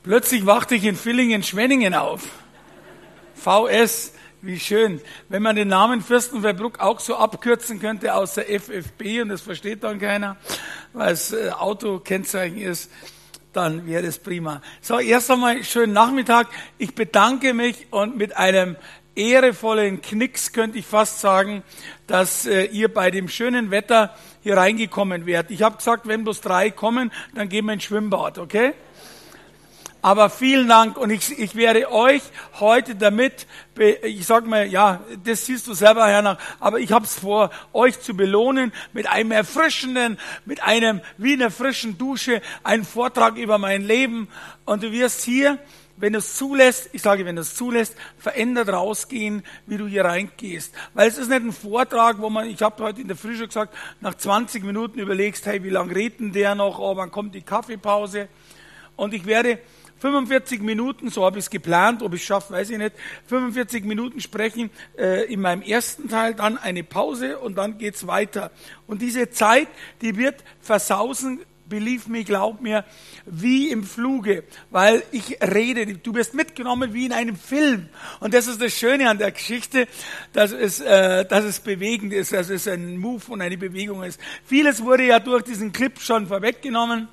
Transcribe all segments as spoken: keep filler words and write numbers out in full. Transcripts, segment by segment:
Plötzlich wachte ich in Villingen-Schwenningen auf. V S, wie schön. Wenn man den Namen Fürstenfeldbruck auch so abkürzen könnte, außer F F B, und das versteht dann keiner, weil es äh, Autokennzeichen ist, dann wäre das prima. So, erst einmal schönen Nachmittag. Ich bedanke mich und mit einem ehrevollen Knicks könnte ich fast sagen, dass äh, ihr bei dem schönen Wetter hier reingekommen wärt. Ich habe gesagt, wenn bloß drei kommen, dann gehen wir ins Schwimmbad, okay? Aber vielen Dank, und ich, ich werde euch heute damit, ich sag mal, ja, das siehst du selber, Herr, aber ich habe es vor, euch zu belohnen mit einem erfrischenden, mit einem wie einer frischen Dusche, einen Vortrag über mein Leben. Und du wirst hier, wenn du es zulässt, ich sage, wenn du es zulässt, verändert rausgehen, wie du hier reingehst. Weil es ist nicht ein Vortrag, wo man, ich habe heute in der Früh schon gesagt, nach zwanzig Minuten überlegst, hey, wie lange redet denn der noch? Oh, wann kommt die Kaffeepause? Und ich werde fünfundvierzig Minuten, so habe ich es geplant, ob ich es schaffe, weiß ich nicht, fünfundvierzig Minuten sprechen, äh, in meinem ersten Teil, dann eine Pause und dann geht's weiter. Und diese Zeit, die wird versausen, believe me, glaub mir, wie im Fluge, weil ich rede, du wirst mitgenommen wie in einem Film. Und das ist das Schöne an der Geschichte, dass es, äh, dass es bewegend ist, dass es ein Move und eine Bewegung ist. Vieles wurde ja durch diesen Clip schon vorweggenommen.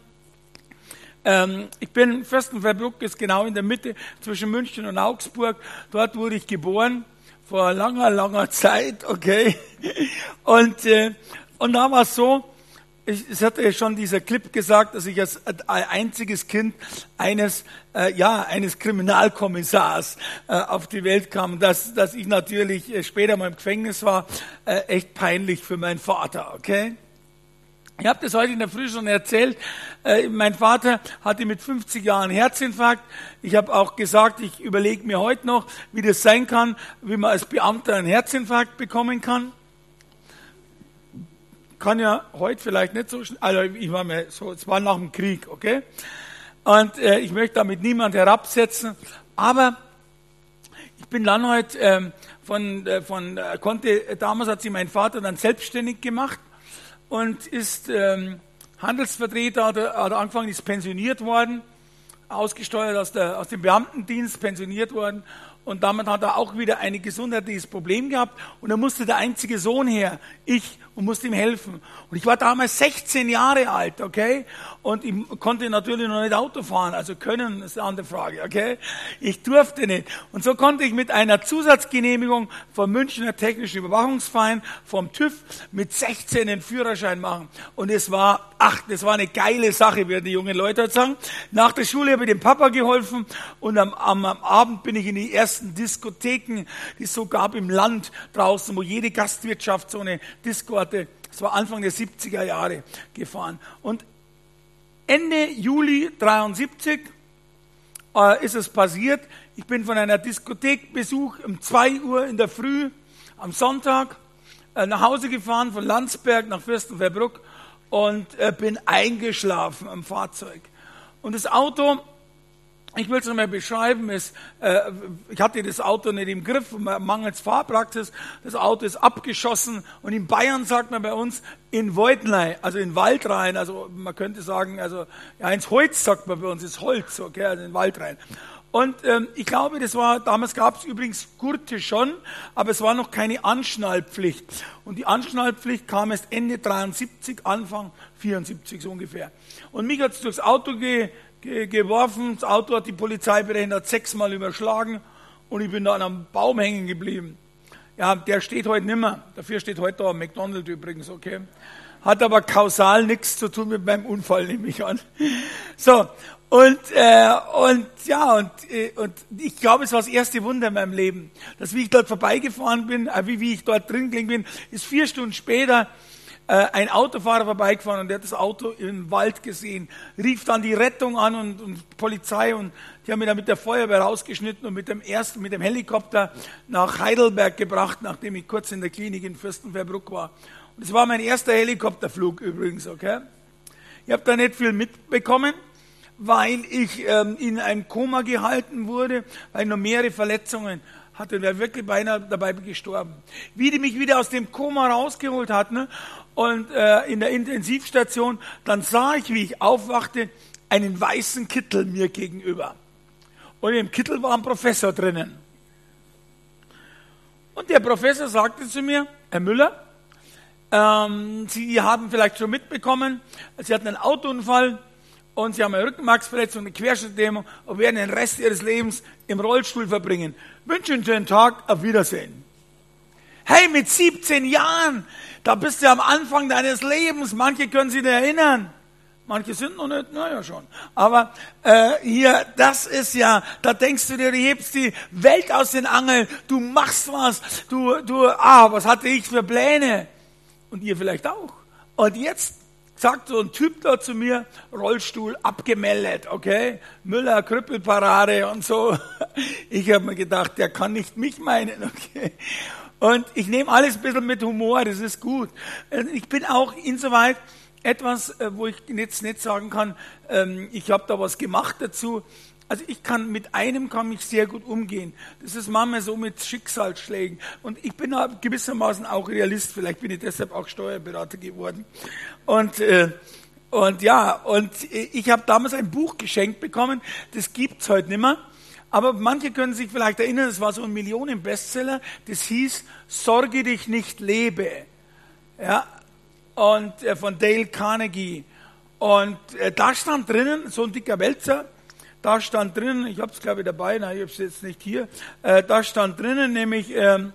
Ähm, ich bin, Fürstenfeldbruck ist genau in der Mitte zwischen München und Augsburg. Dort wurde ich geboren, vor langer, langer Zeit, okay. Und, äh, und da war es so, ich, es hatte ja schon dieser Clip gesagt, dass ich als einziges Kind eines, äh, ja, eines Kriminalkommissars äh, auf die Welt kam. Dass, dass ich natürlich äh, später mal im Gefängnis war, äh, echt peinlich für meinen Vater, okay. Ich habe das heute in der Früh schon erzählt. Äh, mein Vater hatte mit fünfzig Jahren Herzinfarkt. Ich habe auch gesagt, ich überlege mir heute noch, wie das sein kann, wie man als Beamter einen Herzinfarkt bekommen kann. Kann ja heute vielleicht nicht so schnell, also ich war mir so, es war nach dem Krieg, okay? Und äh, ich möchte damit niemand herabsetzen, aber ich bin dann heute ähm, von, äh, von äh, konnte, damals hat sich mein Vater dann selbstständig gemacht und ist ähm, Handelsvertreter, hat er, hat er angefangen, ist pensioniert worden, ausgesteuert aus, der, aus dem Beamtendienst, pensioniert worden. Und damit hat er auch wieder ein gesundheitliches Problem gehabt. Und da musste der einzige Sohn her, ich, und musste ihm helfen. Und ich war damals sechzehn Jahre alt, okay? Und ich konnte natürlich noch nicht Auto fahren, also können ist eine andere Frage, okay? Ich durfte nicht. Und so konnte ich mit einer Zusatzgenehmigung vom Münchner Technischen Überwachungsverein, vom TÜV, mit sechzehn den Führerschein machen. Und es war, ach, das war eine geile Sache, werden die jungen Leute jetzt sagen. Nach der Schule habe ich dem Papa geholfen und am, am, am Abend bin ich in die ersten Diskotheken, die es so gab im Land draußen, wo jede Gastwirtschaft so eine Disco hatte. Das war Anfang der siebziger Jahre gefahren. Und Ende Juli dreiundsiebzig äh, ist es passiert. Ich bin von einer Diskothekbesuch um zwei Uhr in der Früh am Sonntag äh, nach Hause gefahren, von Landsberg nach Fürstenfeldbruck und äh, bin eingeschlafen am Fahrzeug. Und das Auto, ich will es noch mal beschreiben, ist, äh, ich hatte das Auto nicht im Griff, mangels Fahrpraxis, das Auto ist abgeschossen und in Bayern sagt man bei uns in Voidlei, also in Wald rein, also man könnte sagen, also ja, ins Holz sagt man bei uns, ist Holz, okay, also in den Wald rein. Und ähm, ich glaube, das war, damals gab es übrigens Gurte schon, aber es war noch keine Anschnallpflicht. Und die Anschnallpflicht kam erst Ende dreiundsiebzig, Anfang vierundsiebzig so ungefähr. Und mich hat es durchs Auto ge geworfen, das Auto hat die Polizei berechnet, hat sechsmal überschlagen und ich bin da an einem Baum hängen geblieben. Ja, der steht heute nimmer, dafür steht heute da McDonald's übrigens, okay. Hat aber kausal nichts zu tun mit meinem Unfall, nehme ich an. So, und, äh, und ja, und, äh, und ich glaube, es war das erste Wunder in meinem Leben, dass wie ich dort vorbeigefahren bin, äh, wie, wie ich dort drin gelegen bin, ist vier Stunden später ein Autofahrer vorbeigefahren und der hat das Auto im Wald gesehen, rief dann die Rettung an und, und Polizei und die haben mich dann mit der Feuerwehr rausgeschnitten und mit dem ersten, mit dem Helikopter nach Heidelberg gebracht, nachdem ich kurz in der Klinik in Fürstenfeldbruck war. Und es war mein erster Helikopterflug übrigens, okay? Ich habe da nicht viel mitbekommen, weil ich ähm, in einem Koma gehalten wurde, weil ich noch mehrere Verletzungen hatte und wäre wirklich beinahe dabei gestorben. Wie die mich wieder aus dem Koma rausgeholt hatten und äh, in der Intensivstation, dann sah ich, wie ich aufwachte, einen weißen Kittel mir gegenüber. Und im Kittel war ein Professor drinnen. Und der Professor sagte zu mir, Herr Müller, ähm, Sie haben vielleicht schon mitbekommen, Sie hatten einen Autounfall und Sie haben eine Rückenmarksverletzung, eine Querschnittlähmung und werden den Rest Ihres Lebens im Rollstuhl verbringen. Wünschen Sie einen Tag, auf Wiedersehen. Hey, mit siebzehn Jahren, da bist du am Anfang deines Lebens. Manche können sich nicht erinnern. Manche sind noch nicht, naja schon. Aber äh, hier, das ist ja, da denkst du dir, du hebst die Welt aus den Angeln, du machst was, du, du, ah, was hatte ich für Pläne? Und ihr vielleicht auch. Und jetzt sagt so ein Typ da zu mir, Rollstuhl abgemeldet, okay? Müller, Krüppelparade und so. Ich habe mir gedacht, der kann nicht mich meinen, okay? Und ich nehme alles ein bisschen mit Humor, das ist gut. Ich bin auch insoweit etwas, wo ich jetzt nicht sagen kann, ich habe da was gemacht dazu. Also ich kann mit einem kann ich sehr gut umgehen. Das ist manchmal so mit Schicksalsschlägen. Und ich bin gewissermaßen auch Realist. Vielleicht bin ich deshalb auch Steuerberater geworden. Und äh, und ja, und ich habe damals ein Buch geschenkt bekommen. Das gibt's heute nicht mehr. Aber manche können sich vielleicht erinnern, das war so ein Millionen-Bestseller. Das hieß Sorge dich nicht, lebe. Ja. Und äh, von Dale Carnegie. Und äh, da stand drinnen, so ein dicker Wälzer, da stand drinnen, ich habe es glaube ich dabei, nein, ich habe es jetzt nicht hier, äh, da stand drinnen nämlich, ähm,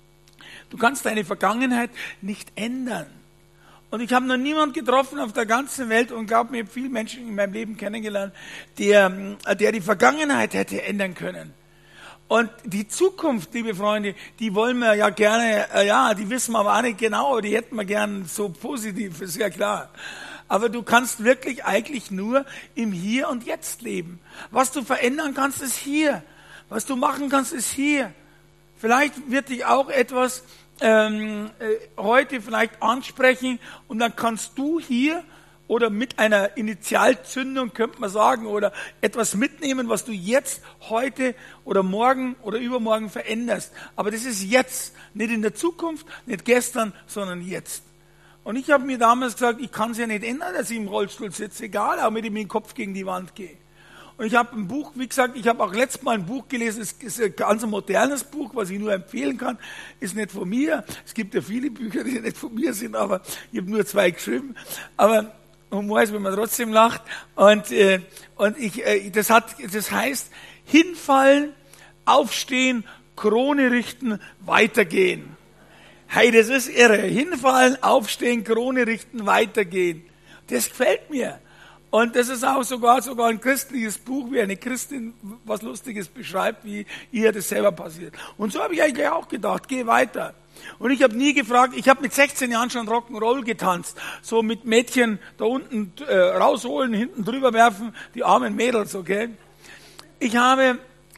du kannst deine Vergangenheit nicht ändern. Und ich habe noch niemanden getroffen auf der ganzen Welt und glaube mir, ich habe viele Menschen in meinem Leben kennengelernt, der, der die Vergangenheit hätte ändern können. Und die Zukunft, liebe Freunde, die wollen wir ja gerne, äh, ja, die wissen wir aber auch nicht genau, die hätten wir gern so positiv, ist ja klar. Aber du kannst wirklich eigentlich nur im Hier und Jetzt leben. Was du verändern kannst, ist hier. Was du machen kannst, ist hier. Vielleicht wird dich auch etwas ähm, äh, heute vielleicht ansprechen und dann kannst du hier oder mit einer Initialzündung, könnte man sagen, oder etwas mitnehmen, was du jetzt, heute oder morgen oder übermorgen veränderst. Aber das ist jetzt, nicht in der Zukunft, nicht gestern, sondern jetzt. Und ich habe mir damals gesagt, ich kann es ja nicht ändern, dass ich im Rollstuhl sitze, egal, auch mit dem Kopf gegen die Wand gehe. Und ich habe ein Buch, wie gesagt, ich habe auch letztes Mal ein Buch gelesen, es ist ein ganz modernes Buch, was ich nur empfehlen kann, ist nicht von mir. Es gibt ja viele Bücher, die nicht von mir sind, aber ich habe nur zwei geschrieben. Aber Humor ist, wenn man trotzdem lacht. Und, äh, und ich, äh, das hat, das heißt, hinfallen, aufstehen, Krone richten, weitergehen. Hey, das ist irre. Hinfallen, aufstehen, Krone richten, weitergehen. Das gefällt mir. Und das ist auch sogar, sogar ein christliches Buch, wie eine Christin was Lustiges beschreibt, wie ihr das selber passiert. Und so habe ich eigentlich auch gedacht, geh weiter. Und ich habe nie gefragt, ich habe mit sechzehn Jahren schon Rock'n'Roll getanzt. So mit Mädchen da unten äh, rausholen, hinten drüber werfen, die armen Mädels, okay? Ich habe,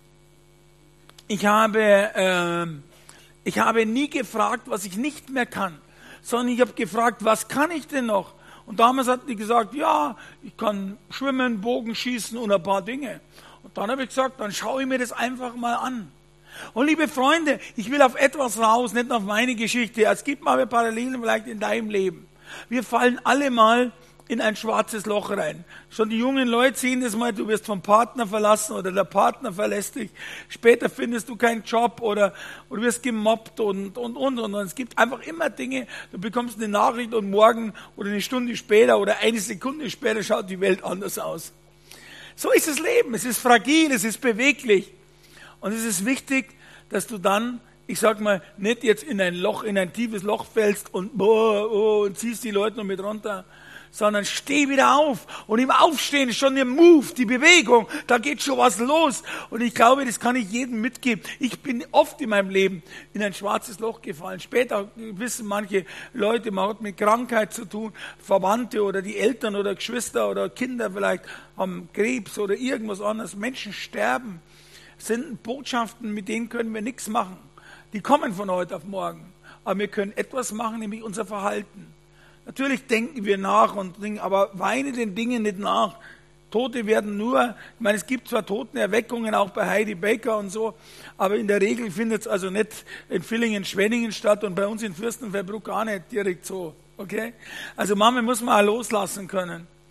ich habe, äh, ich habe nie gefragt, was ich nicht mehr kann, sondern ich habe gefragt, was kann ich denn noch? Und damals hat die gesagt, ja, ich kann schwimmen, Bogenschießen und ein paar Dinge. Und dann habe ich gesagt, dann schaue ich mir das einfach mal an. Und liebe Freunde, ich will auf etwas raus, nicht auf meine Geschichte. Es gibt mal Parallelen vielleicht in deinem Leben. Wir fallen alle mal in ein schwarzes Loch rein. Schon die jungen Leute sehen das mal, du wirst vom Partner verlassen oder der Partner verlässt dich. Später findest du keinen Job oder, oder wirst gemobbt und, und, und, und. Und es gibt einfach immer Dinge, du bekommst eine Nachricht und morgen oder eine Stunde später oder eine Sekunde später schaut die Welt anders aus. So ist das Leben. Es ist fragil, es ist beweglich. Und es ist wichtig, dass du dann, ich sag mal, nicht jetzt in ein Loch, in ein tiefes Loch fällst und, boah, oh, und ziehst die Leute noch mit runter, sondern steh wieder auf. Und im Aufstehen ist schon der Move, die Bewegung, da geht schon was los. Und ich glaube, das kann ich jedem mitgeben. Ich bin oft in meinem Leben in ein schwarzes Loch gefallen. Später wissen manche Leute, man hat mit Krankheit zu tun, Verwandte oder die Eltern oder Geschwister oder Kinder vielleicht haben Krebs oder irgendwas anderes. Menschen sterben. Das sind Botschaften, mit denen können wir nichts machen. Die kommen von heute auf morgen. Aber wir können etwas machen, nämlich unser Verhalten. Natürlich denken wir nach und denken, aber weine den Dingen nicht nach. Tote werden nur, ich meine, es gibt zwar Totenerweckungen auch bei Heidi Baker und so, aber in der Regel findet es also nicht in Villingen, Schwenningen statt und bei uns in Fürstenfeldbruck auch nicht direkt so, okay? Also manchmal muss man auch loslassen können.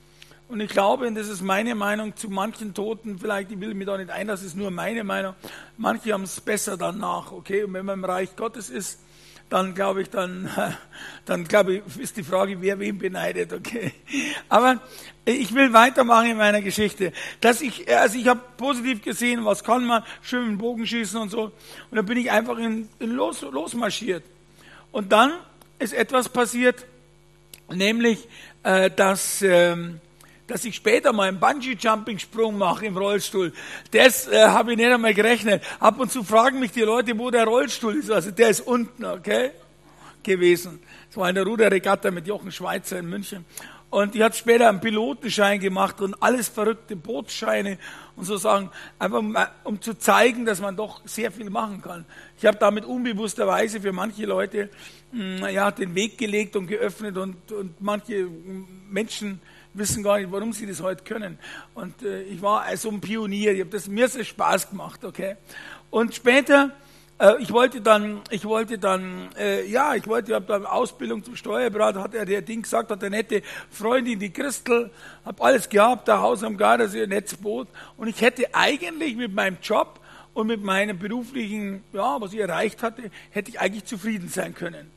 Und ich glaube, und das ist meine Meinung zu manchen Toten, vielleicht, ich will mich da nicht ein, das ist nur meine Meinung, manche haben es besser danach, okay? Und wenn man im Reich Gottes ist, dann glaube ich, dann, dann glaube ich, ist die Frage, wer wen beneidet, okay? Aber ich will weitermachen in meiner Geschichte. Dass ich, also ich habe positiv gesehen, was kann man, schwimmen, Bogenschießen und so. Und dann bin ich einfach in, in los, losmarschiert. Und dann ist etwas passiert, nämlich, äh, dass, ähm, dass ich später mal einen Bungee-Jumping-Sprung mache im Rollstuhl. Das äh, habe ich nicht einmal gerechnet. Ab und zu fragen mich die Leute, wo der Rollstuhl ist. Also der ist unten, okay, gewesen. Das war in der Ruderregatta mit Jochen Schweizer in München. Und ich hatte später einen Pilotenschein gemacht und alles verrückte Bootsscheine und so Sachen, einfach um, um zu zeigen, dass man doch sehr viel machen kann. Ich habe damit unbewussterweise für manche Leute mh, ja, den Weg gelegt und geöffnet und, und manche Menschen wissen gar nicht, warum sie das heute können. Und äh, ich war also ein Pionier, ich habe das, mir hat es Spaß gemacht, okay. Und später, äh, ich wollte dann, ich wollte dann, äh, ja, ich wollte, ich habe dann Ausbildung zum Steuerberater, hat er der Ding gesagt, hat der nette Freundin, die Christel, habe alles gehabt, da Haus am Gardasee, ein Netzboot. Und ich hätte eigentlich mit meinem Job und mit meinem beruflichen, ja, was ich erreicht hatte, hätte ich eigentlich zufrieden sein können.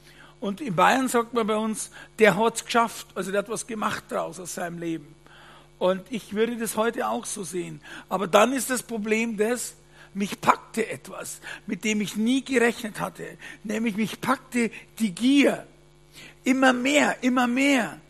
Und in Bayern sagt man bei uns, der hat's geschafft, also der hat was gemacht draus aus seinem Leben. Und ich würde das heute auch so sehen. Aber dann ist das Problem das, mich packte etwas, mit dem ich nie gerechnet hatte. Nämlich mich packte die Gier. Immer mehr, immer mehr.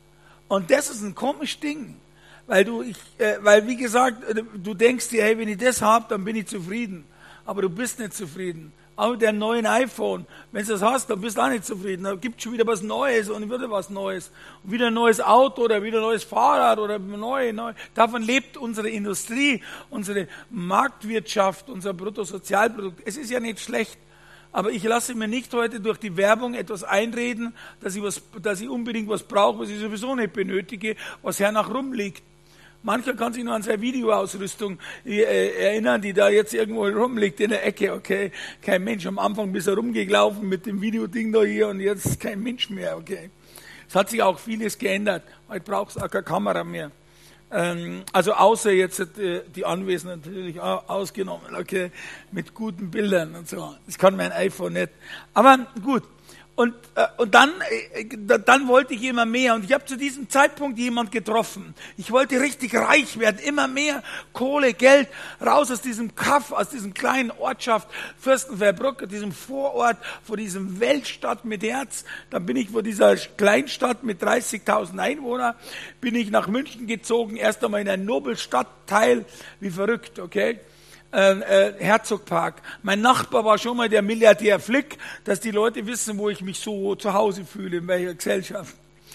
Und das ist ein komisches Ding. Weil du, ich, äh, weil wie gesagt, du denkst dir, hey, wenn ich das habe, dann bin ich zufrieden. Aber du bist nicht zufrieden. Auch mit dem neuen iPhone, wenn du das hast, dann bist du auch nicht zufrieden. Da gibt es schon wieder was Neues und wieder was Neues. Und wieder ein neues Auto oder wieder ein neues Fahrrad oder neu, neu. Davon lebt unsere Industrie, unsere Marktwirtschaft, unser Bruttosozialprodukt. Es ist ja nicht schlecht, aber ich lasse mir nicht heute durch die Werbung etwas einreden, dass ich, was, dass ich unbedingt was brauche, was ich sowieso nicht benötige, was hernach rumliegt. Mancher kann sich nur an seine Videoausrüstung äh, erinnern, die da jetzt irgendwo rumliegt in der Ecke, okay. Kein Mensch. Am Anfang bist du rumgelaufen mit dem Videoding da hier und jetzt kein Mensch mehr, okay. Es hat sich auch vieles geändert. Heute brauchst du auch keine Kamera mehr. Ähm, also außer jetzt äh, die Anwesenden natürlich ausgenommen, okay, mit guten Bildern und so. Das kann mein iPhone nicht. Aber gut. Und, äh, und dann, äh, dann wollte ich immer mehr. Und ich habe zu diesem Zeitpunkt jemand getroffen. Ich wollte richtig reich werden, immer mehr Kohle, Geld, raus aus diesem Kaff, aus diesem kleinen Ortschaft Fürstenfeldbruck, diesem Vorort, vor diesem Weltstadt mit Herz. Dann bin ich vor dieser Kleinstadt mit dreißigtausend Einwohnern, bin ich nach München gezogen, erst einmal in einen Nobelstadtteil, wie verrückt, okay. Äh, äh, Herzogpark. Mein Nachbar war schon mal der Milliardär Flick, dass die Leute wissen, wo ich mich so zu Hause fühle, in welcher Gesellschaft.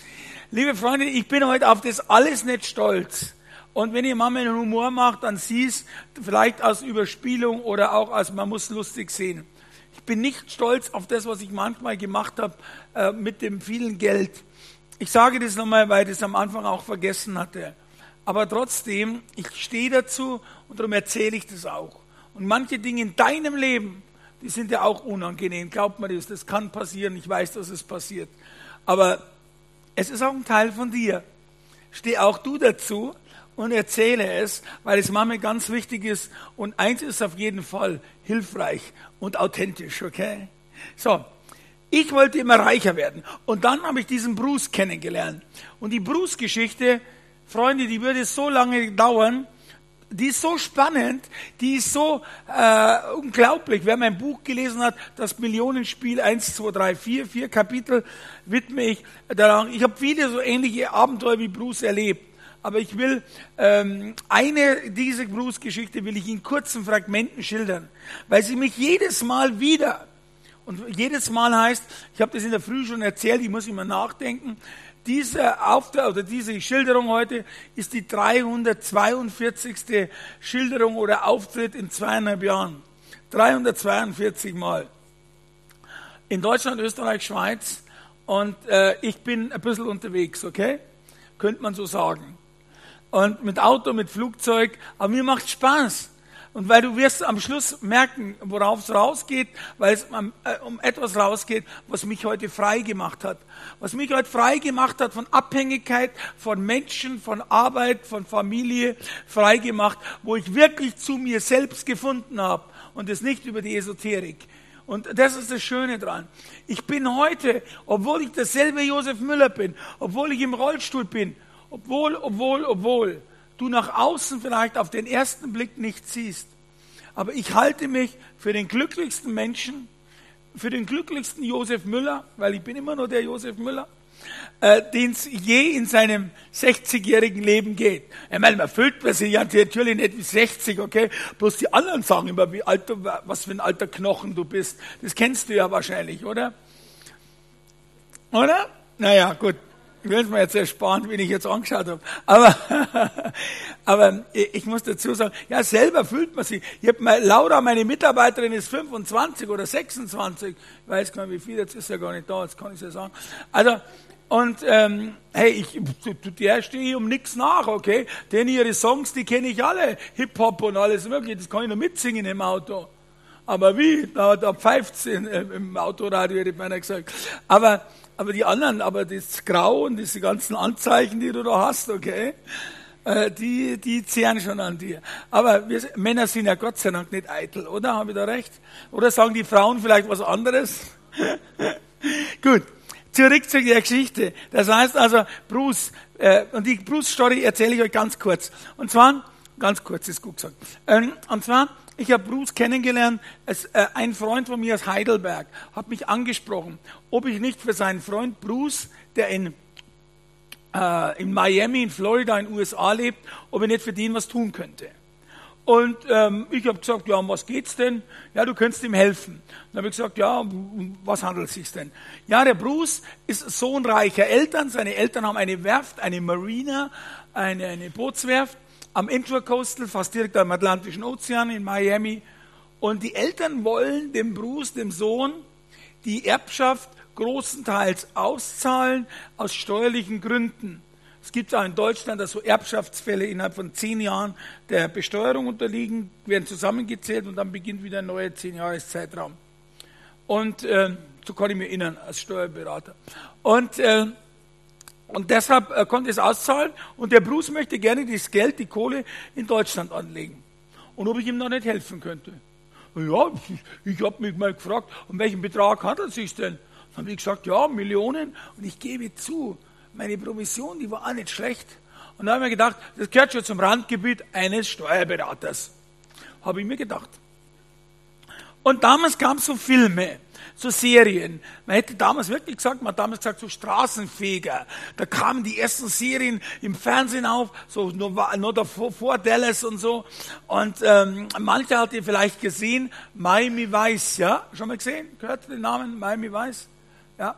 Liebe Freunde, ich bin heute auf das alles nicht stolz. Und wenn ihr mal einen Humor macht, dann siehst vielleicht aus Überspielung oder auch als man muss lustig sehen. Ich bin nicht stolz auf das, was ich manchmal gemacht habe äh, mit dem vielen Geld. Ich sage das nochmal, weil ich das am Anfang auch vergessen hatte. Aber trotzdem, ich stehe dazu und darum erzähle ich das auch. Und manche Dinge in deinem Leben, die sind ja auch unangenehm. Glaubt mir das, das kann passieren. Ich weiß, dass es passiert. Aber es ist auch ein Teil von dir. Steh auch du dazu und erzähle es, weil es manchmal ganz wichtig ist. Und eins ist auf jeden Fall hilfreich und authentisch, okay? So. Ich wollte immer reicher werden. Und dann habe ich diesen Bruce kennengelernt. Und die Bruce-Geschichte, Freunde, die würde so lange dauern, die ist so spannend, die ist so äh, unglaublich. Wer mein Buch gelesen hat, das Millionenspiel eins, zwei, drei, vier, vier Kapitel widme ich daran. Ich habe viele so ähnliche Abenteuer wie Bruce erlebt. Aber ich will ähm, eine, diese Bruce-Geschichte will ich in kurzen Fragmenten schildern, weil sie mich jedes Mal wieder, und jedes Mal heißt, ich habe das in der Früh schon erzählt, ich muss immer nachdenken, Diese Auftrag oder diese Schilderung heute ist die dreihundertzweiundvierzigste Schilderung oder Auftritt in zweieinhalb Jahren. dreihundertzweiundvierzig Mal. In Deutschland, Österreich, Schweiz. Und äh, ich bin ein bisschen unterwegs, okay? Könnte man so sagen. Und mit Auto, mit Flugzeug. Aber mir macht Spaß. Und weil du wirst am Schluss merken, worauf es rausgeht, weil es um, äh, um etwas rausgeht, was mich heute frei gemacht hat. Was mich heute frei gemacht hat von Abhängigkeit, von Menschen, von Arbeit, von Familie, frei gemacht, wo ich wirklich zu mir selbst gefunden habe und das nicht über die Esoterik. Und das ist das Schöne dran. Ich bin heute, obwohl ich derselbe Josef Müller bin, obwohl ich im Rollstuhl bin, obwohl, obwohl, obwohl, du nach außen vielleicht auf den ersten Blick nicht siehst. Aber ich halte mich für den glücklichsten Menschen, für den glücklichsten Josef Müller, weil ich bin immer nur der Josef Müller, äh, den es je in seinem sechzigjährigen Leben geht. Ich meine, man fühlt man sich ja natürlich nicht wie sechzig, okay? Bloß die anderen sagen immer, wie alt, was für ein alter Knochen du bist. Das kennst du ja wahrscheinlich, oder? Oder? Naja, gut. Ich will es mir jetzt ersparen, wen ich jetzt angeschaut habe. Aber, aber ich muss dazu sagen, ja, selber fühlt man sich. Ich hab mal, Laura, meine Mitarbeiterin, ist fünfundzwanzig oder sechsundzwanzig. Ich weiß gar nicht, wie viel, jetzt ist er gar nicht da, jetzt kann ich es ja sagen. Also, und ähm, hey, ich, der stehe um nichts nach, okay? Denn ihre Songs, die kenne ich alle. Hip-Hop und alles mögliche, das kann ich noch mitsingen im Auto. Aber wie? Da, da pfeift's in, im Autoradio, hätte meiner gesagt. Aber, aber die anderen, aber das Grau und diese ganzen Anzeichen, die du da hast, okay, äh, die, die zehren schon an dir. Aber wir, Männer sind ja Gott sei Dank nicht eitel, oder? Habe ich da recht? Oder sagen die Frauen vielleicht was anderes? Gut, zurück zu der Geschichte. Das heißt also, Bruce, äh, und die Bruce-Story erzähle ich euch ganz kurz. Und zwar, ganz kurz ist gut gesagt. Ähm, und zwar, ich habe Bruce kennengelernt, es, äh, ein Freund von mir aus Heidelberg hat mich angesprochen, ob ich nicht für seinen Freund Bruce, der in, äh, in Miami, in Florida, in den U S A lebt, ob ich nicht für den was tun könnte. Und ähm, ich habe gesagt, ja, um was geht's denn? Ja, du könntest ihm helfen. Dann habe ich gesagt, ja, um was handelt es sich denn? Ja, der Bruce ist Sohn reicher Eltern. Seine Eltern haben eine Werft, eine Marina, eine, eine Bootswerft am Intracoastal, fast direkt am Atlantischen Ozean in Miami. Und die Eltern wollen dem Bruce, dem Sohn, die Erbschaft großenteils auszahlen aus steuerlichen Gründen. Es gibt auch in Deutschland also Erbschaftsfälle innerhalb von zehn Jahren der Besteuerung unterliegen, werden zusammengezählt und dann beginnt wieder ein neuer zehn-Jahres-Zeitraum. Und äh, so kann ich mich erinnern als Steuerberater. Und äh, Und deshalb äh, konnte es auszahlen und der Bruce möchte gerne das Geld, die Kohle in Deutschland anlegen. Und ob ich ihm da nicht helfen könnte. Ja, ich, ich habe mich mal gefragt, um welchen Betrag handelt es sich denn? Dann habe ich gesagt, ja, Millionen. Und ich gebe zu, meine Provision, die war auch nicht schlecht. Und dann habe ich mir gedacht, das gehört schon zum Randgebiet eines Steuerberaters. Habe ich mir gedacht. Und damals gab es so Filme, so Serien. Man hätte damals wirklich gesagt, man hat damals gesagt, so Straßenfeger. Da kamen die ersten Serien im Fernsehen auf, so nur, nur davor, vor Dallas und so. Und ähm, manche hat ihr vielleicht gesehen, Miami Vice, ja? Schon mal gesehen? Gehört den Namen Miami Vice? Ja.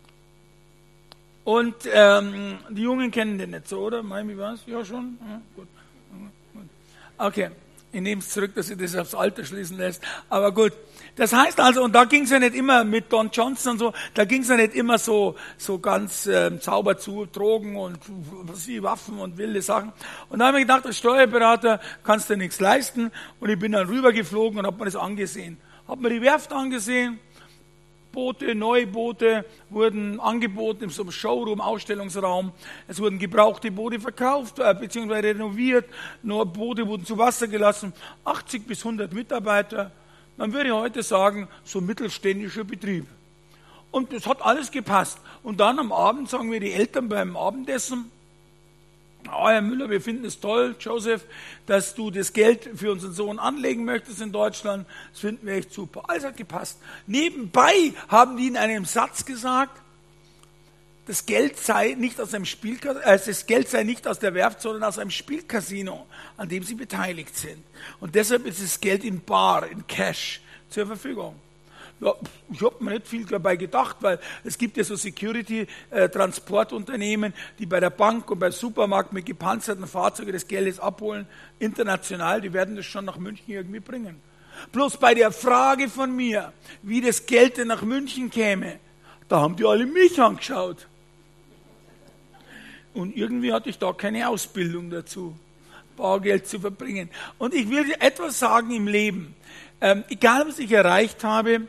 Und ähm, die Jungen kennen den nicht so, oder? Miami Vice? Ja, schon? Ja, gut. Okay. Ich nehme es zurück, dass sich das aufs Alter schließen lässt. Aber gut. Das heißt also, und da ging es ja nicht immer mit Don Johnson und so, da ging es ja nicht immer so, so ganz ähm, sauber zu, Drogen und was wie Waffen und wilde Sachen. Und da habe ich gedacht, als Steuerberater kannst du nichts leisten. Und ich bin dann rübergeflogen und habe mir das angesehen. Habe mir die Werft angesehen. Boote, neue Boote wurden angeboten in so einem Showroom, Ausstellungsraum. Es wurden gebrauchte Boote verkauft, äh, beziehungsweise renoviert. Neue Boote wurden zu Wasser gelassen. achtzig bis hundert Mitarbeiter. Man würde heute sagen, so ein mittelständischer Betrieb. Und das hat alles gepasst. Und dann am Abend sagen wir die Eltern beim Abendessen, ah, Herr Müller, wir finden es toll, Joseph, dass du das Geld für unseren Sohn anlegen möchtest in Deutschland. Das finden wir echt super. Alles hat gepasst. Nebenbei haben die in einem Satz gesagt, das Geld sei nicht aus einem Spielcasino, äh, das Geld sei nicht aus der Werft, sondern aus einem Spielcasino, an dem sie beteiligt sind. Und deshalb ist das Geld in Bar, in Cash zur Verfügung. Ja, ich habe mir nicht viel dabei gedacht, weil es gibt ja so Security-Transportunternehmen, die bei der Bank und beim Supermarkt mit gepanzerten Fahrzeugen das Geld jetzt abholen, international, die werden das schon nach München irgendwie bringen. Bloß bei der Frage von mir, wie das Geld denn nach München käme, da haben die alle mich angeschaut. Und irgendwie hatte ich da keine Ausbildung dazu. Bargeld zu verbringen. Und ich will dir etwas sagen im Leben. Ähm, egal, was ich erreicht habe,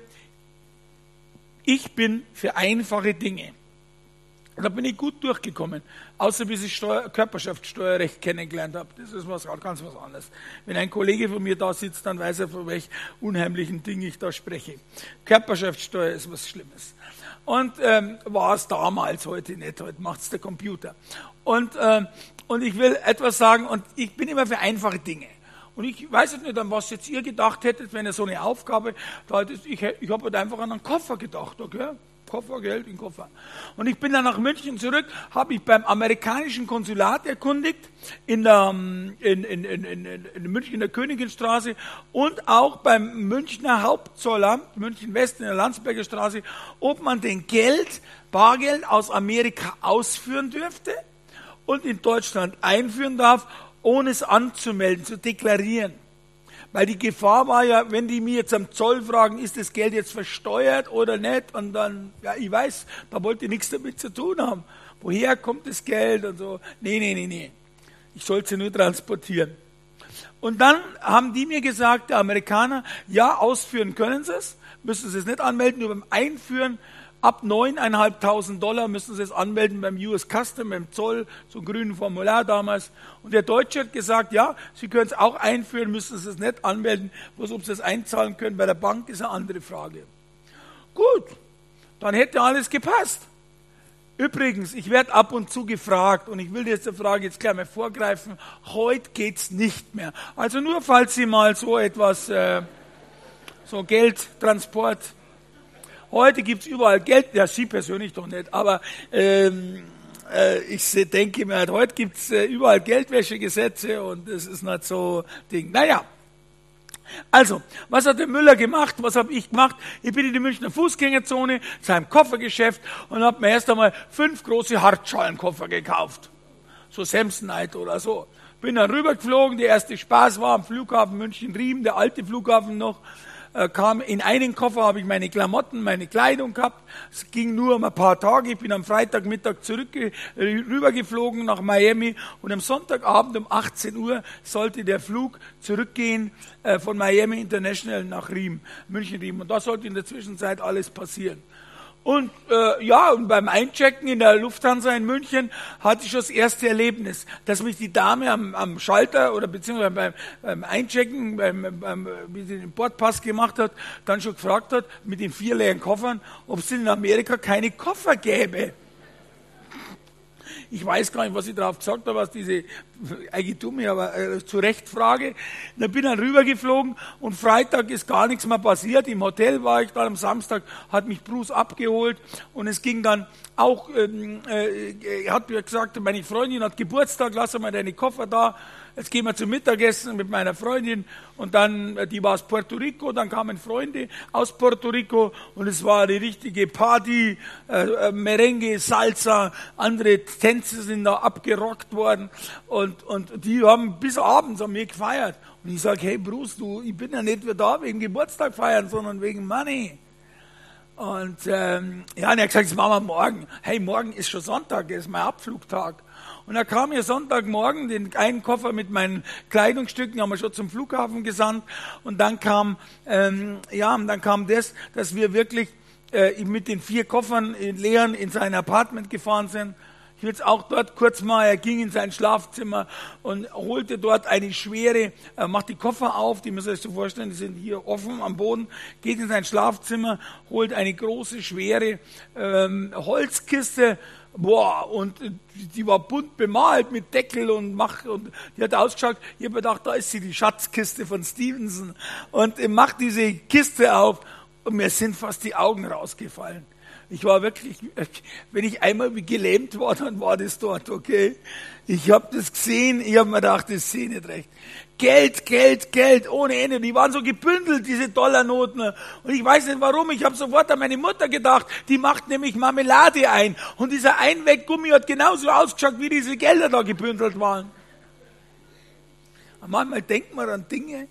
ich bin für einfache Dinge. Da bin ich gut durchgekommen, außer bis ich Steuer, Körperschaftssteuerrecht kennengelernt habe. Das ist was ganz was anderes. Wenn ein Kollege von mir da sitzt, dann weiß er, von welch unheimlichen Dingen ich da spreche. Körperschaftssteuer ist was Schlimmes. Und ähm, war es damals, heute nicht, heute macht es der Computer. Und, ähm, und ich will etwas sagen, und ich bin immer für einfache Dinge. Und ich weiß jetzt nicht, an was jetzt ihr gedacht hättet, wenn ihr so eine Aufgabe da hättet. Ich, ich habe halt einfach an einen Koffer gedacht, okay? Koffer, Geld in Koffer. Und ich bin dann nach München zurück, habe ich beim amerikanischen Konsulat erkundigt, in der, in, in, in, in, in München in der Königinstraße und auch beim Münchner Hauptzollamt, München West in der Landsberger Straße, ob man den Geld, Bargeld aus Amerika ausführen dürfte und in Deutschland einführen darf, ohne es anzumelden, zu deklarieren. Weil die Gefahr war ja, wenn die mir jetzt am Zoll fragen, ist das Geld jetzt versteuert oder nicht? Und dann, ja, ich weiß, da wollte ich nichts damit zu tun haben. Woher kommt das Geld und so? Nee, nee, nee, nee. Ich soll es ja nur transportieren. Und dann haben die mir gesagt, der Amerikaner, ja, ausführen können sie es, müssen sie es nicht anmelden, nur beim Einführen ab neuntausendfünfhundert Dollar müssen sie es anmelden beim U S Custom, beim Zoll, so einem grünen Formular damals. Und der Deutsche hat gesagt, ja, Sie können es auch einführen, müssen Sie es nicht anmelden. Bloß ob Sie es einzahlen können bei der Bank, ist eine andere Frage. Gut, dann hätte alles gepasst. Übrigens, ich werde ab und zu gefragt, und ich will jetzt die Frage jetzt gleich mal vorgreifen, heute geht's nicht mehr. Also nur, falls Sie mal so etwas, äh, so Geldtransport, heute gibt's überall Geld, ja, Sie persönlich doch nicht, aber ähm, äh, ich denke mir halt, heute gibt's äh, überall Geldwäschegesetze und das ist nicht so Ding. Naja, also, was hat der Müller gemacht, was habe ich gemacht? Ich bin in die Münchner Fußgängerzone zu einem Koffergeschäft und habe mir erst einmal fünf große Hartschalenkoffer gekauft. So Samsonite oder so. Bin dann rübergeflogen, der erste Spaß war am Flughafen München-Riem, der alte Flughafen noch. Kam in einen Koffer, habe ich meine Klamotten, meine Kleidung gehabt. Es ging nur um ein paar Tage. Ich bin am Freitagmittag zurück rübergeflogen nach Miami und am Sonntagabend um achtzehn Uhr sollte der Flug zurückgehen äh, von Miami International nach Riem, München-Riem. Und da sollte in der Zwischenzeit alles passieren. Und äh, ja, und beim Einchecken in der Lufthansa in München hatte ich schon das erste Erlebnis, dass mich die Dame am, am Schalter oder beziehungsweise beim, beim Einchecken, beim, beim, wie sie den Bordpass gemacht hat, dann schon gefragt hat, mit den vier leeren Koffern, ob es in Amerika keine Koffer gäbe. Ich weiß gar nicht, was ich darauf gesagt habe, was diese, eigentlich dumme, aber äh, zu Recht Frage. Dann bin ich dann rübergeflogen und Freitag ist gar nichts mehr passiert. Im Hotel war ich dann, am Samstag hat mich Bruce abgeholt und es ging dann auch, ähm, äh, er hat mir gesagt, meine Freundin hat Geburtstag, lass mal deine Koffer da. Jetzt gehen wir zum Mittagessen mit meiner Freundin und dann, die war aus Puerto Rico, dann kamen Freunde aus Puerto Rico und es war eine richtige Party, äh, Merengue, Salsa, andere Tänze sind da abgerockt worden und, und die haben bis abends an mir gefeiert. Und ich sage, hey Bruce, du, ich bin ja nicht mehr da wegen Geburtstag feiern, sondern wegen Money. Und ähm, ja, und er hat gesagt, das machen wir morgen. Hey, morgen ist schon Sonntag, das ist mein Abflugtag. Und da kam mir Sonntagmorgen den einen Koffer mit meinen Kleidungsstücken, haben wir schon zum Flughafen gesandt. Und dann kam, ähm, ja, und dann kam das, dass wir wirklich äh, mit den vier Koffern in leeren in sein Apartment gefahren sind. Ich will es auch dort kurz mal, er ging in sein Schlafzimmer und holte dort eine schwere, er macht die Koffer auf, die müsst ihr euch so vorstellen, die sind hier offen am Boden, geht in sein Schlafzimmer, holt eine große, schwere ähm, Holzkiste, boah, und die war bunt bemalt mit Deckel und Mach, und die hat ausgeschaut, ich habe gedacht, da ist sie, die Schatzkiste von Stevenson, und er macht diese Kiste auf und mir sind fast die Augen rausgefallen. Ich war wirklich, wenn ich einmal wie gelähmt war, dann war das dort, okay? Ich habe das gesehen, ich habe mir gedacht, das sehe ich nicht recht. Geld, Geld, Geld, ohne Ende. Die waren so gebündelt, diese Dollarnoten. Und ich weiß nicht warum, ich habe sofort an meine Mutter gedacht, die macht nämlich Marmelade ein. Und dieser Einweggummi hat genauso ausgeschaut, wie diese Gelder da gebündelt waren. Und manchmal denkt man an Dinge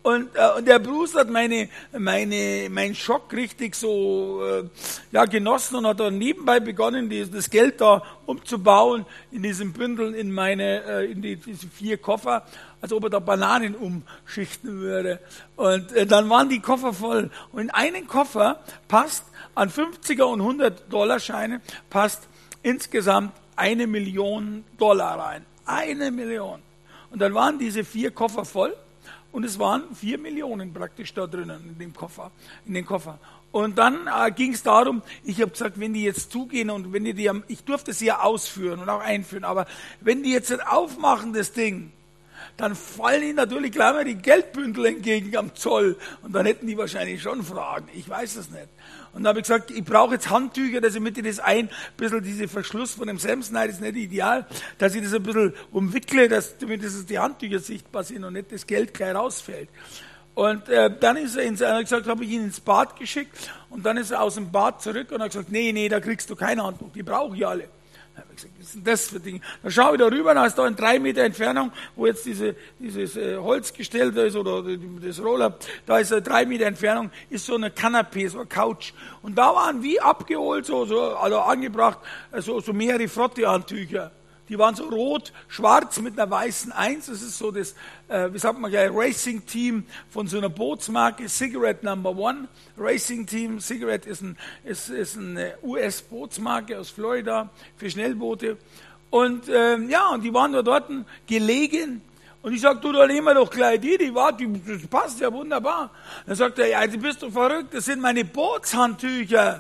Und, äh, und der Bruce hat meine, meine, meinen Schock richtig so äh, ja, genossen und hat dann nebenbei begonnen, die, das Geld da umzubauen in diesen Bündeln in meine, äh, in die, diese vier Koffer, als ob er da Bananen umschichten würde. Und äh, dann waren die Koffer voll. Und in einen Koffer passt an fünfziger und hundert Dollar Scheine passt insgesamt eine Million Dollar rein. Eine Million. Und dann waren diese vier Koffer voll. Und es waren vier Millionen praktisch da drinnen in dem Koffer, in den Koffer. Und dann äh, ging es darum, ich habe gesagt, wenn die jetzt zugehen und wenn die, die, ich durfte sie ja ausführen und auch einführen, aber wenn die jetzt nicht aufmachen, das Ding, dann fallen ihnen natürlich gleich mal die Geldbündel entgegen am Zoll. Und dann hätten die wahrscheinlich schon Fragen. Ich weiß es nicht. Und dann habe ich gesagt, ich brauche jetzt Handtücher, dass ich mit das ein bisschen, diese Verschluss von dem Samsonite ist nicht ideal, dass ich das ein bisschen umwickle, dass damit das die Handtücher sichtbar sind und nicht das Geld gleich rausfällt. Und äh, dann ist er ins, er hat gesagt, habe ich ihn ins Bad geschickt und dann ist er aus dem Bad zurück und hat gesagt, nee, nee, da kriegst du keine Handtuch, die brauche ich alle. Da habe ich gesagt, was ist denn das für Dinge? Da schaue ich da rüber, da ist da in drei Meter Entfernung, wo jetzt diese, dieses äh, Holzgestell da ist oder das Roller, da ist äh, drei Meter Entfernung, ist so eine Kanapee, so eine Couch. Und da waren wie abgeholt, so, so also angebracht, äh, so, so mehrere Frottehandtücher. Die waren so rot, schwarz mit einer weißen Eins. Das ist so das, äh, wie sagt man gleich, Racing Team von so einer Bootsmarke, Cigarette Number One. Racing Team, Cigarette ist, ein, ist, ist eine U S-Bootsmarke aus Florida für Schnellboote. Und ähm, ja, und die waren da dort gelegen. Und ich sag, du, da nehmen wir doch gleich die, die war, die, das passt ja wunderbar. Dann sagt er, ja, du bist doch verrückt, das sind meine Bootshandtücher.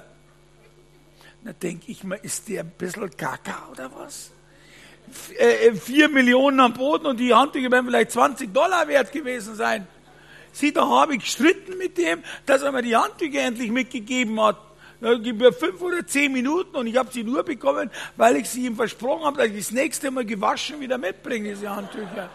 Da denke ich mir, ist der ein bisschen Kaka oder was? Vier Millionen am Boden und die Handtücher werden vielleicht zwanzig Dollar wert gewesen sein. Sieh, da habe ich gestritten mit dem, dass er mir die Handtücher endlich mitgegeben hat. Da gibt mir fünf oder zehn Minuten und ich habe sie nur bekommen, weil ich sie ihm versprochen habe, dass ich das nächste Mal gewaschen wieder mitbringe, diese Handtücher.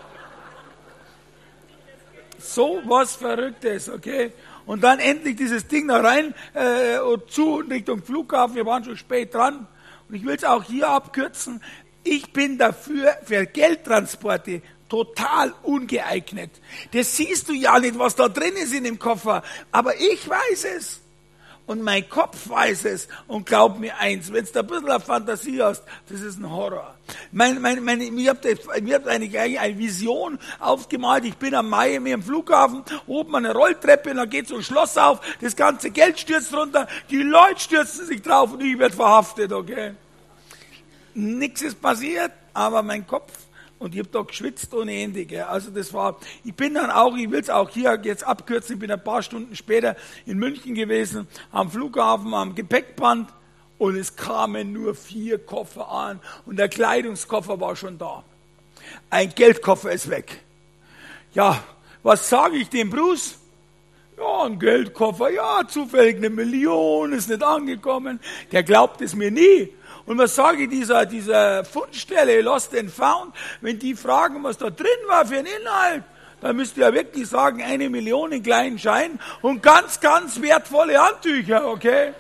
So was Verrücktes, okay? Und dann endlich dieses Ding da rein äh, und zu und Richtung Flughafen. Wir waren schon spät dran. Und ich will es auch hier abkürzen. Ich bin dafür, für Geldtransporte total ungeeignet. Das siehst du ja nicht, was da drin ist in dem Koffer. Aber ich weiß es. Und mein Kopf weiß es. Und glaub mir eins, wenn du da ein bisschen eine Fantasie hast, das ist ein Horror. Mein, mein, mein, ich habe hab eigentlich eine Vision aufgemalt. Ich bin am Miami am Flughafen, oben an der Rolltreppe und dann geht so ein Schloss auf. Das ganze Geld stürzt runter. Die Leute stürzen sich drauf und ich werde verhaftet, okay? Nichts ist passiert, aber mein Kopf, und ich habe da geschwitzt ohne Ende. Gell. Also das war, ich bin dann auch, ich will es auch hier jetzt abkürzen, ich bin ein paar Stunden später in München gewesen, am Flughafen, am Gepäckband, und es kamen nur vier Koffer an und der Kleidungskoffer war schon da. Ein Geldkoffer ist weg. Ja, was sage ich dem Bruce? Ja, ein Geldkoffer, ja, zufällig eine Million, ist nicht angekommen. Der glaubt es mir nie. Und was sage ich dieser, dieser Fundstelle, Lost and Found, wenn die fragen, was da drin war für einen Inhalt, dann müsst ihr ja wirklich sagen, eine Million in kleinen Scheinen und ganz, ganz wertvolle Handtücher, okay?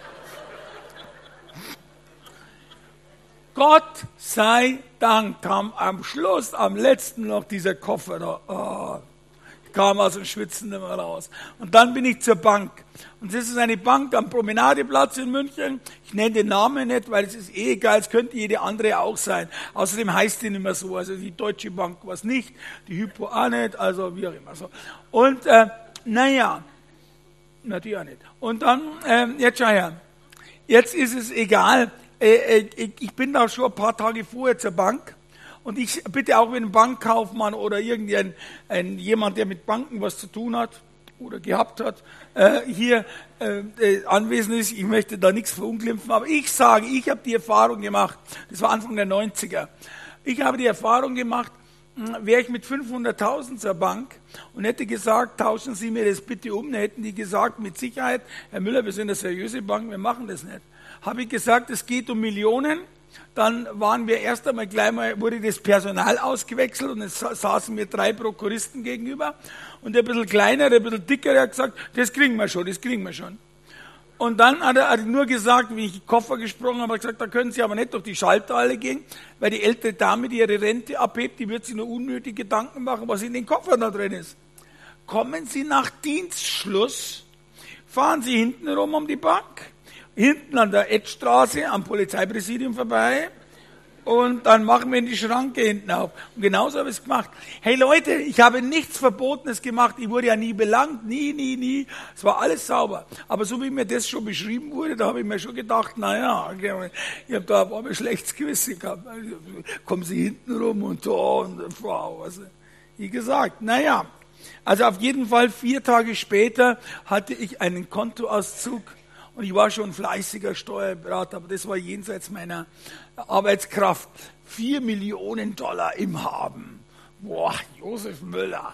Gott sei Dank kam am Schluss, am letzten noch dieser Koffer da. Oh. Kam aus dem Schwitzen nicht mehr raus. Und dann bin ich zur Bank. Und das ist eine Bank am Promenadeplatz in München. Ich nenne den Namen nicht, weil es ist eh egal, es könnte jede andere auch sein. Außerdem heißt die nicht mehr so. Also die Deutsche Bank war es nicht, die Hypo auch nicht, also wie auch immer so. Und äh, naja, natürlich auch nicht. Und dann, äh, jetzt schau her, jetzt ist es egal, äh, äh, ich bin da schon ein paar Tage vorher zur Bank. Und ich bitte auch, wenn ein Bankkaufmann oder irgendein ein, jemand, der mit Banken was zu tun hat oder gehabt hat, äh, hier äh, äh, anwesend ist, ich möchte da nichts verunglimpfen, aber ich sage, ich habe die Erfahrung gemacht, das war Anfang der neunziger, ich habe die Erfahrung gemacht, wäre ich mit fünfhunderttausend zur Bank und hätte gesagt, tauschen Sie mir das bitte um, dann hätten die gesagt, mit Sicherheit, Herr Müller, wir sind eine seriöse Bank, wir machen das nicht. Habe ich gesagt, es geht um Millionen. Dann waren wir erst einmal gleich mal, wurde das Personal ausgewechselt und es saßen mir drei Prokuristen gegenüber und der ein bisschen kleinere, ein bisschen dickere hat gesagt, das kriegen wir schon, das kriegen wir schon. Und dann hat er, hat er nur gesagt, wie ich die Koffer gesprochen habe, hat gesagt, da können Sie aber nicht durch die Schalter alle gehen, weil die ältere Dame, die ihre Rente abhebt, die wird sich nur unnötig Gedanken machen, was in den Koffern da drin ist. kommen Sie nach Dienstschluss, fahren Sie hinten rum um die Bank, hinten an der Edstraße am Polizeipräsidium vorbei und dann machen wir die Schranke hinten auf. Und genauso habe ich es gemacht. Hey Leute, ich habe nichts Verbotenes gemacht, ich wurde ja nie belangt, nie, nie, nie. Es war alles sauber. Aber so wie mir das schon beschrieben wurde, da habe ich mir schon gedacht, naja, ich habe da aber ein schlechtes Gewissen gehabt. Also, kommen Sie hinten rum und da und wow. Also, wie gesagt, naja. Also auf jeden Fall vier Tage später hatte ich einen Kontoauszug und ich war schon fleißiger Steuerberater, aber das war jenseits meiner Arbeitskraft. Vier Millionen Dollar im Haben. Boah, Josef Müller.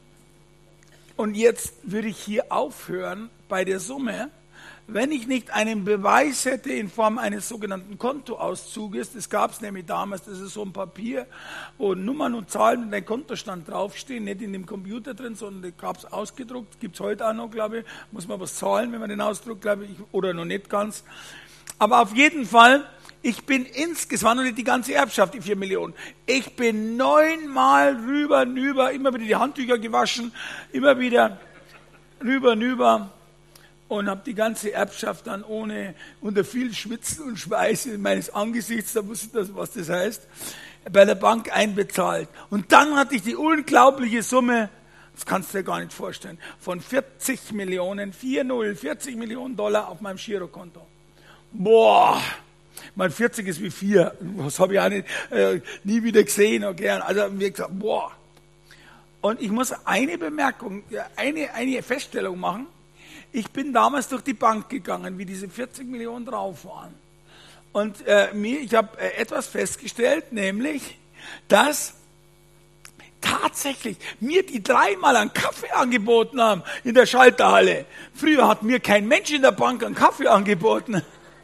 Und jetzt würde ich hier aufhören bei der Summe, wenn ich nicht einen Beweis hätte in Form eines sogenannten Kontoauszuges. Das gab es nämlich damals, das ist so ein Papier, wo Nummern und Zahlen und dein Kontostand draufstehen, nicht in dem Computer drin, sondern das gab es ausgedruckt, gibt es heute auch noch, glaube ich, muss man was zahlen, wenn man den ausdruckt, glaube ich, oder noch nicht ganz. Aber auf jeden Fall, ich bin insgesamt, war noch nicht die ganze Erbschaft, die vier Millionen, ich bin neunmal rüber, rüber, immer wieder die Handtücher gewaschen, immer wieder rüber, rüber. Und habe die ganze Erbschaft dann ohne, unter viel Schwitzen und Schweiß meines Angesichts, da wusste ich das, was das heißt, bei der Bank einbezahlt. Und dann hatte ich die unglaubliche Summe, das kannst du dir gar nicht vorstellen, von vierzig Millionen, vier null, vierzig Millionen Dollar auf meinem Girokonto. Boah, mein vierzig ist wie vier, das habe ich auch nicht, äh, nie wieder gesehen. Okay. Also wie gesagt, boah. Und ich muss eine Bemerkung, eine, eine Feststellung machen. Ich bin damals durch die Bank gegangen, wie diese vierzig Millionen drauf waren. Und äh, mir, ich habe äh, etwas festgestellt, nämlich, dass tatsächlich mir die dreimal einen Kaffee angeboten haben in der Schalterhalle. Früher hat mir kein Mensch in der Bank einen Kaffee angeboten.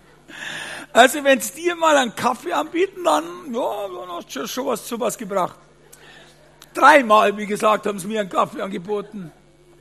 Also wenn es dir mal einen Kaffee anbieten, dann, ja, dann hast du schon was zu was gebracht. Dreimal, wie gesagt, haben sie mir einen Kaffee angeboten.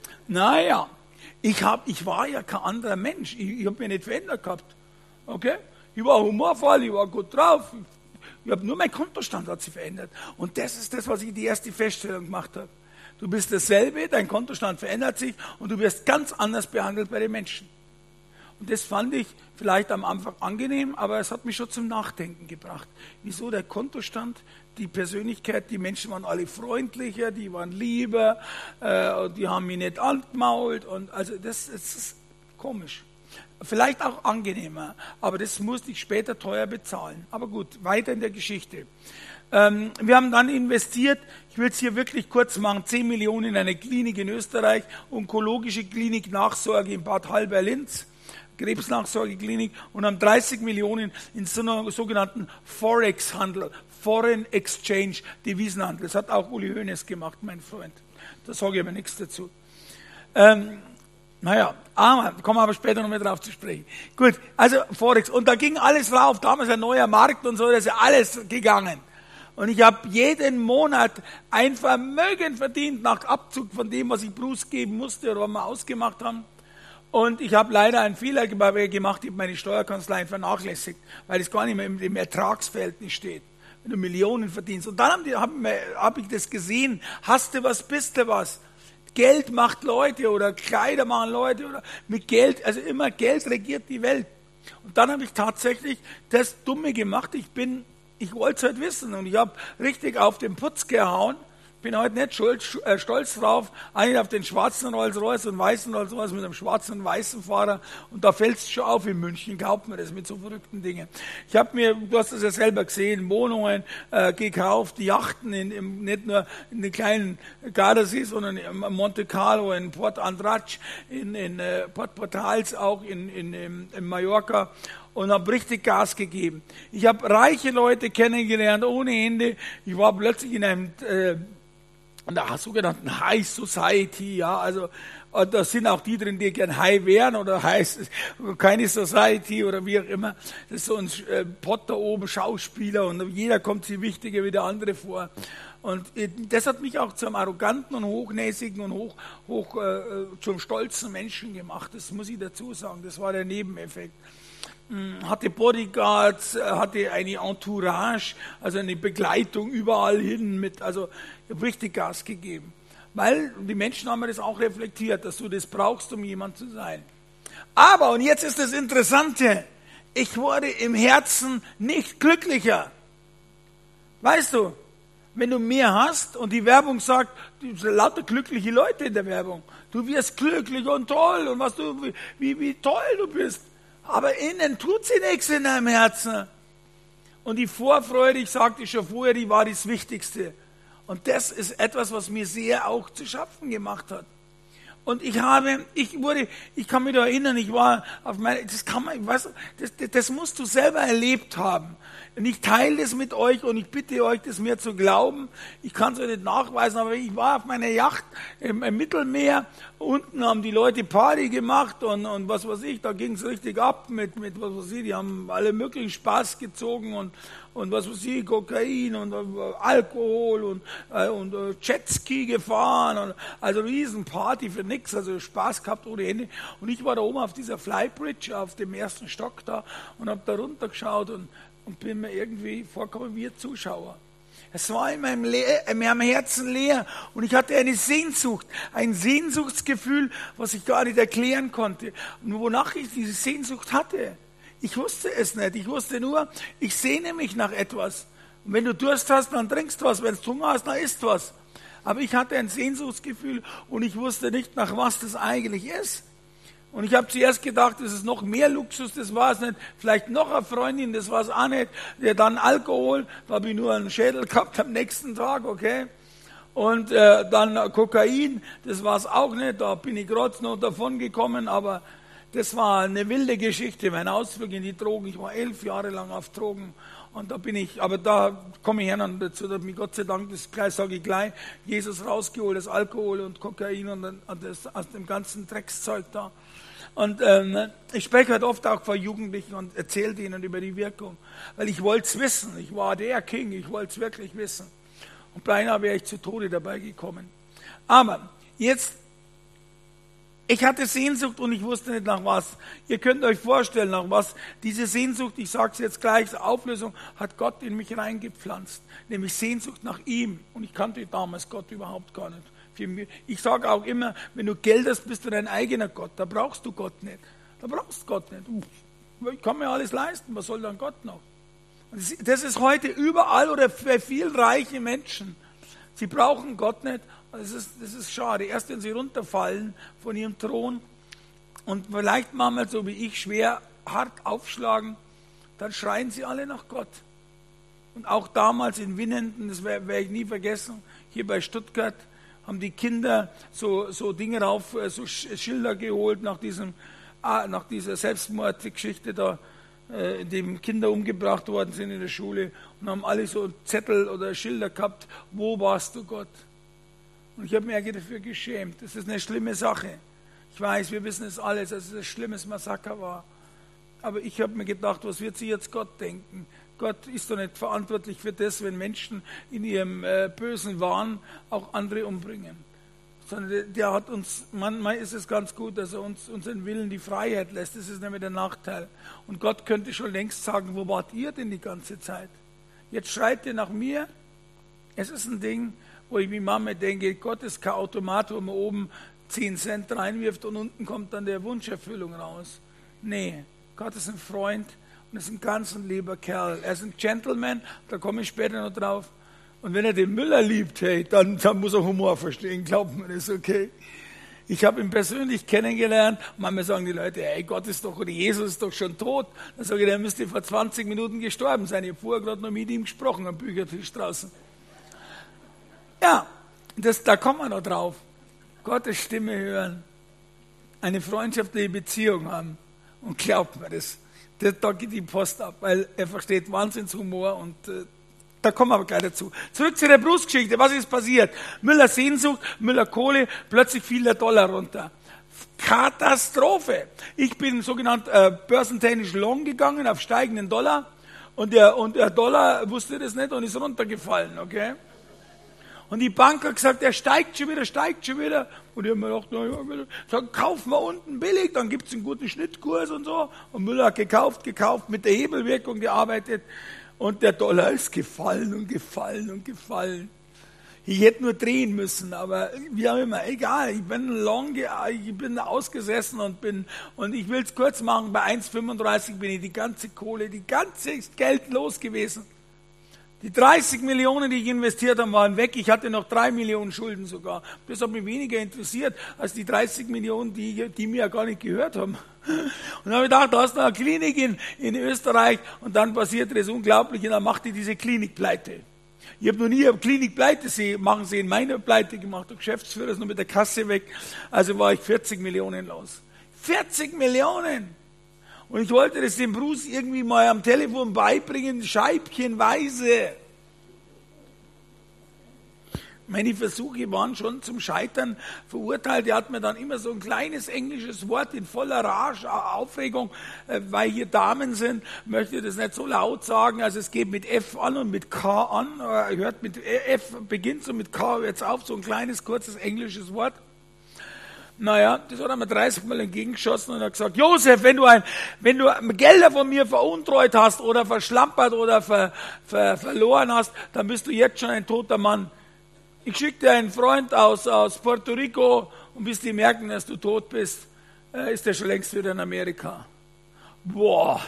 Naja. Ich, hab, ich war ja kein anderer Mensch. Ich, ich habe mich nicht verändert gehabt. Okay? Ich war humorvoll, ich war gut drauf. Ich habe nur mein Kontostand hat sich verändert. Und das ist das, was ich die erste Feststellung gemacht habe. Du bist dasselbe, dein Kontostand verändert sich und du wirst ganz anders behandelt bei den Menschen. Und das fand ich vielleicht am Anfang angenehm, aber es hat mich schon zum Nachdenken gebracht. Wieso der Kontostand, die Persönlichkeit, die Menschen waren alle freundlicher, die waren lieber, äh, die haben mich nicht angemault. Und also das, das ist komisch. Vielleicht auch angenehmer, aber das musste ich später teuer bezahlen. Aber gut, weiter in der Geschichte. Ähm, wir haben dann investiert, ich will es hier wirklich kurz machen, zehn Millionen in eine Klinik in Österreich, onkologische Klinik, Nachsorge in Bad Halber-Linz. Krebsnachsorgeklinik und haben dreißig Millionen in so einem sogenannten Forex-Handel, Foreign Exchange, Devisenhandel. Das hat auch Uli Hoeneß gemacht, mein Freund. Da sage ich aber nichts dazu. Ähm, naja, aber, kommen wir aber später noch mal drauf zu sprechen. Gut, also Forex. Und da ging alles drauf. Damals ein neuer Markt und so, da ist ja alles gegangen. Und ich habe jeden Monat ein Vermögen verdient nach Abzug von dem, was ich Bruce geben musste oder was wir ausgemacht haben. Und ich habe leider einen Fehler gemacht, ich habe meine Steuerkanzlei vernachlässigt, weil es gar nicht mehr im, im Ertragsverhältnis steht, wenn du Millionen verdienst. Und dann habe hab, hab ich das gesehen, hast du was, bist du was. Geld macht Leute oder Kleider machen Leute oder mit Geld, also immer Geld regiert die Welt. Und dann habe ich tatsächlich das Dumme gemacht, ich bin, ich wollte es halt wissen und ich habe richtig auf den Putz gehauen. Bin heute nicht stolz drauf, eigentlich auf den schwarzen Rolls-Royce und weißen Rolls-Royce mit einem schwarzen und weißen Fahrer. Und da fällt es schon auf in München, glaubt mir das mit so verrückten Dingen. Ich habe mir, du hast das ja selber gesehen, Wohnungen äh, gekauft, Yachten, in, in, nicht nur in den kleinen Gardasee, sondern in Monte Carlo, in Port Andratx, in, in äh, Port Portals auch, in, in, in, in Mallorca. Und habe richtig Gas gegeben. Ich habe reiche Leute kennengelernt, ohne Ende. Ich war plötzlich in einem äh, in der sogenannten High Society, ja, also da sind auch die drin, die gern High wären oder heißt keine Society oder wie auch immer. Das ist so ein äh, Pott da oben, Schauspieler und jeder kommt sich wichtiger wie der andere vor. Und äh, das hat mich auch zum arroganten und hochnäsigen und hoch, hoch äh, zum stolzen Menschen gemacht. Das muss ich dazu sagen, das war der Nebeneffekt. Hatte Bodyguards, hatte eine Entourage, also eine Begleitung überall hin mit, also ich habe richtig Gas gegeben. weil die Menschen haben das auch reflektiert, dass du das brauchst, um jemand zu sein. Aber, und jetzt ist das Interessante, ich wurde im Herzen nicht glücklicher. Weißt du, wenn du mehr hast und die Werbung sagt, lauter glückliche Leute in der Werbung, du wirst glücklich und toll und was du, wie, wie toll du bist. Aber innen tut sie nichts in deinem Herzen. Und die Vorfreude, ich sagte schon vorher, die war das Wichtigste. Und das ist etwas, was mir sehr auch zu schaffen gemacht hat. Und ich habe, ich wurde, ich kann mich da erinnern, ich war auf meine, das kann man, weißt du, das, das, das musst du selber erlebt haben. Und ich teile das mit euch und ich bitte euch, das mir zu glauben. Ich kann es euch nicht nachweisen, aber ich war auf meiner Yacht im, im Mittelmeer. Unten haben die Leute Party gemacht und, und was weiß ich, da ging es richtig ab mit, mit, was weiß ich, die haben alle möglichen Spaß gezogen und, und was weiß ich, Kokain und äh, Alkohol und, äh, und äh, Jetski gefahren. Und, also riesen Party für nix, also Spaß gehabt ohne Ende. Und ich war da oben auf dieser Flybridge, auf dem ersten Stock da und habe da runtergeschaut und und bin mir irgendwie vorgekommen wie ein Zuschauer. Es war in meinem, Le- in meinem Herzen leer und ich hatte eine Sehnsucht, ein Sehnsuchtsgefühl, was ich gar nicht erklären konnte. Und wonach ich diese Sehnsucht hatte, ich wusste es nicht. Ich wusste nur, ich sehne mich nach etwas. Und wenn du Durst hast, dann trinkst du was. Wenn du Hunger hast, dann isst was. Aber ich hatte ein Sehnsuchtsgefühl und ich wusste nicht, nach was das eigentlich ist. Und ich habe zuerst gedacht, das ist noch mehr Luxus, das war es nicht. Vielleicht noch eine Freundin, das war es auch nicht. Ja, dann Alkohol, da habe ich nur einen Schädel gehabt am nächsten Tag, okay. Und äh, dann Kokain, das war es auch nicht. Da bin ich gerade noch davon gekommen, aber das war eine wilde Geschichte, mein Ausflug in die Drogen. Ich war elf Jahre lang auf Drogen. Und da bin ich, aber da komme ich her dazu, da habe ich Gott sei Dank, das gleich sage ich gleich, Jesus rausgeholt, das Alkohol und Kokain und, und das, aus dem ganzen Dreckszeug da. Und ähm, ich spreche halt oft auch vor Jugendlichen und erzähle denen über die Wirkung, weil ich wollte es wissen. Ich war der King, ich wollte es wirklich wissen. Und beinahe wäre ich zu Tode dabei gekommen. Aber jetzt, ich hatte Sehnsucht und ich wusste nicht nach was. Ihr könnt euch vorstellen, nach was. Diese Sehnsucht, ich sage es jetzt gleich, Auflösung, hat Gott in mich reingepflanzt. Nämlich Sehnsucht nach ihm. Und ich kannte damals Gott überhaupt gar nicht. Ich sage auch immer, wenn du Geld hast, bist du dein eigener Gott. Da brauchst du Gott nicht. Da brauchst du Gott nicht. Ich kann mir alles leisten. Was soll dann Gott noch? Das ist heute überall oder bei vielen reichen Menschen. Sie brauchen Gott nicht. Das ist, das ist schade. Erst wenn sie runterfallen von ihrem Thron und vielleicht manchmal so wie ich schwer hart aufschlagen, dann schreien sie alle nach Gott. Und auch damals in Winnenden, das werde werd ich nie vergessen, hier bei Stuttgart, haben die Kinder so, so Dinge rauf, so Schilder geholt nach, diesem, nach dieser Selbstmordgeschichte da, in dem Kinder umgebracht worden sind in der Schule und haben alle so Zettel oder Schilder gehabt, wo warst du Gott? Und ich habe mich eigentlich dafür geschämt. Das ist eine schlimme Sache. Ich weiß, wir wissen es alles, dass es ein schlimmes Massaker war. Aber ich habe mir gedacht, was wird sich jetzt Gott denken? Gott ist doch nicht verantwortlich für das, wenn Menschen in ihrem äh, bösen Wahn auch andere umbringen. Sondern der, der hat uns, manchmal ist es ganz gut, dass er uns unseren Willen die Freiheit lässt. Das ist nämlich der Nachteil. Und Gott könnte schon längst sagen, wo wart ihr denn die ganze Zeit? Jetzt schreit ihr nach mir. Es ist ein Ding, wo ich wie Mama denke, Gott ist kein Automat, wo man oben zehn Cent reinwirft und unten kommt dann der Wunscherfüllung raus. Nee, Gott ist ein Freund. Und ist ein ganz ein lieber Kerl. Er ist ein Gentleman, da komme ich später noch drauf. Und wenn er den Müller liebt, hey, dann, dann muss er Humor verstehen, glaubt mir das, okay? Ich habe ihn persönlich kennengelernt. Manchmal sagen die Leute, hey, Gott ist doch, oder Jesus ist doch schon tot. Dann sage ich, der müsste vor zwanzig Minuten gestorben sein. Ich habe vorher gerade noch mit ihm gesprochen am Büchertisch draußen. Ja, das, da kommen wir noch drauf. Gottes Stimme hören, eine freundschaftliche Beziehung haben. Und glaubt mir das. Da geht die Post ab, weil er versteht Wahnsinnshumor und äh, da kommen wir aber gleich dazu. Zurück zu der Brustgeschichte. Was ist passiert? Müller Sehnsucht, Müller Kohle, plötzlich fiel der Dollar runter. Katastrophe. Ich bin sogenannt äh, börsentechnisch long gegangen auf steigenden Dollar und der, und der Dollar wusste das nicht und ist runtergefallen, okay? Und die Bank hat gesagt, er steigt schon wieder, steigt schon wieder. Und ich habe mir gedacht, na ja, sagen, kaufen wir unten billig, dann gibt es einen guten Schnittkurs und so. Und Müller hat gekauft, gekauft, mit der Hebelwirkung gearbeitet. Und der Dollar ist gefallen und gefallen und gefallen. Ich hätte nur drehen müssen, aber wie auch immer, egal. Ich bin long, ich bin ausgesessen und bin, und ich will es kurz machen, bei eins Komma fünfunddreißig bin ich die ganze Kohle, die ganze Geld los gewesen. Die dreißig Millionen, die ich investiert habe, waren weg. Ich hatte noch drei Millionen Schulden sogar. Das hat mich weniger interessiert als die dreißig Millionen, die, die mir ja gar nicht gehört haben. Und dann habe ich gedacht, da hast du eine Klinik in, in Österreich und dann passiert das Unglaubliche, dann macht die diese Klinik pleite. Ich habe noch nie eine Klinik pleite sehen, machen sehen, meine pleite gemacht. Der Geschäftsführer ist noch mit der Kasse weg. Also war ich vierzig Millionen los. vierzig Millionen! Und ich wollte das dem Bruce irgendwie mal am Telefon beibringen, scheibchenweise. Meine Versuche waren schon zum Scheitern verurteilt. Er hat mir dann immer so ein kleines englisches Wort in voller Rage, Aufregung, weil hier Damen sind, möchte ich das nicht so laut sagen. Also es geht mit F an und mit K an. Hört mit F, beginnt so mit K, jetzt auf, so ein kleines, kurzes englisches Wort. Naja, das hat er mir dreißig Mal entgegengeschossen und hat gesagt, Josef, wenn du ein, wenn du Gelder von mir veruntreut hast oder verschlampert oder ver, ver, verloren hast, dann bist du jetzt schon ein toter Mann. Ich schicke dir einen Freund aus, aus Puerto Rico und bis die merken, dass du tot bist, äh, ist der schon längst wieder in Amerika. Boah.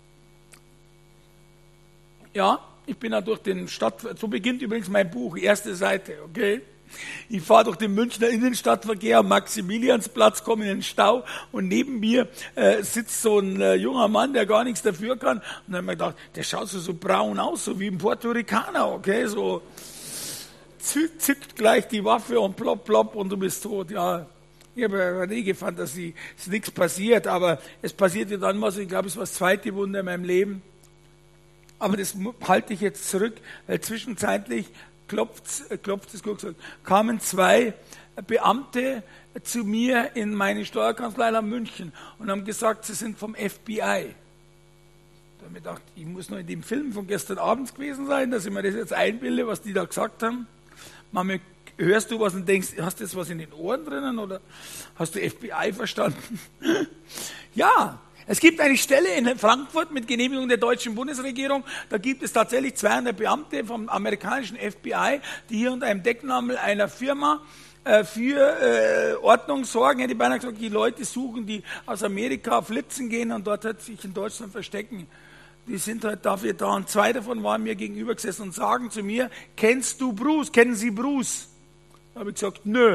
Ja, ich bin da durch den Stadt, so beginnt übrigens mein Buch, erste Seite, okay? Ich fahre durch den Münchner Innenstadtverkehr am Maximiliansplatz, komme in den Stau und neben mir äh, sitzt so ein äh, junger Mann, der gar nichts dafür kann. Und dann habe ich mir gedacht, der schaut so, so braun aus, so wie ein Puerto Ricaner, okay? So zückt gleich die Waffe und plopp, plopp und du bist tot. Ja, ich habe ja nie Fantasie, es ist nichts passiert, aber es passierte dann mal so, ich glaube, es war das zweite Wunder in meinem Leben. Aber das halte ich jetzt zurück, weil zwischenzeitlich klopft, klopft es gut gesagt, kamen zwei Beamte zu mir in meine Steuerkanzlei nach München und haben gesagt, sie sind vom F B I. Da habe ich mir gedacht, ich muss noch in dem Film von gestern Abend gewesen sein, dass ich mir das jetzt einbilde, was die da gesagt haben. Mami, hörst du was und denkst, hast du jetzt was in den Ohren drinnen oder hast du F B I verstanden? Ja. Es gibt eine Stelle in Frankfurt mit Genehmigung der deutschen Bundesregierung, da gibt es tatsächlich zweihundert Beamte vom amerikanischen F B I, die hier unter einem Decknamen einer Firma äh, für äh, Ordnung sorgen. Hätte ich beinahe gesagt, die Leute suchen, die aus Amerika flitzen gehen und dort halt sich in Deutschland verstecken. Die sind halt dafür da. Und zwei davon waren mir gegenüber gesessen und sagen zu mir, kennst du Bruce? Kennen Sie Bruce? Da habe ich gesagt, nö.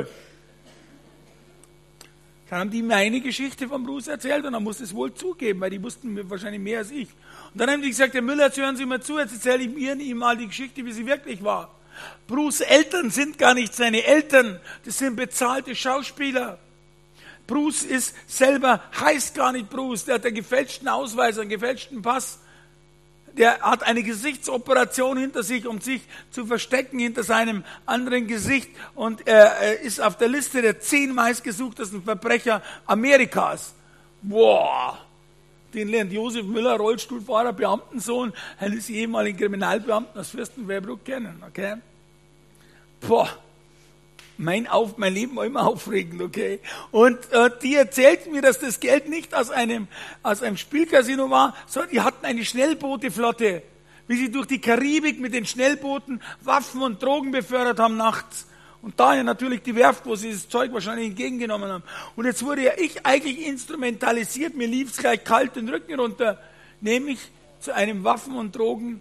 Dann haben die mir eine Geschichte von Bruce erzählt und dann musste es wohl zugeben, weil die wussten wahrscheinlich mehr als ich. Und dann haben die gesagt, Herr Müller, jetzt hören Sie mal zu, jetzt erzähle ich mir ihm mal die Geschichte, wie sie wirklich war. Bruce' Eltern sind gar nicht seine Eltern, das sind bezahlte Schauspieler. Bruce ist selber, heißt gar nicht Bruce, der hat einen gefälschten Ausweis, einen gefälschten Pass. Der hat eine Gesichtsoperation hinter sich, um sich zu verstecken hinter seinem anderen Gesicht und er ist auf der Liste der zehn meistgesuchtesten Verbrecher Amerikas. Boah! Den lernt Josef Müller, Rollstuhlfahrer, Beamtensohn, eines ehemaligen Kriminalbeamten aus Fürstenfeldbruck kennen, okay? Boah! Mein, Auf, mein Leben war immer aufregend, okay? Und äh, die erzählten mir, dass das Geld nicht aus einem, aus einem Spielcasino war, sondern die hatten eine Schnellbooteflotte, wie sie durch die Karibik mit den Schnellbooten Waffen und Drogen befördert haben nachts. Und daher natürlich die Werft, wo sie das Zeug wahrscheinlich entgegengenommen haben. Und jetzt wurde ja ich eigentlich instrumentalisiert, mir lief es gleich kalt den Rücken runter, nämlich zu einem Waffen- und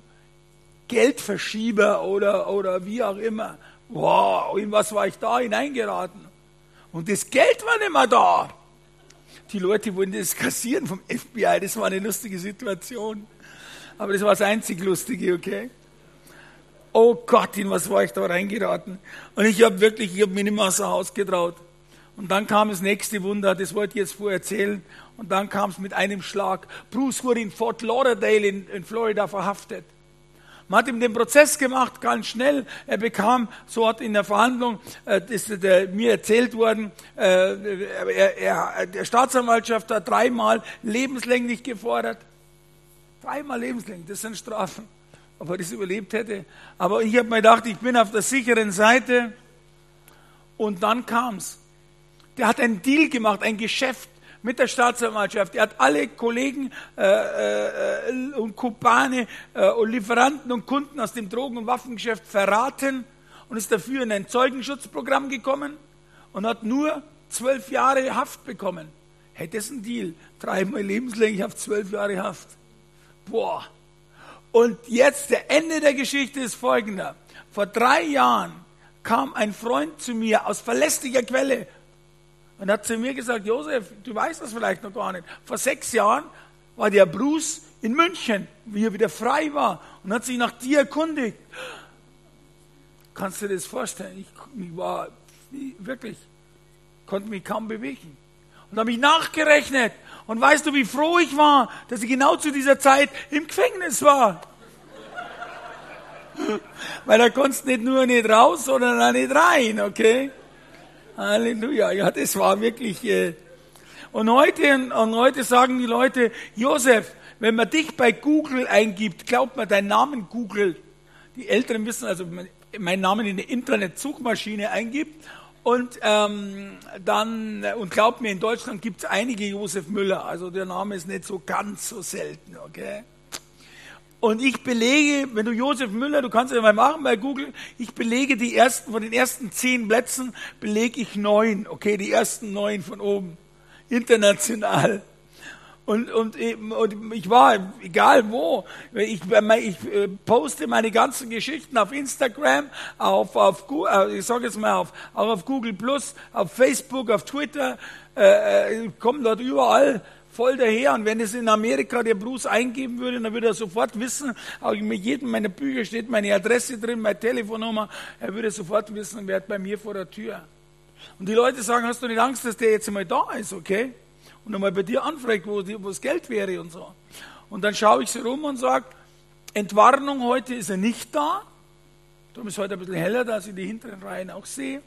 Drogen-Geldverschieber oder, oder wie auch immer. Wow, in was war ich da hineingeraten? Und das Geld war nicht mehr da. Die Leute wollten das kassieren vom F B I, das war eine lustige Situation. Aber das war das einzig Lustige, okay? Oh Gott, in was war ich da reingeraten? Und ich habe wirklich, ich habe mich nicht mehr aus dem Haus getraut. Und dann kam das nächste Wunder, das wollte ich jetzt vorher erzählen. Und dann kam es mit einem Schlag. Bruce wurde in Fort Lauderdale in, in Florida verhaftet. Man hat ihm den Prozess gemacht, ganz schnell. Er bekam, so hat in der Verhandlung, äh, ist äh, mir erzählt worden, äh, er, er, der Staatsanwaltschaft hat dreimal lebenslänglich gefordert. Dreimal lebenslänglich, das sind Strafen. Ob er das überlebt hätte. Aber ich habe mir gedacht, ich bin auf der sicheren Seite. Und dann kam's. Der hat einen Deal gemacht, ein Geschäft mit der Staatsanwaltschaft. Er hat alle Kollegen äh, äh, und Kumpane äh, und Lieferanten und Kunden aus dem Drogen- und Waffengeschäft verraten und ist dafür in ein Zeugenschutzprogramm gekommen und hat nur zwölf Jahre Haft bekommen. Hey, das ist ein Deal. Dreimal lebenslänglich auf zwölf Jahre Haft. Boah. Und jetzt, der Ende der Geschichte ist folgender. Vor drei Jahren kam ein Freund zu mir aus verlässlicher Quelle und hat zu mir gesagt, Josef, du weißt das vielleicht noch gar nicht. Vor sechs Jahren war der Bruce in München, wie er wieder frei war und hat sich nach dir erkundigt. Kannst du dir das vorstellen? Ich, ich war wirklich, konnte mich kaum bewegen. Und habe ich nachgerechnet. Und weißt du, wie froh ich war, dass ich genau zu dieser Zeit im Gefängnis war? Weil da konntest du nicht nur nicht raus, sondern auch nicht rein, okay? Halleluja. Ja, das war wirklich... Äh und, heute, und heute sagen die Leute, Josef, wenn man dich bei Google eingibt, glaubt man, deinen Namen Google. Die Älteren wissen, also meinen Namen in der Internet-Suchmaschine eingibt. Und ähm, dann, und glaubt mir, in Deutschland gibt es einige Josef Müller, also der Name ist nicht so ganz so selten, okay? Und ich belege, wenn du Josef Müller, du kannst es ja mal machen bei Google, ich belege die ersten, von den ersten zehn Plätzen belege ich neun, okay, die ersten neun von oben, international. Und, und, und ich war, egal wo, ich, ich poste meine ganzen Geschichten auf Instagram, auf, auf ich sage jetzt mal, auf, auch auf Google Plus, auf Facebook, auf Twitter, äh, kommen dort überall voll daher. Und wenn es in Amerika der Bruce eingeben würde, dann würde er sofort wissen, auch mit jedem meiner Bücher steht meine Adresse drin, meine Telefonnummer, er würde sofort wissen, wer ist bei mir vor der Tür. Und die Leute sagen, hast du nicht Angst, dass der jetzt einmal da ist, okay? Und einmal bei dir anfragt, wo, wo das Geld wäre und so. Und dann schaue ich so rum und sage, Entwarnung, heute ist er nicht da. Darum ist heute ein bisschen heller, dass ich die hinteren Reihen auch sehe.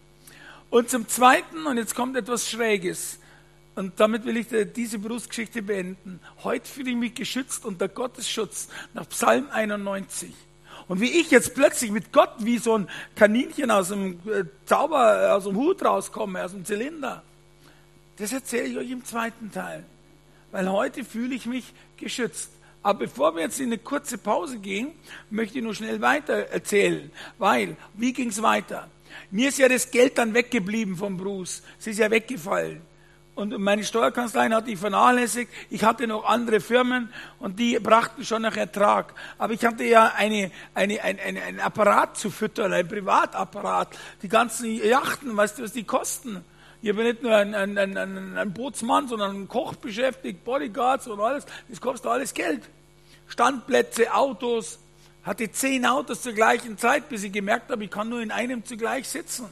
Und zum Zweiten, und jetzt kommt etwas Schräges, und damit will ich diese Berufsgeschichte beenden. Heute fühle ich mich geschützt unter Gottes Schutz nach Psalm einundneunzig. Und wie ich jetzt plötzlich mit Gott wie so ein Kaninchen aus dem Zauber, aus dem Hut rauskomme, aus dem Zylinder, das erzähle ich euch im zweiten Teil, weil heute fühle ich mich geschützt. Aber bevor wir jetzt in eine kurze Pause gehen, möchte ich nur schnell weiter erzählen, weil, wie ging es weiter? Mir ist ja das Geld dann weggeblieben vom Bruce, es ist ja weggefallen. Und meine Steuerkanzlei hatte ich vernachlässigt, ich hatte noch andere Firmen und die brachten schon nach Ertrag. Aber ich hatte ja eine, eine, ein, ein, ein Apparat zu füttern, ein Privatapparat, die ganzen Yachten, weißt du, was die kosten? Ich habe nicht nur einen, einen, einen, einen Bootsmann, sondern einen Koch beschäftigt, Bodyguards und alles. Das kostet alles Geld. Standplätze, Autos. Hatte zehn Autos zur gleichen Zeit, bis ich gemerkt habe, ich kann nur in einem zugleich sitzen.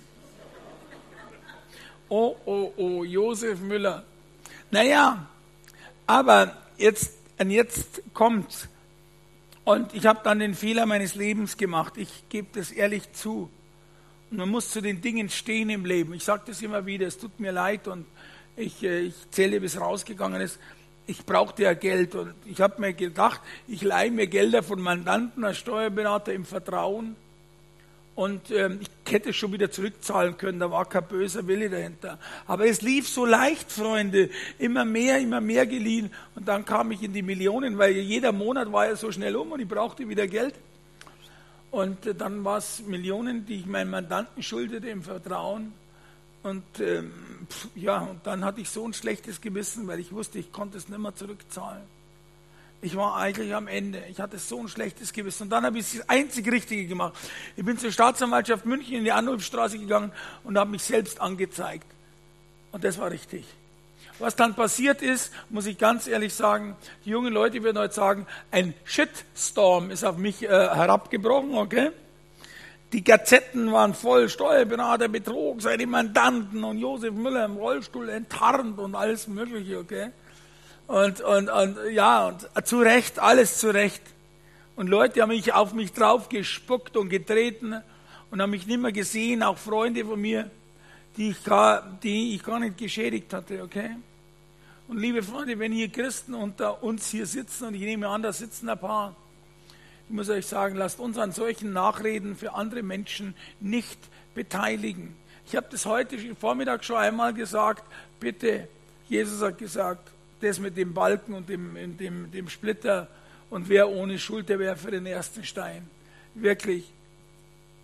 Oh, oh, oh, Josef Müller. Naja, aber jetzt, jetzt kommt's. Und ich habe dann den Fehler meines Lebens gemacht. Ich gebe das ehrlich zu. Und man muss zu den Dingen stehen im Leben. Ich sage das immer wieder, es tut mir leid und ich, ich zähle, bis rausgegangen ist. Ich brauchte ja Geld und ich habe mir gedacht, ich leihe mir Gelder von Mandanten als Steuerberater im Vertrauen und ähm, ich hätte schon wieder zurückzahlen können, da war kein böser Wille dahinter. Aber es lief so leicht, Freunde, immer mehr, immer mehr geliehen und dann kam ich in die Millionen, weil jeder Monat war ja so schnell um und ich brauchte wieder Geld. Und dann war es Millionen, die ich meinen Mandanten schuldete im Vertrauen. Und ähm, pf, ja, und dann hatte ich so ein schlechtes Gewissen, weil ich wusste, ich konnte es nicht mehr zurückzahlen. Ich war eigentlich am Ende. Ich hatte so ein schlechtes Gewissen. Und dann habe ich das einzig Richtige gemacht. Ich bin zur Staatsanwaltschaft München in die Anrufstraße gegangen und habe mich selbst angezeigt. Und das war richtig. Was dann passiert ist, muss ich ganz ehrlich sagen, die jungen Leute werden heute sagen, ein Shitstorm ist auf mich äh, herabgebrochen, okay? Die Gazetten waren voll, Steuerberater betrogen, seine Mandanten und Josef Müller im Rollstuhl enttarnt und alles mögliche, okay? Und, und, und ja, und zu Recht, alles zu Recht. Und Leute haben mich auf mich drauf gespuckt und getreten und haben mich nicht mehr gesehen, auch Freunde von mir, die ich gar, die ich gar nicht geschädigt hatte, okay? Und liebe Freunde, wenn hier Christen unter uns hier sitzen, und ich nehme an, da sitzen ein paar, ich muss euch sagen, lasst uns an solchen Nachreden für andere Menschen nicht beteiligen. Ich habe das heute Vormittag schon einmal gesagt, bitte, Jesus hat gesagt, das mit dem Balken und dem, dem, dem Splitter und wer ohne Schuld, der werfe den ersten Stein. Wirklich.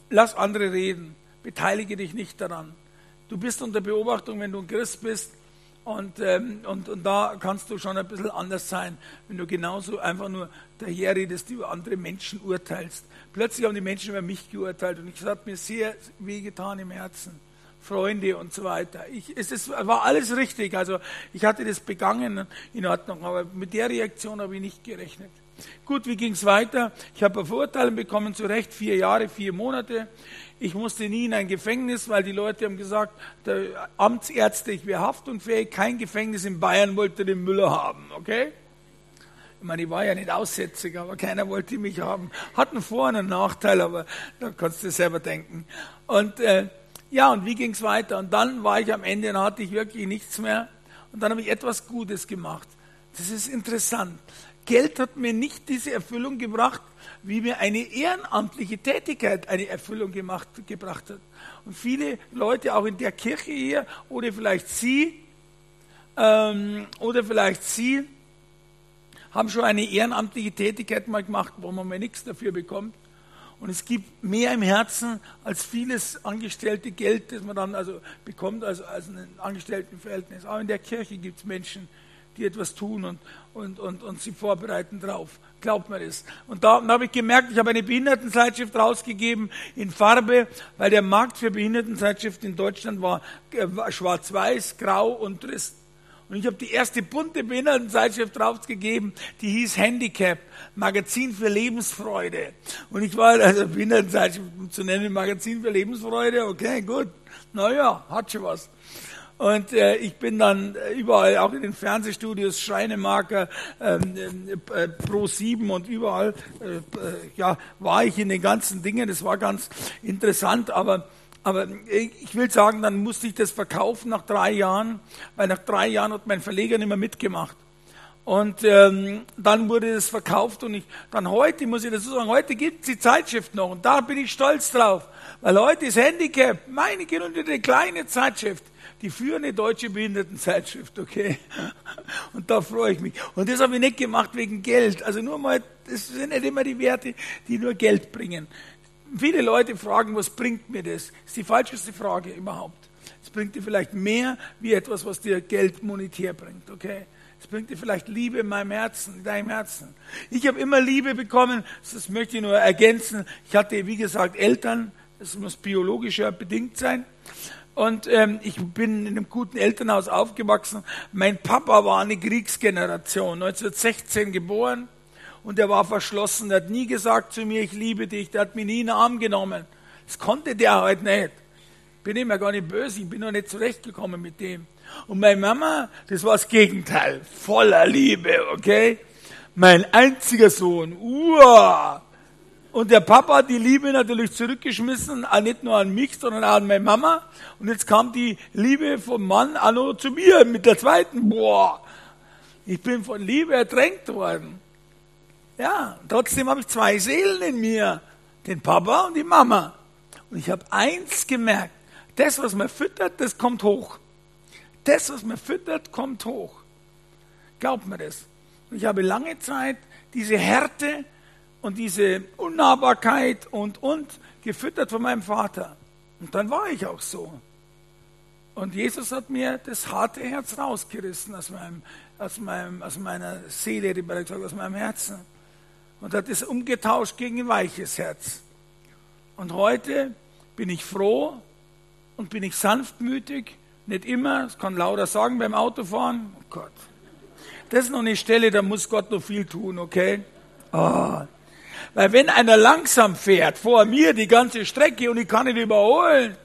lass andere reden, beteilige dich nicht daran. Du bist unter Beobachtung, wenn du ein Christ bist. Und, ähm, und, und da kannst du schon ein bisschen anders sein, wenn du genauso einfach nur daherredest, über andere Menschen urteilst. Plötzlich haben die Menschen über mich geurteilt und es hat mir sehr wehgetan im Herzen. Freunde und so weiter. Ich, es ist, war alles richtig, also ich hatte das begangen, in Ordnung, aber mit der Reaktion habe ich nicht gerechnet. Gut, wie ging es weiter? Ich habe eine Verurteilung bekommen, zu Recht, vier Jahre, vier Monate. Ich musste nie in ein Gefängnis, weil die Leute haben gesagt, der Amtsärzte, ich wäre haftunfähig, kein Gefängnis in Bayern wollte den Müller haben, okay? Ich meine, ich war ja nicht aussätzig, aber keiner wollte mich haben. Hatten Vor- und einen Nachteil, aber da kannst du selber denken. Und äh, ja, und wie ging es weiter? Und dann war ich am Ende, dann hatte ich wirklich nichts mehr. Und dann habe ich etwas Gutes gemacht. Das ist interessant. Geld hat mir nicht diese Erfüllung gebracht, wie mir eine ehrenamtliche Tätigkeit eine Erfüllung gemacht, gebracht hat. Und viele Leute, auch in der Kirche hier, oder vielleicht Sie, ähm, oder vielleicht Sie, haben schon eine ehrenamtliche Tätigkeit mal gemacht, wo man mal nichts dafür bekommt. Und es gibt mehr im Herzen als vieles angestellte Geld, das man dann also bekommt, als, als ein Angestelltenverhältnis. Auch in der Kirche gibt es Menschen, die etwas tun und, und, und, und sie vorbereiten drauf. Glaubt mir das. Und da, da habe ich gemerkt, ich habe eine Behindertenzeitschrift rausgegeben in Farbe, weil der Markt für Behindertenzeitschriften in Deutschland war äh, schwarz-weiß, grau und trist. Und ich habe die erste bunte Behindertenzeitschrift rausgegeben, die hieß Handicap, Magazin für Lebensfreude. Und ich war also Behindertenzeitschrift zu nennen, Magazin für Lebensfreude, okay, gut. Naja, hat schon was. Und äh, ich bin dann überall, auch in den Fernsehstudios, Schreinemarker, ähm, äh, Pro sieben und überall, äh, äh, ja, war ich in den ganzen Dingen. Das war ganz interessant, aber Aber ich will sagen, dann musste ich das verkaufen nach drei Jahren, weil nach drei Jahren hat mein Verleger nicht mehr mitgemacht. Und ähm, dann wurde das verkauft und ich, dann heute, muss ich dazu sagen, heute gibt es die Zeitschrift noch und da bin ich stolz drauf, weil heute ist Handicap, meine Güte, eine kleine Zeitschrift, die führende deutsche Behindertenzeitschrift, okay? Und da freue ich mich. Und das habe ich nicht gemacht wegen Geld, also nur mal, das sind nicht immer die Werte, die nur Geld bringen. Viele Leute fragen, was bringt mir das? Das ist die falscheste Frage überhaupt. Es bringt dir vielleicht mehr wie etwas, was dir Geld monetär bringt, okay? Es bringt dir vielleicht Liebe in meinem Herzen, in deinem Herzen. Ich habe immer Liebe bekommen, das möchte ich nur ergänzen. Ich hatte, wie gesagt, Eltern, das muss biologischer bedingt sein. Und ähm, ich bin in einem guten Elternhaus aufgewachsen. Mein Papa war eine Kriegsgeneration, neunzehnhundertsechzehn geboren. Und er war verschlossen, er hat nie gesagt zu mir, ich liebe dich, der hat mich nie in den Arm genommen. Das konnte der halt nicht. Bin immer gar nicht böse, ich bin noch nicht zurechtgekommen mit dem. Und meine Mama, das war das Gegenteil, voller Liebe, okay? Mein einziger Sohn, uah! Und der Papa hat die Liebe natürlich zurückgeschmissen, auch nicht nur an mich, sondern auch an meine Mama. Und jetzt kam die Liebe vom Mann auch noch zu mir mit der zweiten, boah! Ich bin von Liebe ertränkt worden. Ja, trotzdem habe ich zwei Seelen in mir, den Papa und die Mama. Und ich habe eins gemerkt, das, was man füttert, das kommt hoch. Das, was man füttert, kommt hoch. Glaubt mir das. Und ich habe lange Zeit diese Härte und diese Unnahbarkeit und, und gefüttert von meinem Vater. Und dann war ich auch so. Und Jesus hat mir das harte Herz rausgerissen aus, meinem, aus, meinem, aus meiner Seele, aus meinem Herzen. Und hat es umgetauscht gegen ein weiches Herz. Und heute bin ich froh und bin ich sanftmütig. Nicht immer, das kann Laura sagen beim Autofahren. Oh Gott. Das ist noch eine Stelle, da muss Gott noch viel tun, okay? Oh. Weil wenn einer langsam fährt, vor mir die ganze Strecke und ich kann ihn überholen.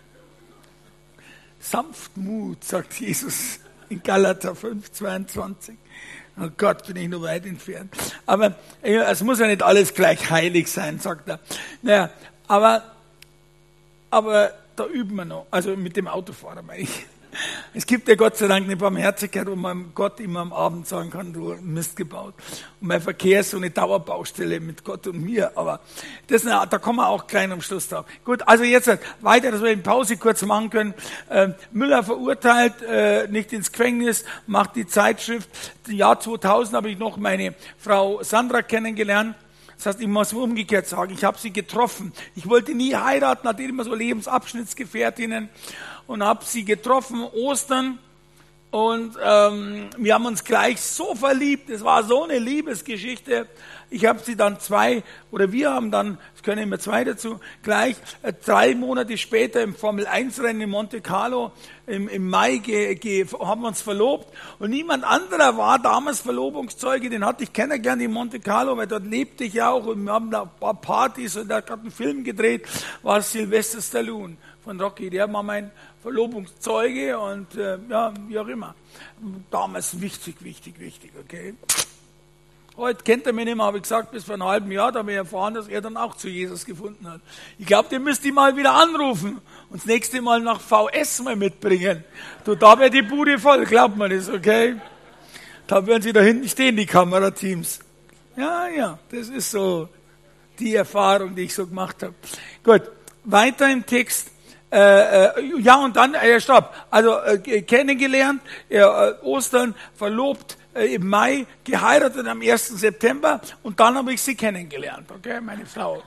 Sanftmut, sagt Jesus in Galater fünf, zweiundzwanzig. Oh Gott, bin ich noch weit entfernt. Aber es muss ja nicht alles gleich heilig sein, sagt er. Naja, aber, aber da üben wir noch. Also mit dem Autofahrer meine ich. Es gibt ja Gott sei Dank eine Barmherzigkeit, wo man Gott immer am Abend sagen kann, du hast Mist gebaut. Und mein Verkehr ist so eine Dauerbaustelle mit Gott und mir. Aber das, da kommen wir auch klein am Schluss drauf. Gut, also jetzt weiter, dass wir in Pause kurz machen können. Äh, Müller verurteilt, äh, nicht ins Gefängnis, macht die Zeitschrift. Im Jahr zweitausend habe ich noch meine Frau Sandra kennengelernt. Das heißt, ich muss umgekehrt sagen, ich habe sie getroffen. Ich wollte nie heiraten, hatte immer so Lebensabschnittsgefährtinnen und habe sie getroffen, Ostern. Und ähm, wir haben uns gleich so verliebt. Es war so eine Liebesgeschichte. Ich habe sie dann zwei, oder wir haben dann, es können immer zwei dazu, gleich äh, drei Monate später im Formel eins Rennen in Monte Carlo im, im Mai ge, ge, haben wir uns verlobt. Und niemand anderer war damals Verlobungszeuge, den hatte ich kennengelernt in Monte Carlo, weil dort lebte ich ja auch und wir haben da ein paar Partys und da hat einen Film gedreht, war Sylvester Stallone von Rocky, der war mein Verlobungszeuge und äh, ja, wie auch immer. Damals wichtig, wichtig, wichtig, okay. Heute kennt er mich nicht mehr, habe ich gesagt, bis vor einem halben Jahr, da habe ich erfahren, dass er dann auch zu Jesus gefunden hat. Ich glaube, den müsst ihr mal wieder anrufen und das nächste Mal nach V S mal mitbringen. Du, da wäre die Bude voll, glaubt man das, okay? Da werden sie da hinten stehen, die Kamerateams. Ja, ja, das ist so die Erfahrung, die ich so gemacht habe. Gut, weiter im Text. Äh, äh, ja, und dann, äh, stopp, also äh, kennengelernt, äh, Ostern, verlobt, äh, im Mai, geheiratet am ersten September und dann habe ich sie kennengelernt, okay, meine Frau.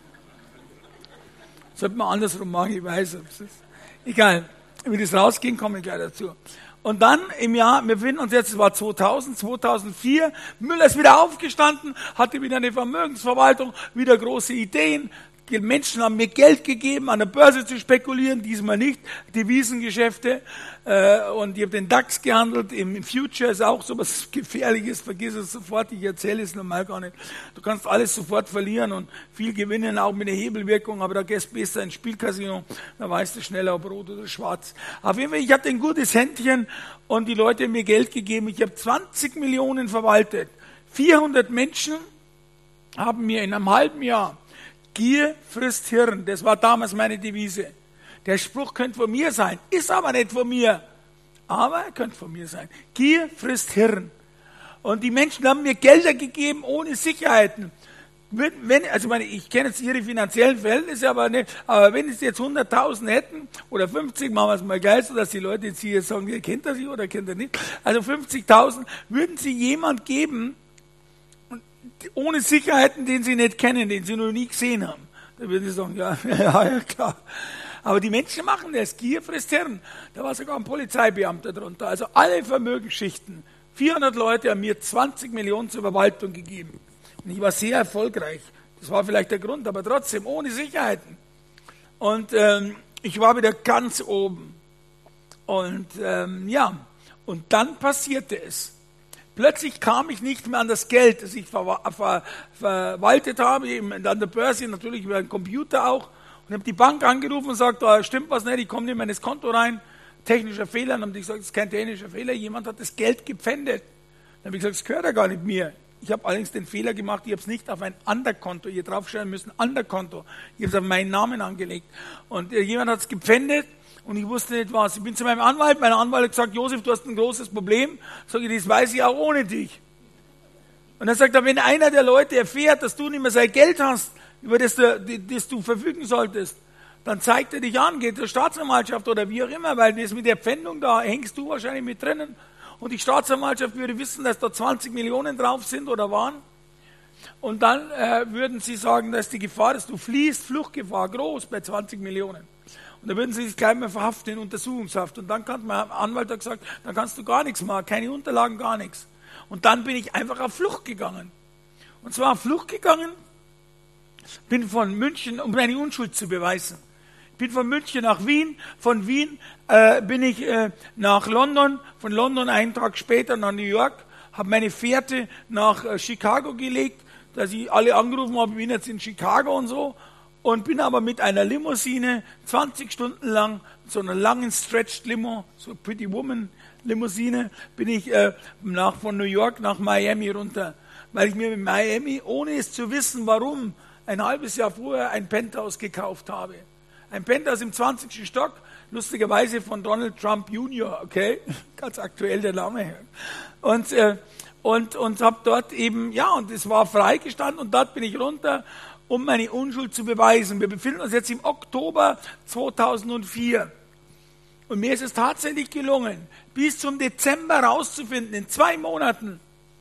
Sollte man andersrum machen, ich weiß, es ist egal. Wie das rausging, komme ich gleich dazu. Und dann im Jahr, wir befinden uns jetzt, es war zweitausend, zweitausendvier, Müller ist wieder aufgestanden, hatte wieder eine Vermögensverwaltung, wieder große Ideen. Die Menschen haben mir Geld gegeben, an der Börse zu spekulieren, diesmal nicht, Devisengeschäfte. Äh, und ich habe den DAX gehandelt, im Future ist auch so was Gefährliches, vergiss es sofort, ich erzähle es normal gar nicht. Du kannst alles sofort verlieren und viel gewinnen, auch mit der Hebelwirkung, aber da gehst du besser ins Spielcasino, da weißt du schneller, ob rot oder schwarz. Auf jeden Fall, ich hatte ein gutes Händchen und die Leute haben mir Geld gegeben. Ich habe zwanzig Millionen verwaltet. vierhundert Menschen haben mir in einem halben Jahr Gier frisst Hirn, das war damals meine Devise. Der Spruch könnte von mir sein, ist aber nicht von mir. Aber er könnte von mir sein. Gier frisst Hirn. Und die Menschen haben mir Gelder gegeben ohne Sicherheiten. Wenn, also meine, ich kenne jetzt ihre finanziellen Verhältnisse, aber nicht, aber wenn sie jetzt hunderttausend hätten oder fünfzig, machen wir es mal geil, so dass die Leute jetzt hier sagen, ihr kennt er sie oder kennt er nicht. Also fünfzigtausend würden sie jemand geben, ohne Sicherheiten, den sie nicht kennen, den sie noch nie gesehen haben. Da würden sie sagen, ja, ja, ja, klar. Aber die Menschen machen das, Gier frisst Hirn. Da war sogar ein Polizeibeamter drunter. Also alle Vermögensschichten. vierhundert Leute haben mir zwanzig Millionen zur Verwaltung gegeben. Und ich war sehr erfolgreich. Das war vielleicht der Grund, aber trotzdem ohne Sicherheiten. Und ähm, ich war wieder ganz oben. Und ähm, ja, und dann passierte es. Plötzlich kam ich nicht mehr an das Geld, das ich ver- ver- verwaltet habe, eben an der Börse, natürlich über den Computer auch. Und habe die Bank angerufen und gesagt, da stimmt was nicht, ich komme nicht mehr in das Konto rein. Technischer Fehler. Und dann habe ich gesagt, das ist kein technischer Fehler, jemand hat das Geld gepfändet. Dann habe ich gesagt, das gehört ja gar nicht mir. Ich habe allerdings den Fehler gemacht, ich habe es nicht auf ein Underkonto, hier draufschreiben müssen, Underkonto. Ich habe es auf meinen Namen angelegt. Und äh, jemand hat es gepfändet. Und ich wusste nicht was. Ich bin zu meinem Anwalt, mein Anwalt hat gesagt, Josef, du hast ein großes Problem. Sag ich, das weiß ich auch ohne dich. Und dann sagt er, wenn einer der Leute erfährt, dass du nicht mehr sein Geld hast, über das du, das du verfügen solltest, dann zeigt er dich an, geht zur Staatsanwaltschaft oder wie auch immer, weil das mit der Pfändung, da hängst du wahrscheinlich mit drinnen. Und die Staatsanwaltschaft würde wissen, dass da zwanzig Millionen drauf sind oder waren. Und dann äh, würden sie sagen, dass die Gefahr, dass du fliehst, Fluchtgefahr groß bei zwanzig Millionen. Und da würden sie sich gleich mal verhaften in Untersuchungshaft. Und dann kann mein Anwalt hat gesagt, dann kannst du gar nichts machen, keine Unterlagen, gar nichts. Und dann bin ich einfach auf Flucht gegangen. Und zwar auf Flucht gegangen, bin von München, um meine Unschuld zu beweisen. Ich bin von München nach Wien, von Wien äh, bin ich äh, nach London, von London einen Tag später nach New York, habe meine Fährte nach äh, Chicago gelegt, dass ich alle angerufen habe, ich bin jetzt in Chicago und so. Und bin aber mit einer Limousine zwanzig Stunden lang, so einer langen Stretched Limo, so Pretty Woman Limousine, bin ich äh, nach, von New York nach Miami runter. Weil ich mir in Miami, ohne es zu wissen, warum, ein halbes Jahr vorher ein Penthouse gekauft habe. Ein Penthouse im zwanzigsten Stock, lustigerweise von Donald Trump Junior, okay? Ganz aktuell der Name. Und, äh, und, und habe dort eben, ja, und es war freigestanden und dort bin ich runter, um meine Unschuld zu beweisen. Wir befinden uns jetzt im Oktober zweitausendvier. Und mir ist es tatsächlich gelungen, bis zum Dezember rauszufinden, in zwei Monaten,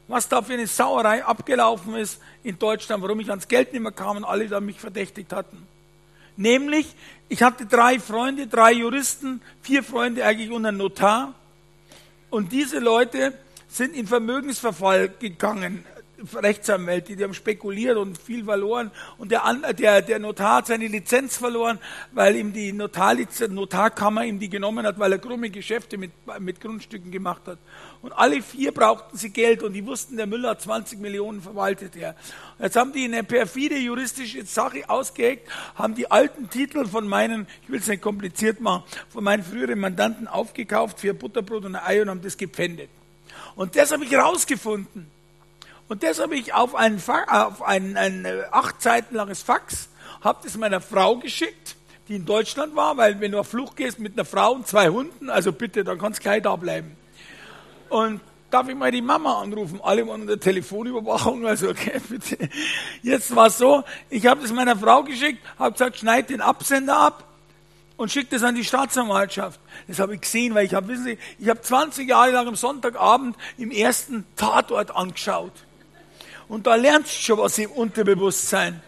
was da für eine Sauerei abgelaufen ist in Deutschland, warum ich ans Geld nicht mehr kam und alle da mich verdächtigt hatten. Nämlich, ich hatte drei Freunde, drei Juristen, vier Freunde eigentlich und einen Notar. Und diese Leute sind in Vermögensverfall gegangen. Rechtsanwälte, die haben spekuliert und viel verloren. Und der, der, der Notar hat seine Lizenz verloren, weil ihm die Notarlizenz, Notarkammer ihm die genommen hat, weil er krumme Geschäfte mit, mit Grundstücken gemacht hat. Und alle vier brauchten sie Geld und die wussten, der Müller hat zwanzig Millionen verwaltet er. Und jetzt haben die eine perfide juristische Sache ausgeheckt, haben die alten Titel von meinen, ich will es nicht kompliziert machen, von meinen früheren Mandanten aufgekauft für Butterbrot und ein Ei und haben das gepfändet. Und das habe ich rausgefunden. Und das habe ich auf ein, auf ein, ein acht Seiten langes Fax, habe das meiner Frau geschickt, die in Deutschland war, weil wenn du auf Flucht gehst mit einer Frau und zwei Hunden, also bitte, dann kannst du gleich da bleiben. Und darf ich mal die Mama anrufen? Alle waren unter Telefonüberwachung, also okay, bitte. Jetzt war es so, ich habe das meiner Frau geschickt, habe gesagt, schneid den Absender ab und schickt das an die Staatsanwaltschaft. Das habe ich gesehen, weil ich habe, wissen Sie, ich habe zwanzig Jahre lang am Sonntagabend im ersten Tatort angeschaut. Und da lernst du schon was im Unterbewusstsein.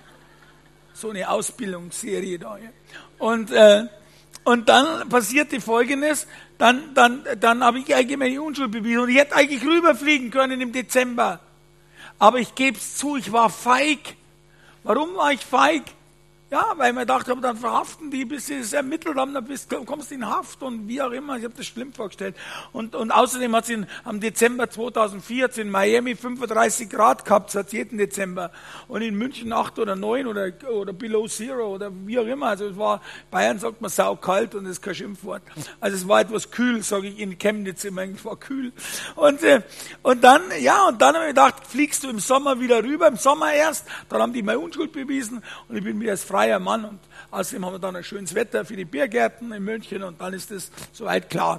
So eine Ausbildungsserie da. Ja. Und, äh, und dann passierte Folgendes, dann, dann, dann habe ich eigentlich meine Unschuld bewiesen und ich hätte eigentlich rüberfliegen können im Dezember. Aber ich gebe es zu, ich war feig. Warum war ich feig? Ja, weil ich mir gedacht habe, dann verhaften die, bis sie es ermittelt haben, dann bist, kommst du in Haft und wie auch immer. Ich habe das schlimm vorgestellt. Und, und außerdem hat es am Dezember zweitausendvierzehn in Miami fünfunddreißig Grad gehabt, seit jeden Dezember. Und in München acht oder neun oder, oder below zero oder wie auch immer. Also es war, Bayern sagt man saukalt und das ist kein Schimpfwort. Also es war etwas kühl, sage ich in Chemnitz immer, es war kühl. Und, äh, und dann, ja, und dann habe ich gedacht, fliegst du im Sommer wieder rüber, im Sommer erst, dann haben die meine Unschuld bewiesen und ich bin wieder als freier Mann und außerdem haben wir dann ein schönes Wetter für die Biergärten in München und dann ist es soweit klar.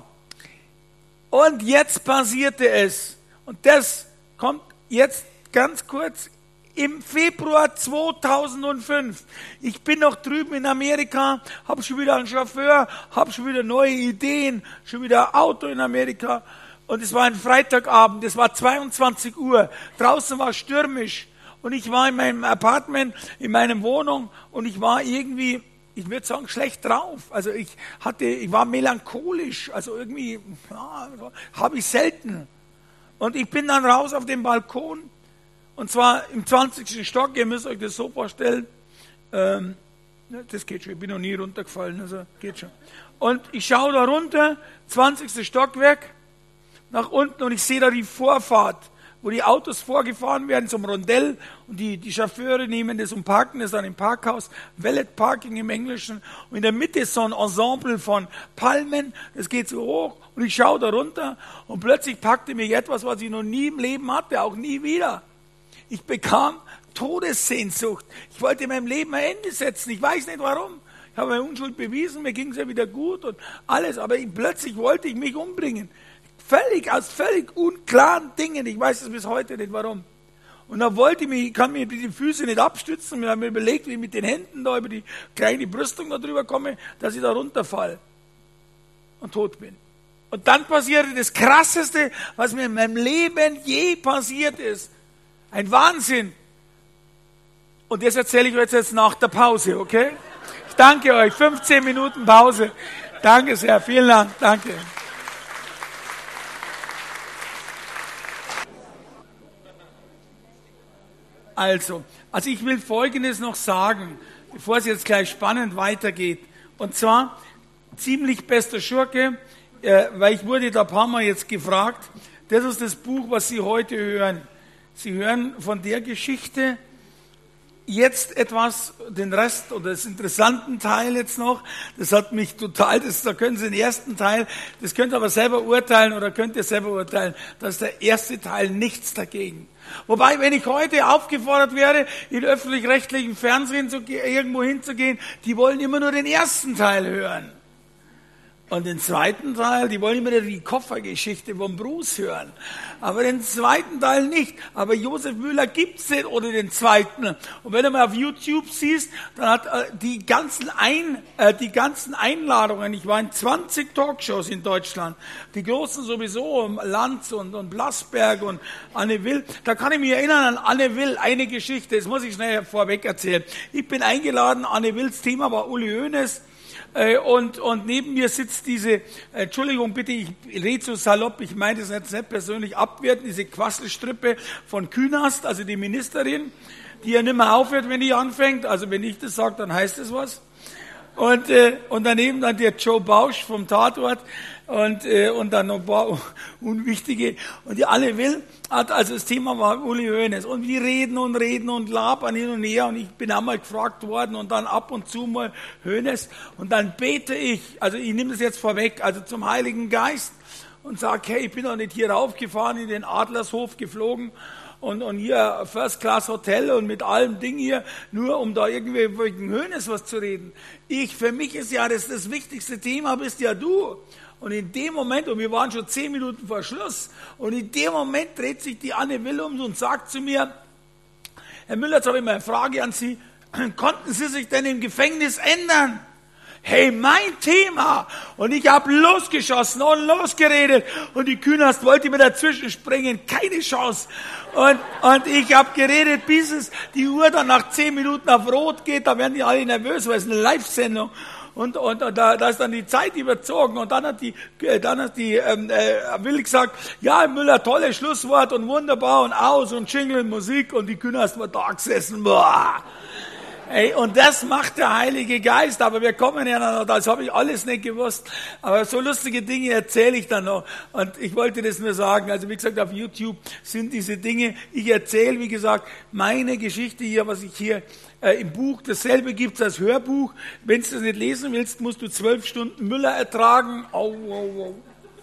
Und jetzt passierte es und das kommt jetzt ganz kurz im Februar zweitausendfünf. Ich bin noch drüben in Amerika, habe schon wieder einen Chauffeur, habe schon wieder neue Ideen, schon wieder ein Auto in Amerika und es war ein Freitagabend, es war zweiundzwanzig Uhr, draußen war stürmisch. Und ich war in meinem Apartment, in meiner Wohnung und ich war irgendwie, ich würde sagen, schlecht drauf. Also ich hatte, ich war melancholisch, also irgendwie, ja, habe ich selten. Und ich bin dann raus auf den Balkon und zwar im zwanzigsten Stock, ihr müsst euch das so vorstellen, ähm, das geht schon, ich bin noch nie runtergefallen, also geht schon. Und ich schaue da runter, zwanzigsten Stockwerk, nach unten und ich sehe da die Vorfahrt, wo die Autos vorgefahren werden zum Rondell und die, die Chauffeure nehmen das und parken das dann im Parkhaus, Valet Parking im Englischen. Und in der Mitte ist so ein Ensemble von Palmen, das geht so hoch und ich schaue da runter und plötzlich packte mich etwas, was ich noch nie im Leben hatte, auch nie wieder. Ich bekam Todessehnsucht. Ich wollte meinem Leben ein Ende setzen, ich weiß nicht warum. Ich habe meine Unschuld bewiesen, mir ging es ja wieder gut und alles, aber ich, plötzlich wollte ich mich umbringen. Völlig, aus völlig unklaren Dingen. Ich weiß es bis heute nicht, warum. Und da wollte ich mich, ich kann mir die Füße nicht abstützen. Wir haben mir überlegt, wie ich mit den Händen da über die kleine Brüstung da drüber komme, dass ich da runterfalle und tot bin. Und dann passierte das Krasseste, was mir in meinem Leben je passiert ist. Ein Wahnsinn. Und das erzähle ich euch jetzt nach der Pause, okay? Ich danke euch. fünfzehn Minuten Pause. Danke sehr. Vielen Dank. Danke. Also, also ich will Folgendes noch sagen, bevor es jetzt gleich spannend weitergeht. Und zwar, ziemlich bester Schurke, äh, weil ich wurde da ein paar Mal jetzt gefragt, das ist das Buch, was Sie heute hören. Sie hören von der Geschichte jetzt etwas, den Rest oder das interessanten Teil jetzt noch, das hat mich total, das, da können Sie den ersten Teil, das könnt ihr aber selber urteilen oder könnt ihr selber urteilen, das ist der erste Teil, nichts dagegen. Wobei, wenn ich heute aufgefordert wäre, in öffentlich-rechtlichen Fernsehen zu, irgendwo hinzugehen, die wollen immer nur den ersten Teil hören. Und den zweiten Teil, die wollen immer die Koffergeschichte von Bruce hören. Aber den zweiten Teil nicht. Aber Josef Müller gibt's nicht oder den zweiten. Und wenn du mal auf YouTube siehst, dann hat äh, die ganzen Ein, äh, die ganzen Einladungen, ich war in zwanzig Talkshows in Deutschland, die großen sowieso, Lanz und, und Blasberg und Anne Will. Da kann ich mich erinnern an Anne Will, eine Geschichte, das muss ich schnell vorweg erzählen. Ich bin eingeladen, Anne Wills Thema war Uli Hoeneß. Und, und neben mir sitzt diese, Entschuldigung bitte, ich rede so salopp, ich meine das jetzt nicht persönlich abwerten, diese Quasselstrippe von Künast, also die Ministerin, die ja nicht mehr aufhört, wenn die anfängt. Also wenn ich das sage, dann heißt das was. Und, äh, und daneben dann der Joe Bausch vom Tatort und, äh, und dann noch ein paar unwichtige. Und die Anne Will hat, also das Thema war Uli Hoeneß. Und die reden und reden und labern hin und her. Und ich bin einmal gefragt worden und dann ab und zu mal Hoeneß. Und dann bete ich, also ich nehme das jetzt vorweg, also zum Heiligen Geist und sage, hey, ich bin doch nicht hier raufgefahren, in den Adlershof geflogen. Und, und hier First Class Hotel und mit allem Ding hier, nur um da irgendwie wegen Hoeneß was zu reden. Ich, für mich ist ja das, das wichtigste Thema, bist ja du. Und in dem Moment, und wir waren schon zehn Minuten vor Schluss, und in dem Moment dreht sich die Anne Will um und sagt zu mir, Herr Müller, jetzt habe ich mal eine Frage an Sie, konnten Sie sich denn im Gefängnis ändern? Hey, mein Thema. Und ich habe losgeschossen und losgeredet. Und die Künast wollte mir dazwischen springen. Keine Chance. Und, und ich habe geredet, bis es die Uhr dann nach zehn Minuten auf Rot geht. Da werden die alle nervös, weil es eine Live-Sendung. Und, und, und da, da ist dann die Zeit überzogen. Und dann hat die, dann hat die ähm, äh, Will gesagt, ja, Herr Müller, tolles Schlusswort und wunderbar und aus und Jingle und Musik. Und die Künast war da gesessen. Boah. Ey, und das macht der Heilige Geist, aber wir kommen ja noch, das habe ich alles nicht gewusst, aber so lustige Dinge erzähle ich dann noch und ich wollte das nur sagen, also wie gesagt, auf YouTube sind diese Dinge, ich erzähle, wie gesagt, meine Geschichte hier, was ich hier äh, im Buch, dasselbe gibt's als Hörbuch, wenn du das nicht lesen willst, musst du zwölf Stunden Müller ertragen, au, au, au.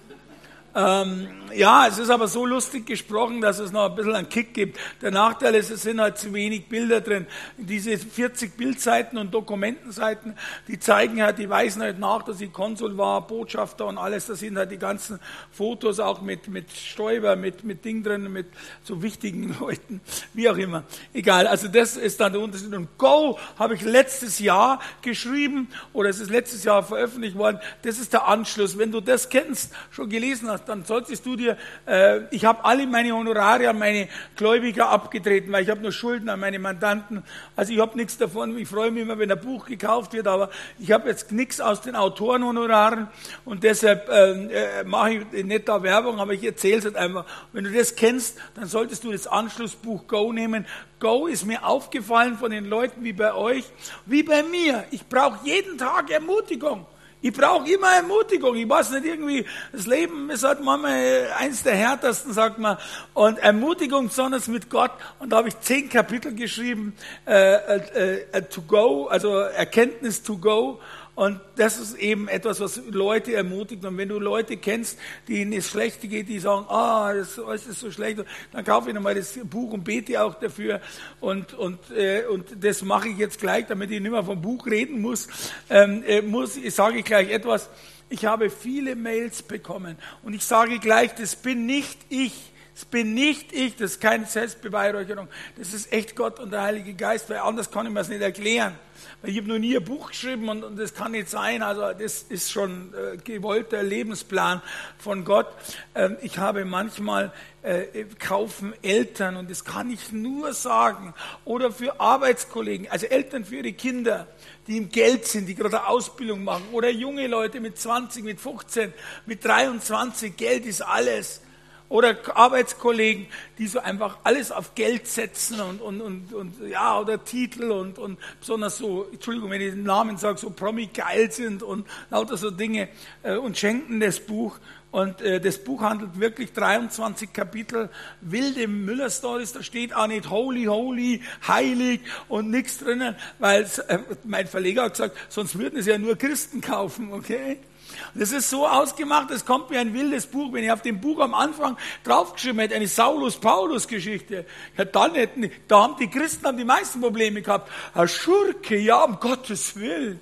Ähm, ja, es ist aber so lustig gesprochen, dass es noch ein bisschen einen Kick gibt. Der Nachteil ist, es sind halt zu wenig Bilder drin. Diese vierzig Bildseiten und Dokumentenseiten, die zeigen halt, die weisen halt nach, dass ich Konsul war, Botschafter und alles. Da sind halt die ganzen Fotos auch mit, mit Stoiber, mit, mit Ding drin, mit so wichtigen Leuten, wie auch immer. Egal, also das ist dann der Unterschied. Und Go habe ich letztes Jahr geschrieben, oder es ist letztes Jahr veröffentlicht worden. Das ist der Anschluss. Wenn du das kennst, schon gelesen hast, dann solltest du dir, äh, ich habe alle meine Honorare an meine Gläubiger abgetreten, weil ich habe nur Schulden an meine Mandanten. Also ich habe nichts davon. Ich freue mich immer, wenn ein Buch gekauft wird, aber ich habe jetzt nichts aus den Autorenhonoraren und deshalb äh, mache ich nicht da Werbung, aber ich erzähle es halt einfach. Wenn du das kennst, dann solltest du das Anschlussbuch Go nehmen. Go ist mir aufgefallen von den Leuten wie bei euch, wie bei mir. Ich brauche jeden Tag Ermutigung. Ich brauche immer Ermutigung. Ich weiß nicht, irgendwie, das Leben ist halt manchmal eins der härtesten, sagt man. Und Ermutigung, besonders mit Gott. Und da habe ich zehn Kapitel geschrieben, äh, äh, äh, to go, also Erkenntnis to go. Und das ist eben etwas, was Leute ermutigt. Und wenn du Leute kennst, denen es schlecht geht, die sagen, ah, das ist so schlecht, dann kaufe ich nochmal das Buch und bete auch dafür. Und, und, äh, und das mache ich jetzt gleich, damit ich nicht mehr vom Buch reden muss. Ähm, äh, muss ich sage ich gleich etwas. Ich habe viele Mails bekommen. Und ich sage gleich, das bin nicht ich. Das bin nicht ich. Das ist keine Selbstbeweihräucherung. Das ist echt Gott und der Heilige Geist, weil anders kann ich mir das nicht erklären. Ich habe noch nie ein Buch geschrieben und, und das kann nicht sein. Also das ist schon äh, gewollter Lebensplan von Gott. Ähm, ich habe manchmal äh, kaufen Eltern und das kann ich nur sagen. Oder für Arbeitskollegen, also Eltern für ihre Kinder, die im Geld sind, die gerade eine Ausbildung machen. Oder junge Leute mit zwanzig, mit fünfzehn, mit dreiundzwanzig. Geld ist alles. Oder Arbeitskollegen, die so einfach alles auf Geld setzen und, und, und, und ja, oder Titel und, und besonders so, Entschuldigung, wenn ich den Namen sage, so Promi-geil sind und lauter so Dinge äh, und schenken das Buch. Und äh, das Buch handelt wirklich dreiundzwanzig Kapitel, wilde Müller-Stories, da steht auch nicht holy, holy, heilig und nichts drinnen, weil äh, mein Verleger hat gesagt, sonst würden es ja nur Christen kaufen, okay? Das ist so ausgemacht, es kommt wie ein wildes Buch. Wenn ich auf dem Buch am Anfang draufgeschrieben hätte, eine Saulus-Paulus-Geschichte, ja, dann hätten, da haben die Christen haben die meisten Probleme gehabt. Herr Schurke, ja, um Gottes Willen.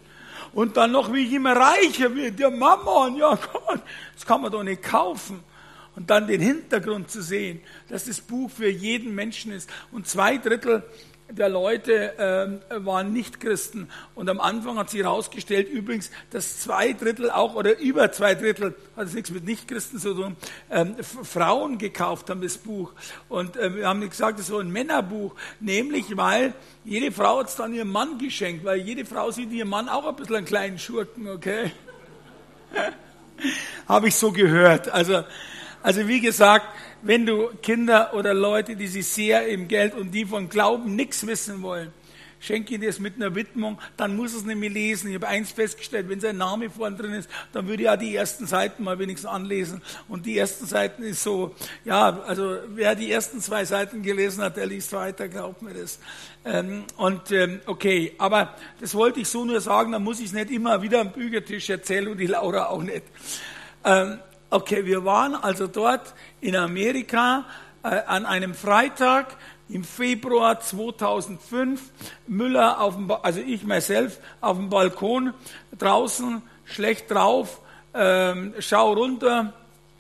Und dann noch, wie ich immer reicher werde. Ja, Mama, und ja Gott, das kann man doch nicht kaufen. Und dann den Hintergrund zu sehen, dass das Buch für jeden Menschen ist. Und zwei Drittel der Leute äh, waren Nicht-Christen. Und am Anfang hat sich herausgestellt, übrigens, dass zwei Drittel auch, oder über zwei Drittel, hat es nichts mit Nicht-Christen zu tun, ähm, Frauen gekauft haben das Buch. Und äh, wir haben gesagt, das ist so ein Männerbuch, nämlich weil jede Frau hat es dann ihrem Mann geschenkt, weil jede Frau sieht ihren Mann auch ein bisschen einen kleinen Schurken, okay? Habe ich so gehört. Also, also wie gesagt, wenn du Kinder oder Leute, die sich sehr im Geld und die von Glauben nichts wissen wollen, schenke ihnen das mit einer Widmung, dann muss es nämlich lesen. Ich habe eins festgestellt, wenn sein Name vorne drin ist, dann würde ich ja die ersten Seiten mal wenigstens anlesen. Und die ersten Seiten ist so, ja, also wer die ersten zwei Seiten gelesen hat, der liest weiter, glaubt mir das. Ähm, und ähm, okay, aber das wollte ich so nur sagen, dann muss ich es nicht immer wieder am Büchertisch erzählen und die Laura auch nicht. Ähm, Okay, wir waren also dort in Amerika äh, an einem Freitag im Februar zweitausendfünf. Müller, auf dem ba- also ich, myself, auf dem Balkon, draußen, schlecht drauf, ähm, schau runter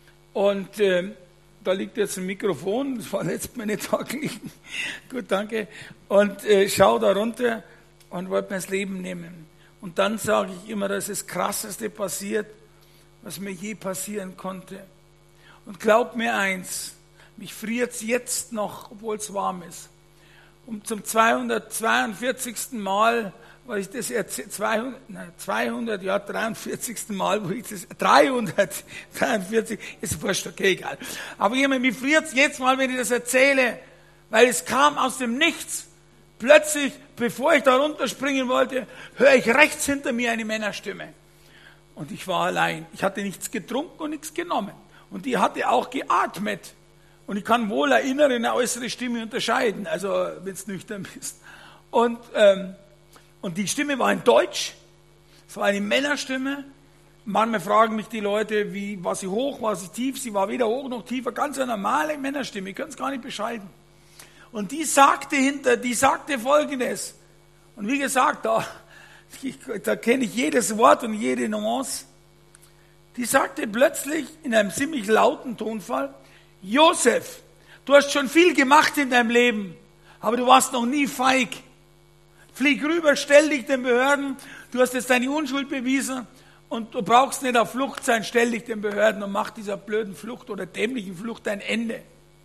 und äh, da liegt jetzt ein Mikrofon, das war letztes Mal nicht da gelegen. Gut, danke. Und äh, schau da runter und wollte mir das Leben nehmen. Und dann sage ich immer, das ist das Krasseste passiert, was mir je passieren konnte. Und glaub mir eins, mich friert's jetzt noch, obwohl es warm ist. Und zum zweihundertzweiundvierzigsten Mal, weil ich das erzähle, zweihundert, nein, zweihundert, ja, dreiundvierzigsten Mal, wo ich das, dreihundertdreiundvierzig, ist wurscht, okay, egal. Aber jemand, mich friert's jetzt mal, wenn ich das erzähle, weil es kam aus dem Nichts. Plötzlich, bevor ich da runterspringen wollte, höre ich rechts hinter mir eine Männerstimme. Und ich war allein. Ich hatte nichts getrunken und nichts genommen. Und die hatte auch geatmet. Und ich kann wohl eine innere und eine äußere Stimme unterscheiden, also wenn du nüchtern bist. Und, ähm, und die Stimme war in Deutsch. Es war eine Männerstimme. Manchmal fragen mich die Leute, wie, war sie hoch, war sie tief? Sie war weder hoch noch tiefer. Ganz eine normale Männerstimme. Ich kann es gar nicht beschreiben. Und die sagte hinter, die sagte Folgendes. Und wie gesagt, da... Ich, da kenne ich jedes Wort und jede Nuance. Die sagte plötzlich in einem ziemlich lauten Tonfall, Josef, du hast schon viel gemacht in deinem Leben, aber du warst noch nie feig. Flieg rüber, stell dich den Behörden, du hast jetzt deine Unschuld bewiesen und du brauchst nicht auf Flucht sein, stell dich den Behörden und mach dieser blöden Flucht oder dämlichen Flucht ein Ende.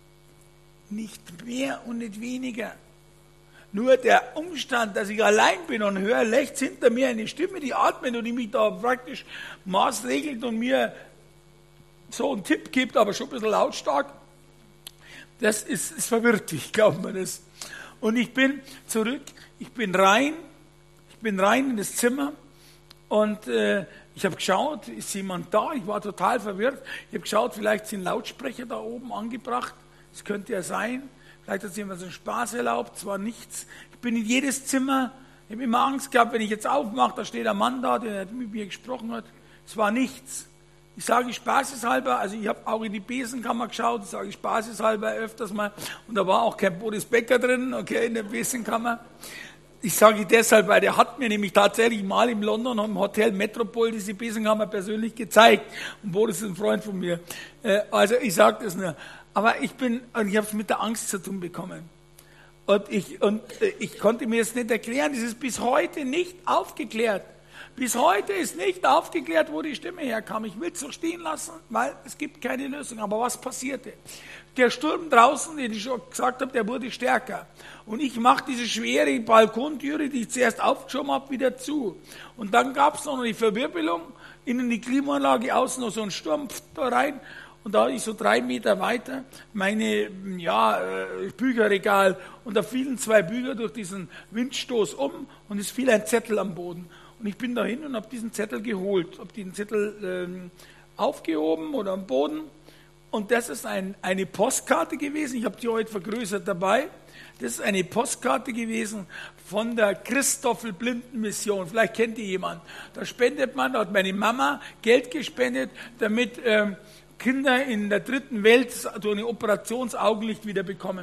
Nicht mehr und nicht weniger. Nur der Umstand, dass ich allein bin und höre rechts hinter mir eine Stimme, die atmet und die mich da praktisch maßregelt und mir so einen Tipp gibt, aber schon ein bisschen lautstark, das ist, ist verwirrt mich, glaubt man das. Und ich bin zurück, ich bin rein, ich bin rein in das Zimmer und äh, ich habe geschaut, ist jemand da? Ich war total verwirrt. Ich habe geschaut, vielleicht sind Lautsprecher da oben angebracht, das könnte ja sein. Vielleicht hat sich jemand so einen Spaß erlaubt, es war nichts. Ich bin in jedes Zimmer, ich habe immer Angst gehabt, wenn ich jetzt aufmache, da steht ein Mann da, der mit mir gesprochen hat. Es war nichts. Ich sage spaßeshalber, also ich habe auch in die Besenkammer geschaut, ich sage spaßeshalber öfters mal, und da war auch kein Boris Becker drin, okay, in der Besenkammer. Ich sage deshalb, weil der hat mir nämlich tatsächlich mal in London im Hotel Metropol diese Besenkammer persönlich gezeigt. Und Boris ist ein Freund von mir. Also ich sage das nur. Aber ich bin, und ich habe es mit der Angst zu tun bekommen. Und ich, und ich konnte mir das nicht erklären. Das ist bis heute nicht aufgeklärt. Bis heute ist nicht aufgeklärt, wo die Stimme herkam. Ich will es so stehen lassen, weil es gibt keine Lösung. Aber was passierte? Der Sturm draußen, den ich schon gesagt habe, der wurde stärker. Und ich mache diese schwere Balkontüre, die ich zuerst aufgeschoben habe, wieder zu. Und dann gab es noch eine Verwirbelung, innen die Klimaanlage, außen noch so ein Sturm da rein. Und da ist so drei Meter weiter meine ja, Bücherregal. Und da fielen zwei Bücher durch diesen Windstoß um und es fiel ein Zettel am Boden. Und ich bin dahin und habe diesen Zettel geholt, habe den Zettel ähm, aufgehoben oder am Boden. Und das ist ein, eine Postkarte gewesen. Ich habe die heute vergrößert dabei. Das ist eine Postkarte gewesen von der Christoffel-Blinden-Mission. Vielleicht kennt ihr jemanden. Da spendet man, da hat meine Mama Geld gespendet, damit ähm, Kinder in der dritten Welt so eine Operationsaugenlicht wieder bekommen.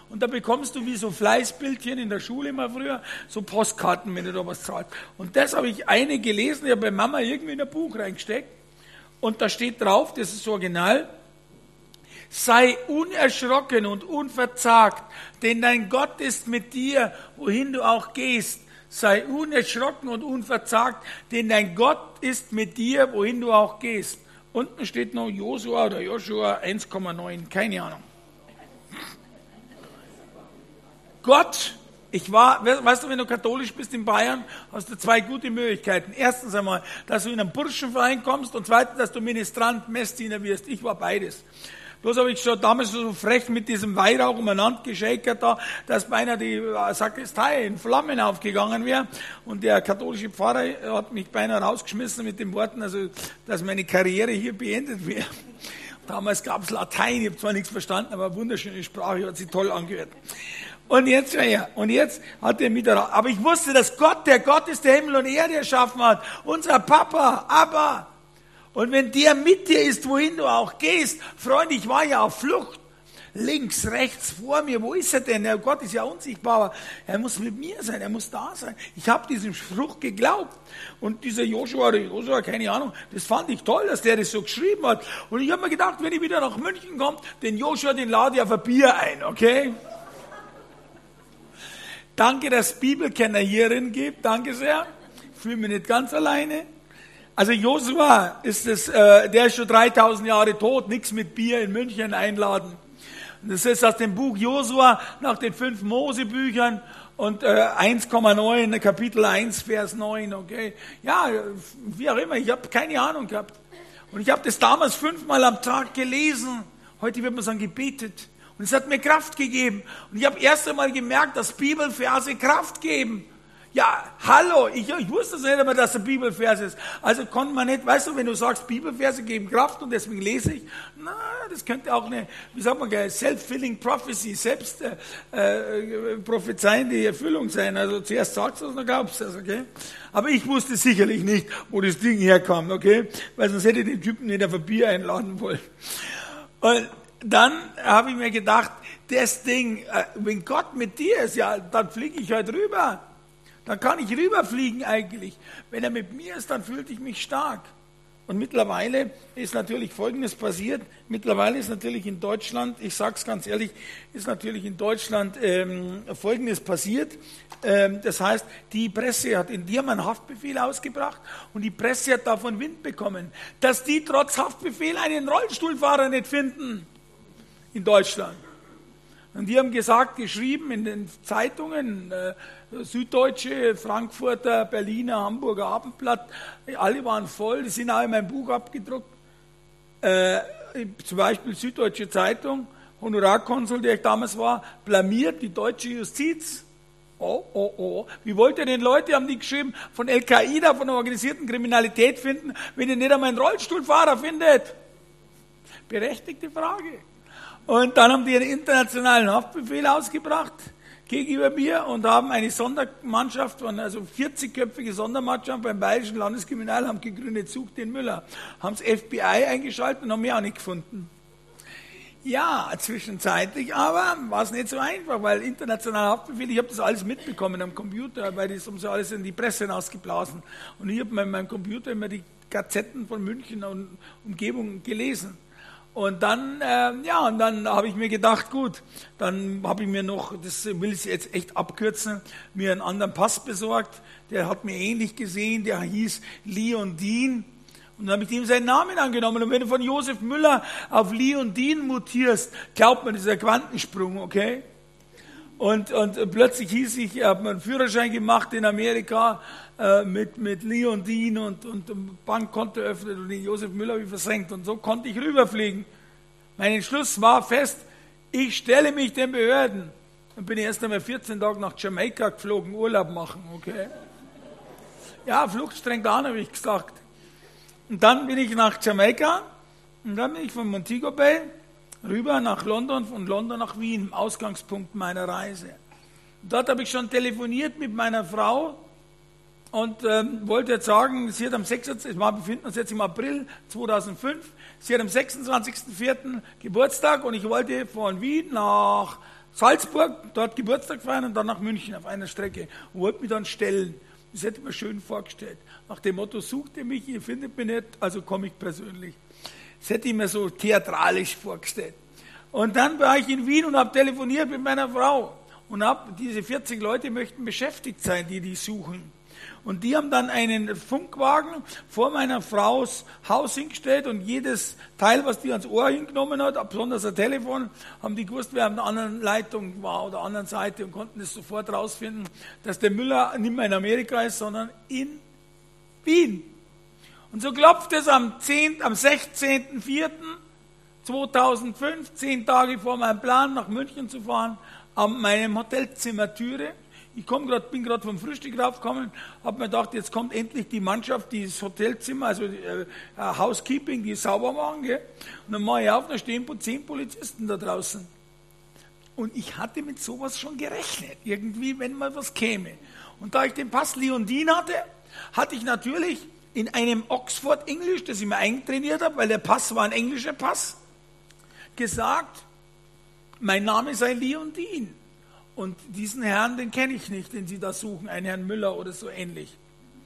und da bekommst du wie so Fleißbildchen in der Schule immer früher, so Postkarten, wenn du da was zahlst. Und das habe ich eine gelesen, ich habe bei Mama irgendwie in ein Buch reingesteckt und da steht drauf, das ist das Original: Sei unerschrocken und unverzagt, denn dein Gott ist mit dir, wohin du auch gehst. Sei unerschrocken und unverzagt, denn dein Gott ist mit dir, wohin du auch gehst. Unten steht noch Josua oder Joshua eins Komma neun, keine Ahnung. Gott, ich war, weißt du, wenn du katholisch bist in Bayern, hast du zwei gute Möglichkeiten. Erstens einmal, dass du in einen Burschenverein kommst und zweitens, dass du Ministrant, Messdiener wirst. Ich war beides. Bloß habe ich schon damals so frech mit diesem Weihrauch umeinander geschäkert da, dass beinahe die Sakristei in Flammen aufgegangen wäre. Und der katholische Pfarrer hat mich beinahe rausgeschmissen mit den Worten, also, dass meine Karriere hier beendet wäre. Damals gab es Latein, ich habe zwar nichts verstanden, aber eine wunderschöne Sprache, hat sich toll angehört. Und jetzt, ja, und jetzt hat er mich da, aber ich wusste, dass Gott, der Gott ist, der Himmel und Erde erschaffen hat. Unser Papa, Abba. Und wenn der mit dir ist, wohin du auch gehst, Freund, ich war ja auf Flucht, links, rechts, vor mir, wo ist er denn? Der Gott ist ja unsichtbar, aber er muss mit mir sein, er muss da sein. Ich habe diesem Spruch geglaubt. Und dieser Joshua oder Joshua, keine Ahnung, das fand ich toll, dass der das so geschrieben hat. Und ich habe mir gedacht, wenn ich wieder nach München komme, den Joshua, den lade ich auf ein Bier ein, okay? Danke, dass es Bibelkenner hierin gibt, danke sehr. Ich fühle mich nicht ganz alleine. Also Josua ist es, äh, der ist schon dreitausend Jahre tot, nichts mit Bier in München einladen. Und das ist aus dem Buch Josua nach den fünf Mosebüchern und äh, eins Komma neun, Kapitel eins, Vers neun, okay. Ja, wie auch immer, ich habe keine Ahnung gehabt. Und ich habe das damals fünfmal am Tag gelesen. Heute wird man sagen, gebetet. Und es hat mir Kraft gegeben. Und ich habe erst einmal gemerkt, dass Bibelverse Kraft geben. Ja, hallo, ich, ich wusste es nicht einmal, dass ein Bibelvers ist. Also konnte man nicht, weißt du, wenn du sagst, Bibelverse geben Kraft und deswegen lese ich, na, das könnte auch eine, wie sagt man, self-filling prophecy, selbst äh, äh, prophezeiende Erfüllung sein. Also zuerst sagst du es, dann glaubst du es, okay? Aber ich wusste sicherlich nicht, wo das Ding herkam, okay? Weil sonst hätte ich den Typen nicht auf ein Bier einladen wollen. Und dann habe ich mir gedacht, das Ding, äh, wenn Gott mit dir ist, ja, dann fliege ich halt rüber. Dann kann ich rüberfliegen eigentlich. Wenn er mit mir ist, dann fühlte ich mich stark. Und mittlerweile ist natürlich Folgendes passiert. Mittlerweile ist natürlich in Deutschland, ich sage es ganz ehrlich, ist natürlich in Deutschland ähm, Folgendes passiert. Ähm, das heißt, die Presse hat in dir einen Haftbefehl ausgebracht und die Presse hat davon Wind bekommen, dass die trotz Haftbefehl einen Rollstuhlfahrer nicht finden in Deutschland. Und die haben gesagt, geschrieben in den Zeitungen, äh, Süddeutsche, Frankfurter, Berliner, Hamburger Abendblatt, alle waren voll, die sind auch in meinem Buch abgedruckt. Äh, zum Beispiel Süddeutsche Zeitung, Honorarkonsul, der ich damals war, blamiert die deutsche Justiz. Oh, oh, oh. Wie wollt ihr denn Leute, haben die geschrieben, von Al-Qaida, von der organisierten Kriminalität finden, wenn ihr nicht einmal einen Rollstuhlfahrer findet? Berechtigte Frage. Und dann haben die einen internationalen Haftbefehl ausgebracht gegenüber mir und haben eine Sondermannschaft, also vierzigköpfige Sondermannschaft beim Bayerischen Landeskriminalamt gegründet, sucht den Müller. Haben das F B I eingeschaltet und haben mich auch nicht gefunden. Ja, zwischenzeitlich, aber war es nicht so einfach, weil internationaler Haftbefehl, ich habe das alles mitbekommen am Computer, weil das haben sie alles in die Presse hinausgeblasen. Und ich habe in meinem Computer immer die Gazetten von München und Umgebung gelesen. Und dann, äh, ja, und dann habe ich mir gedacht, gut, dann habe ich mir noch, das will ich jetzt echt abkürzen, mir einen anderen Pass besorgt. Der hat mir ähnlich gesehen, der hieß Leon Dean. Und dann habe ich ihm seinen Namen angenommen. Und wenn du von Josef Müller auf Leon Dean mutierst, glaubt man, das ist ein Quantensprung, okay? Und, und plötzlich hieß ich, ich habe einen Führerschein gemacht in Amerika äh, mit, mit Leon Dean und, und ein Bankkonto eröffnet und den Josef Müller habe ich versenkt. Und so konnte ich rüberfliegen. Mein Entschluss war fest, ich stelle mich den Behörden. Dann bin ich erst einmal vierzehn Tage nach Jamaika geflogen, Urlaub machen, okay? Ja, Flucht strengt an, habe ich gesagt. Und dann bin ich nach Jamaika und dann bin ich von Montego Bay rüber nach London, von London nach Wien, Ausgangspunkt meiner Reise. Dort habe ich schon telefoniert mit meiner Frau und ähm, wollte jetzt sagen, sie hat am sechsundzwanzigsten Wir befinden uns jetzt im April zweitausendfünf, sie hat am sechsundzwanzigsten vierten Geburtstag und ich wollte von Wien nach Salzburg, dort Geburtstag feiern und dann nach München auf einer Strecke und wollte mich dann stellen. Das hätte ich mir schön vorgestellt. Nach dem Motto, sucht ihr mich, ihr findet mich nicht, also komme ich persönlich. Das hätte ich mir so theatralisch vorgestellt. Und dann war ich in Wien und habe telefoniert mit meiner Frau. Und hab, diese vierzig Leute möchten beschäftigt sein, die die suchen. Und die haben dann einen Funkwagen vor meiner Frau's Haus hingestellt und jedes Teil, was die ans Ohr hingenommen hat, besonders ein Telefon, haben die gewusst, wer an der anderen Leitung war oder anderen Seite und konnten es sofort rausfinden, dass der Müller nicht mehr in Amerika ist, sondern in Wien. Und so klopft es am, zehnten, am sechzehnten vierten zweitausendfünf, zehn Tage vor meinem Plan, nach München zu fahren, an meinem Hotelzimmertüre. Ich komm grad, bin gerade vom Frühstück raufgekommen, habe mir gedacht, jetzt kommt endlich die Mannschaft, die das Hotelzimmer, also äh, Housekeeping, die sauber machen. Gell? Und dann mache ich auf, da stehen zehn Polizisten da draußen. Und ich hatte mit sowas schon gerechnet, irgendwie, wenn mal was käme. Und da ich den Pass Leondin hatte, hatte ich natürlich in einem Oxford English, das ich mir eintrainiert habe, weil der Pass war ein englischer Pass, gesagt, mein Name sei Leondin. Und diesen Herrn, den kenne ich nicht, den Sie da suchen, einen Herrn Müller oder so ähnlich.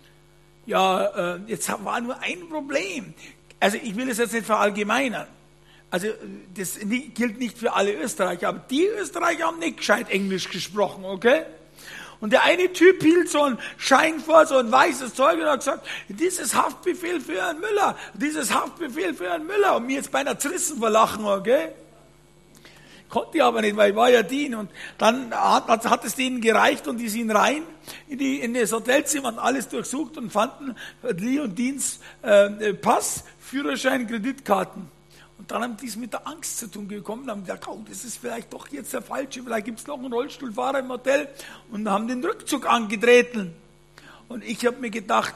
Ja, äh, jetzt war nur ein Problem. Also ich will es jetzt nicht verallgemeinern. Also das gilt nicht für alle Österreicher, aber die Österreicher haben nicht gescheit Englisch gesprochen, okay? Und der eine Typ hielt so einen Schein vor, so ein weißes Zeug und hat gesagt, dieses Haftbefehl für Herrn Müller, dieses Haftbefehl für Herrn Müller. Und mir jetzt beinahe zerrissen vor Lachen, okay? Konnte ich aber nicht, weil ich war ja Dien. Und dann hat, hat es denen gereicht und die sind rein in, die, in das Hotelzimmer und alles durchsucht und fanden Leondins äh, Pass, Führerschein, Kreditkarten. Und dann haben die es mit der Angst zu tun gekommen und haben gesagt, oh, das ist vielleicht doch jetzt der Falsche, vielleicht gibt es noch einen Rollstuhlfahrer im Hotel und haben den Rückzug angetreten. Und ich habe mir gedacht,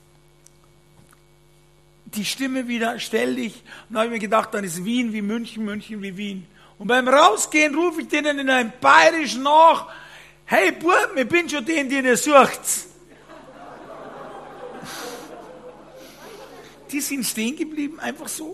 die Stimme wieder, stell dich. Und dann habe ich mir gedacht, dann ist Wien wie München, München wie Wien. Und beim Rausgehen rufe ich denen in einem Bayerischen nach, hey Buben, ich bin schon den, den ihr sucht. Die sind stehen geblieben, einfach so.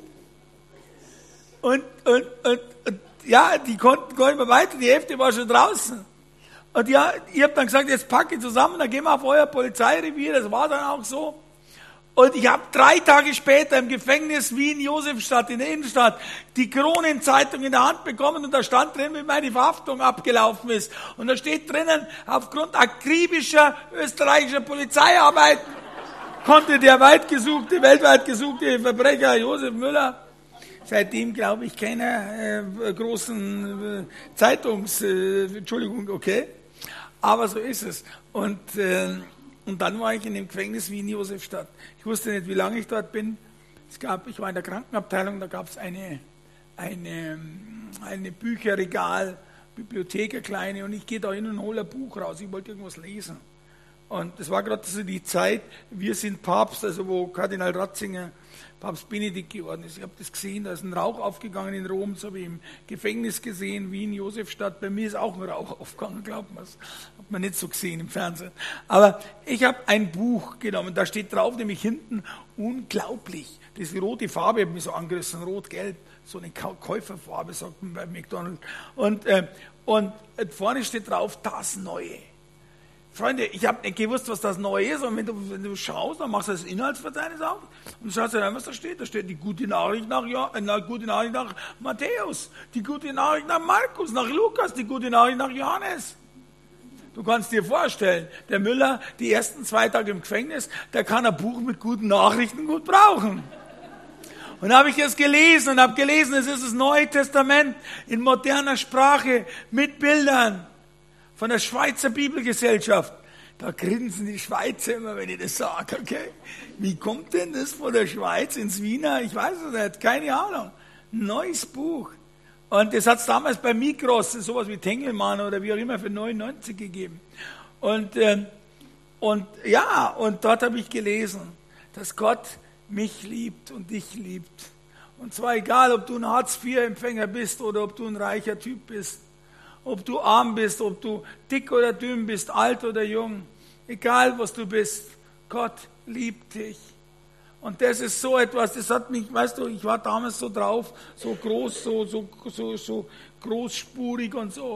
Und, und, und, und ja, die konnten gar nicht mehr weiter, die Hälfte war schon draußen. Und ja, ich habe dann gesagt, jetzt packe ich zusammen, dann gehen wir auf euer Polizeirevier, das war dann auch so. Und ich habe drei Tage später im Gefängnis Wien, Josefstadt, in der Innenstadt, die Kronenzeitung in der Hand bekommen und da stand drin, wie meine Verhaftung abgelaufen ist. Und da steht drinnen, aufgrund akribischer österreichischer Polizeiarbeit konnte der weit gesuchte, weltweit gesuchte Verbrecher Josef Müller, seitdem glaube ich keiner äh, großen äh, Zeitungs, äh, Entschuldigung, okay, aber so ist es. Und äh, Und dann war ich in dem Gefängnis Wien, Josefstadt. Ich wusste nicht, wie lange ich dort bin. Es gab, ich war in der Krankenabteilung, da gab es eine, eine, eine Bücherregal, Bibliothek, eine kleine, und ich gehe da hin und hole ein Buch raus. Ich wollte irgendwas lesen. Und das war gerade so die Zeit, wir sind Papst, also wo Kardinal Ratzinger Papst Benedikt geworden ist. Ich habe das gesehen, da ist ein Rauch aufgegangen in Rom, das habe ich im Gefängnis gesehen, Wien, Josefstadt. Bei mir ist auch ein Rauch aufgegangen, glaubt man es. Hat man nicht so gesehen im Fernsehen. Aber ich habe ein Buch genommen, da steht drauf, nämlich hinten, unglaublich. Das ist die rote Farbe, hat mich so angerissen, rot-gelb, so eine Käuferfarbe, sagt man bei McDonald's. Und, äh, und vorne steht drauf, das Neue. Freunde, ich habe nicht gewusst, was das Neue ist, und wenn du, wenn du schaust, dann machst du das Inhaltsverzeichnis auf und schaust dir rein, was da steht. Da steht die gute Nachricht nach, ja, äh, gute Nachricht nach Matthäus, die gute Nachricht nach Markus, nach Lukas, die gute Nachricht nach Johannes. Du kannst dir vorstellen, der Müller, die ersten zwei Tage im Gefängnis, der kann ein Buch mit guten Nachrichten gut brauchen. Und da habe ich es gelesen und habe gelesen, es ist das Neue Testament in moderner Sprache mit Bildern. Von der Schweizer Bibelgesellschaft. Da grinsen die Schweizer immer, wenn ich das sage, okay? Wie kommt denn das von der Schweiz ins Wiener? Ich weiß es nicht, keine Ahnung. Neues Buch. Und das hat es damals bei Migros, sowas wie Tengelmann oder wie auch immer, für neunundneunzig gegeben. Und, äh, und ja, und dort habe ich gelesen, dass Gott mich liebt und dich liebt. Und zwar egal, ob du ein Hartz vier Empfänger bist oder ob du ein reicher Typ bist. Ob du arm bist, ob du dick oder dünn bist, alt oder jung, egal was du bist, Gott liebt dich. Und das ist so etwas, das hat mich, weißt du, ich war damals so drauf, so groß, so, so, so, so großspurig und so.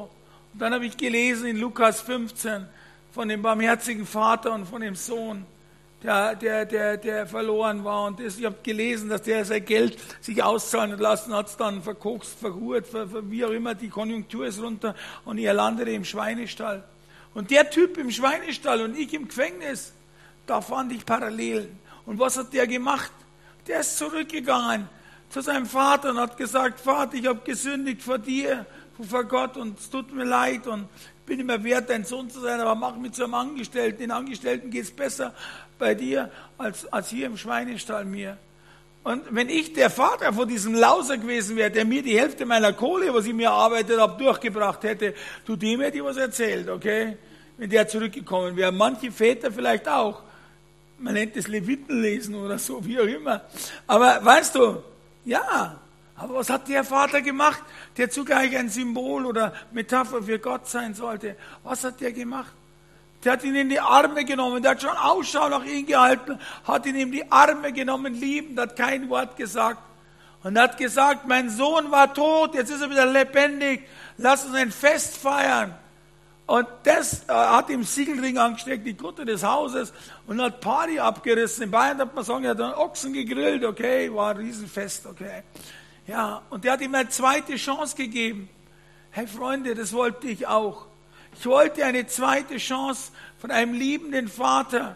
Und dann habe ich gelesen in Lukas fünfzehn von dem barmherzigen Vater und von dem Sohn, der, der, der, der verloren war. Und das, ich habe gelesen, dass der sein Geld sich auszahlen lassen hat, es dann verkokst, verhurt, ver, ver, wie auch immer, die Konjunktur ist runter und er landete im Schweinestall. Und der Typ im Schweinestall und ich im Gefängnis, da fand ich Parallelen. Und was hat der gemacht? Der ist zurückgegangen zu seinem Vater und hat gesagt, Vater, ich habe gesündigt vor dir, vor Gott und es tut mir leid und ich bin immer wert, dein Sohn zu sein, aber mach mich zu einem Angestellten. Den Angestellten geht es besser bei dir als, als hier im Schweinestall mir. Und wenn ich der Vater von diesem Lauser gewesen wäre, der mir die Hälfte meiner Kohle, was ich mir erarbeitet habe, durchgebracht hätte, du, dem hätte ich was erzählt, okay? Wenn der zurückgekommen wäre. Manche Väter vielleicht auch. Man nennt es Levitenlesen oder so, wie auch immer. Aber weißt du, ja, aber was hat der Vater gemacht, der zugleich ein Symbol oder Metapher für Gott sein sollte? Was hat der gemacht? Der hat ihn in die Arme genommen, der hat schon Ausschau nach ihm gehalten, hat ihn in die Arme genommen, liebend, hat kein Wort gesagt. Und hat gesagt, mein Sohn war tot, jetzt ist er wieder lebendig, lass uns ein Fest feiern. Und das äh, hat ihm Siegelring angesteckt, die Kutte des Hauses, und hat Party abgerissen. In Bayern hat man sagen, er hat einen Ochsen gegrillt, okay, war ein Riesenfest, okay. Ja, und der hat ihm eine zweite Chance gegeben. Hey Freunde, das wollte ich auch. Ich wollte eine zweite Chance von einem liebenden Vater.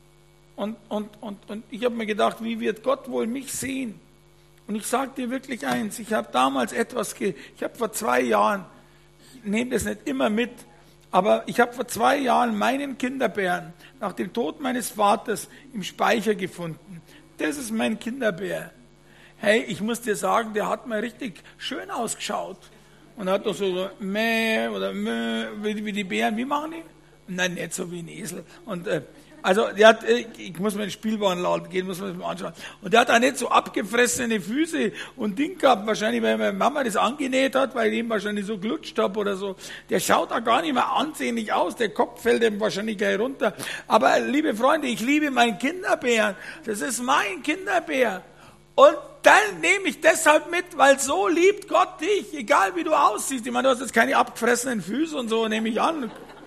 Und, und, und, und ich habe mir gedacht, wie wird Gott wohl mich sehen? Und ich sage dir wirklich eins, ich habe damals etwas, ge ich habe vor zwei Jahren, ich nehme das nicht immer mit, aber ich habe vor zwei Jahren meinen Kinderbären nach dem Tod meines Vaters im Speicher gefunden. Das ist mein Kinderbär. Hey, ich muss dir sagen, der hat mir richtig schön ausgeschaut. Und hat doch so, so meh oder meh, wie, wie die Bären, wie machen die? Nein, nicht so wie ein Esel. Und äh, also der hat, ich muss mir in den Spielwarenladen gehen, muss man das mal anschauen. Und der hat auch nicht so abgefressene Füße und Ding gehabt, wahrscheinlich, weil meine Mama das angenäht hat, weil ich ihm wahrscheinlich so glutscht habe oder so. Der schaut da gar nicht mehr ansehnlich aus, der Kopf fällt ihm wahrscheinlich gleich runter. Aber liebe Freunde, ich liebe meinen Kinderbär. Das ist mein Kinderbär. Und dann nehme ich deshalb mit, weil so liebt Gott dich, egal wie du aussiehst. Ich meine, du hast jetzt keine abgefressenen Füße und so, nehme ich an. Ein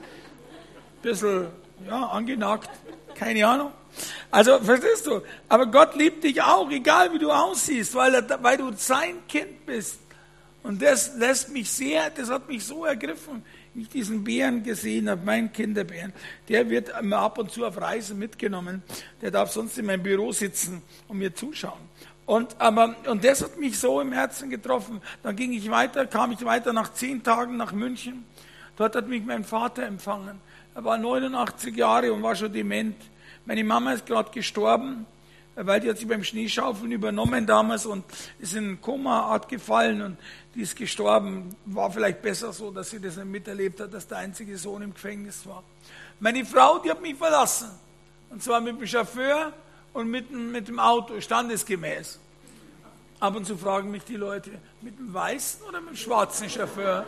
bisschen, ja, angenagt, keine Ahnung. Also, verstehst du? Aber Gott liebt dich auch, egal wie du aussiehst, weil, er, weil du sein Kind bist. Und das lässt mich sehr, das hat mich so ergriffen, wie ich diesen Bären gesehen habe, meinen Kinderbären. Der wird immer ab und zu auf Reisen mitgenommen. Der darf sonst in meinem Büro sitzen und mir zuschauen. Und, aber, und das hat mich so im Herzen getroffen. Dann ging ich weiter, kam ich weiter nach zehn Tagen nach München. Dort hat mich mein Vater empfangen. Er war neunundachtzig Jahre und war schon dement. Meine Mama ist gerade gestorben, weil die hat sich beim Schneeschaufeln übernommen damals und ist in Koma-Art gefallen und die ist gestorben. War vielleicht besser so, dass sie das nicht miterlebt hat, dass der einzige Sohn im Gefängnis war. Meine Frau, die hat mich verlassen. Und zwar mit dem Chauffeur und mit, mit dem Auto, standesgemäß. Ab und zu fragen mich die Leute, mit dem weißen oder mit dem schwarzen Chauffeur?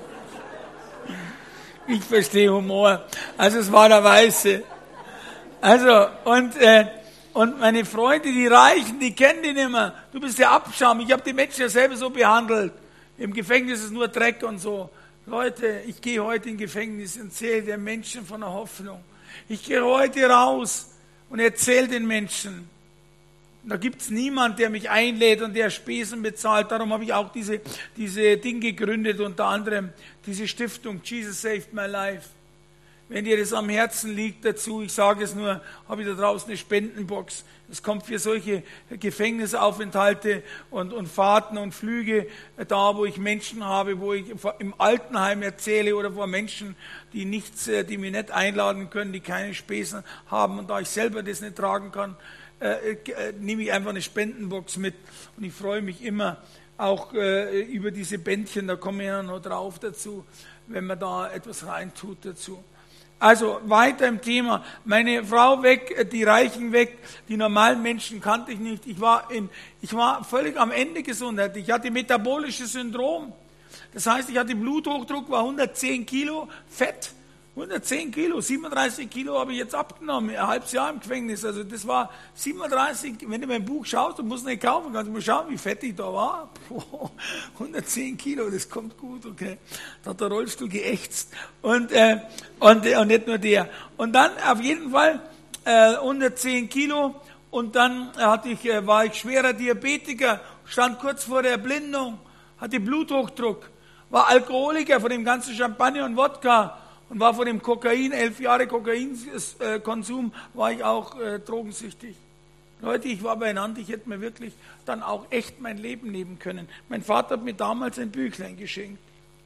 Ich verstehe Humor. Also es war der Weiße. Also, und, äh, und meine Freunde, die Reichen, die kennen die nicht mehr. Du bist der Abschaum. Ich habe die Menschen ja selber so behandelt. Im Gefängnis ist nur Dreck und so. Leute, ich gehe heute in Gefängnis und erzähle den Menschen von der Hoffnung. Ich gehe heute raus und erzähle den Menschen. Da gibt es niemanden, der mich einlädt und der Spesen bezahlt. Darum habe ich auch diese, diese Dinge gegründet, unter anderem diese Stiftung Jesus Saved My Life. Wenn dir das am Herzen liegt dazu, ich sage es nur, habe ich da draußen eine Spendenbox. Es kommt für solche Gefängnisaufenthalte und, und Fahrten und Flüge da, wo ich Menschen habe, wo ich im Altenheim erzähle oder vor Menschen, die nichts, die mich nicht einladen können, die keine Spesen haben und da ich selber das nicht tragen kann, äh, äh, nehme ich einfach eine Spendenbox mit und ich freue mich immer auch äh, über diese Bändchen, da komme ich ja noch drauf dazu, wenn man da etwas reintut dazu. Also weiter im Thema. Meine Frau weg, die Reichen weg, die normalen Menschen kannte ich nicht. Ich war, in, ich war völlig am Ende gesundheitlich. Ich hatte metabolisches Syndrom. Das heißt, ich hatte Bluthochdruck, war hundertzehn Kilo, Fett hundertzehn Kilo, siebenunddreißig Kilo habe ich jetzt abgenommen, ein halbes Jahr im Gefängnis. Also das war siebenunddreißig, wenn du mein Buch schaust, du musst nicht kaufen, kannst du mal schauen, wie fett ich da war. Boah, hundertzehn Kilo, das kommt gut, okay. Da hat der Rollstuhl geächtzt. Und, äh, und, und nicht nur der. Und dann auf jeden Fall äh, hundertzehn Kilo und dann hatte ich, äh, war ich schwerer Diabetiker, stand kurz vor der Erblindung, hatte Bluthochdruck, war Alkoholiker von dem ganzen Champagner und Wodka und war von dem Kokain, elf Jahre Kokainkonsum, war ich auch äh, drogensüchtig. Leute, ich war beieinander, ich hätte mir wirklich dann auch echt mein Leben nehmen können. Mein Vater hat mir damals ein Büchlein geschenkt.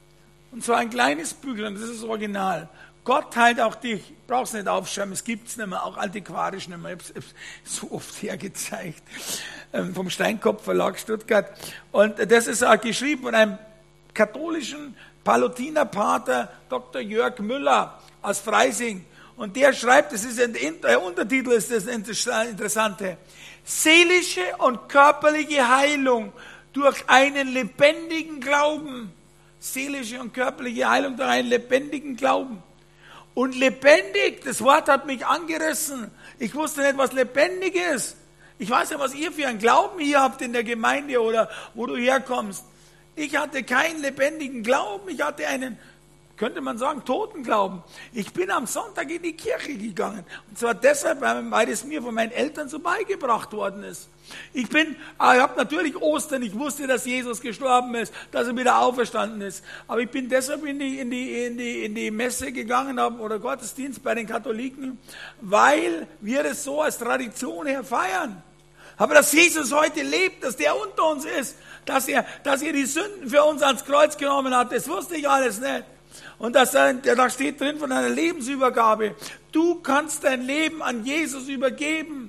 Und zwar ein kleines Büchlein, das ist das Original. Gott heilt auch dich, brauchst nicht aufschreiben, es gibt es nicht mehr, auch antiquarisch nicht mehr, ich habe es so oft hergezeigt, ähm, vom Steinkopf Verlag Stuttgart. Und das ist auch geschrieben von einem katholischen Palutinerpater Doktor Jörg Müller aus Freising. Und der schreibt, das ist ein, der Untertitel ist das Interessante, seelische und körperliche Heilung durch einen lebendigen Glauben. Seelische und körperliche Heilung durch einen lebendigen Glauben. Und lebendig, das Wort hat mich angerissen. Ich wusste nicht, was lebendig ist. Ich weiß nicht, was ihr für einen Glauben hier habt in der Gemeinde oder wo du herkommst. Ich hatte keinen lebendigen Glauben, ich hatte einen, könnte man sagen, toten Glauben. Ich bin am Sonntag in die Kirche gegangen. Und zwar deshalb, weil es mir von meinen Eltern so beigebracht worden ist. Ich bin, ich habe natürlich Ostern, ich wusste, dass Jesus gestorben ist, dass er wieder auferstanden ist. Aber ich bin deshalb in die, in die, in die, in die Messe gegangen haben, oder Gottesdienst bei den Katholiken, weil wir es so als Tradition her feiern. Aber dass Jesus heute lebt, dass der unter uns ist, dass er, dass er die Sünden für uns ans Kreuz genommen hat, das wusste ich alles nicht. Und das, da steht drin von einer Lebensübergabe. Du kannst dein Leben an Jesus übergeben.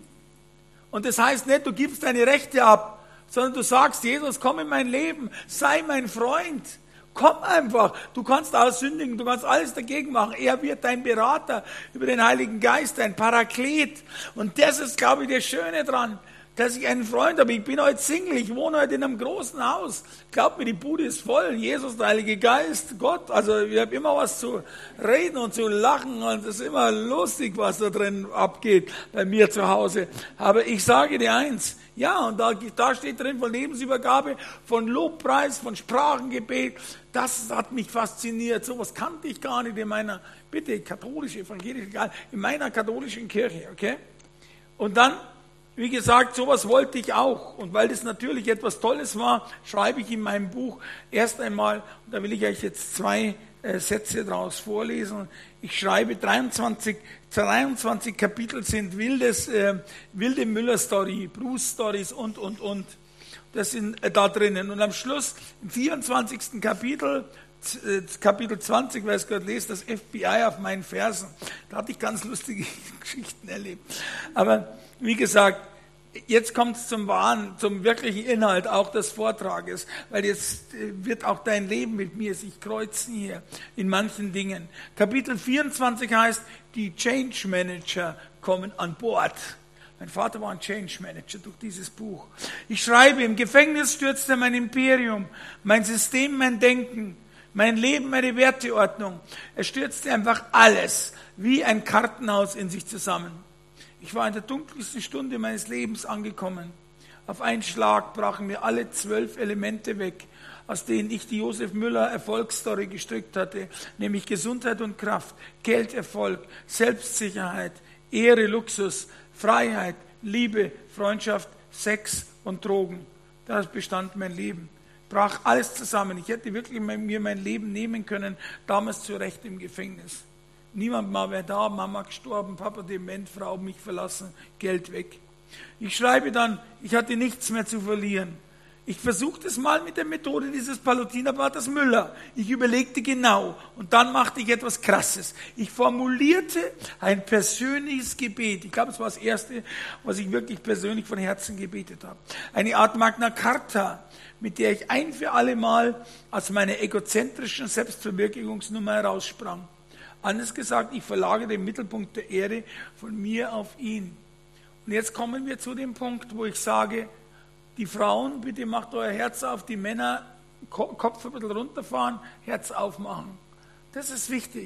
Und das heißt nicht, du gibst deine Rechte ab, sondern du sagst, Jesus, komm in mein Leben, sei mein Freund. Komm einfach. Du kannst aussündigen, du kannst alles dagegen machen. Er wird dein Berater über den Heiligen Geist, dein Paraklet. Und das ist, glaube ich, das Schöne dran, dass ich einen Freund habe. Ich bin heute Single, ich wohne heute in einem großen Haus. Glaubt mir, die Bude ist voll. Jesus, der Heilige Geist, Gott. Also ich habe immer was zu reden und zu lachen und es ist immer lustig, was da drin abgeht bei mir zu Hause. Aber ich sage dir eins, ja, und da, da steht drin von Lebensübergabe, von Lobpreis, von Sprachengebet. Das hat mich fasziniert. Sowas kannte ich gar nicht in meiner, bitte, katholische, evangelische, egal, in meiner katholischen Kirche, okay? Und dann, wie gesagt, sowas wollte ich auch. Und weil das natürlich etwas Tolles war, schreibe ich in meinem Buch erst einmal, und da will ich euch jetzt zwei äh, Sätze daraus vorlesen. Ich schreibe dreiundzwanzig, dreiundzwanzig Kapitel sind wildes, äh, wilde Müller-Story, Bruce-Stories und, und, und. Das sind äh, da drinnen. Und am Schluss, im vierundzwanzigsten Kapitel, äh, Kapitel zwanzig, weil ich es gerade lese, das F B I auf meinen Fersen. Da hatte ich ganz lustige Geschichten erlebt. Aber wie gesagt, jetzt kommt es zum wahren, zum wirklichen Inhalt auch des Vortrages, weil jetzt wird auch dein Leben mit mir sich kreuzen hier in manchen Dingen. Kapitel vierundzwanzig heißt, die Change Manager kommen an Bord. Mein Vater war ein Change Manager durch dieses Buch. Ich schreibe, im Gefängnis stürzte mein Imperium, mein System, mein Denken, mein Leben, meine Werteordnung. Es stürzte einfach alles wie ein Kartenhaus in sich zusammen. Ich war in der dunkelsten Stunde meines Lebens angekommen. Auf einen Schlag brachen mir alle zwölf Elemente weg, aus denen ich die Josef Müller Erfolgsstory gestrickt hatte, nämlich Gesundheit und Kraft, Geld, Erfolg, Selbstsicherheit, Ehre, Luxus, Freiheit, Liebe, Freundschaft, Sex und Drogen. Das bestand mein Leben. Brach alles zusammen. Ich hätte wirklich mir mein Leben nehmen können, damals zu Recht im Gefängnis. Niemand mehr war da, Mama gestorben, Papa dement, Frau mich verlassen, Geld weg. Ich schreibe dann, ich hatte nichts mehr zu verlieren. Ich versuchte es mal mit der Methode dieses Palutinerpaters Müller. Ich überlegte genau und dann machte ich etwas Krasses. Ich formulierte ein persönliches Gebet. Ich glaube, es war das Erste, was ich wirklich persönlich von Herzen gebetet habe. Eine Art Magna Carta, mit der ich ein für alle Mal aus meiner egozentrischen Selbstverwirklichungsnummer heraussprang. Anders gesagt, ich verlagere den Mittelpunkt der Ehre von mir auf ihn. Und jetzt kommen wir zu dem Punkt, wo ich sage, die Frauen, bitte macht euer Herz auf, die Männer, Kopf ein bisschen runterfahren, Herz aufmachen. Das ist wichtig.